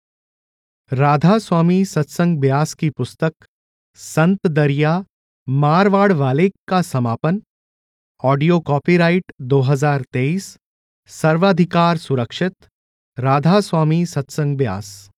राधा स्वामी सत्संग ब्यास की पुस्तक संत दरिया मारवाड़ वाले का समापन। ऑडियो कॉपीराइट 2023, सर्वाधिकार सुरक्षित। राधा स्वामी सत्संग ब्यास।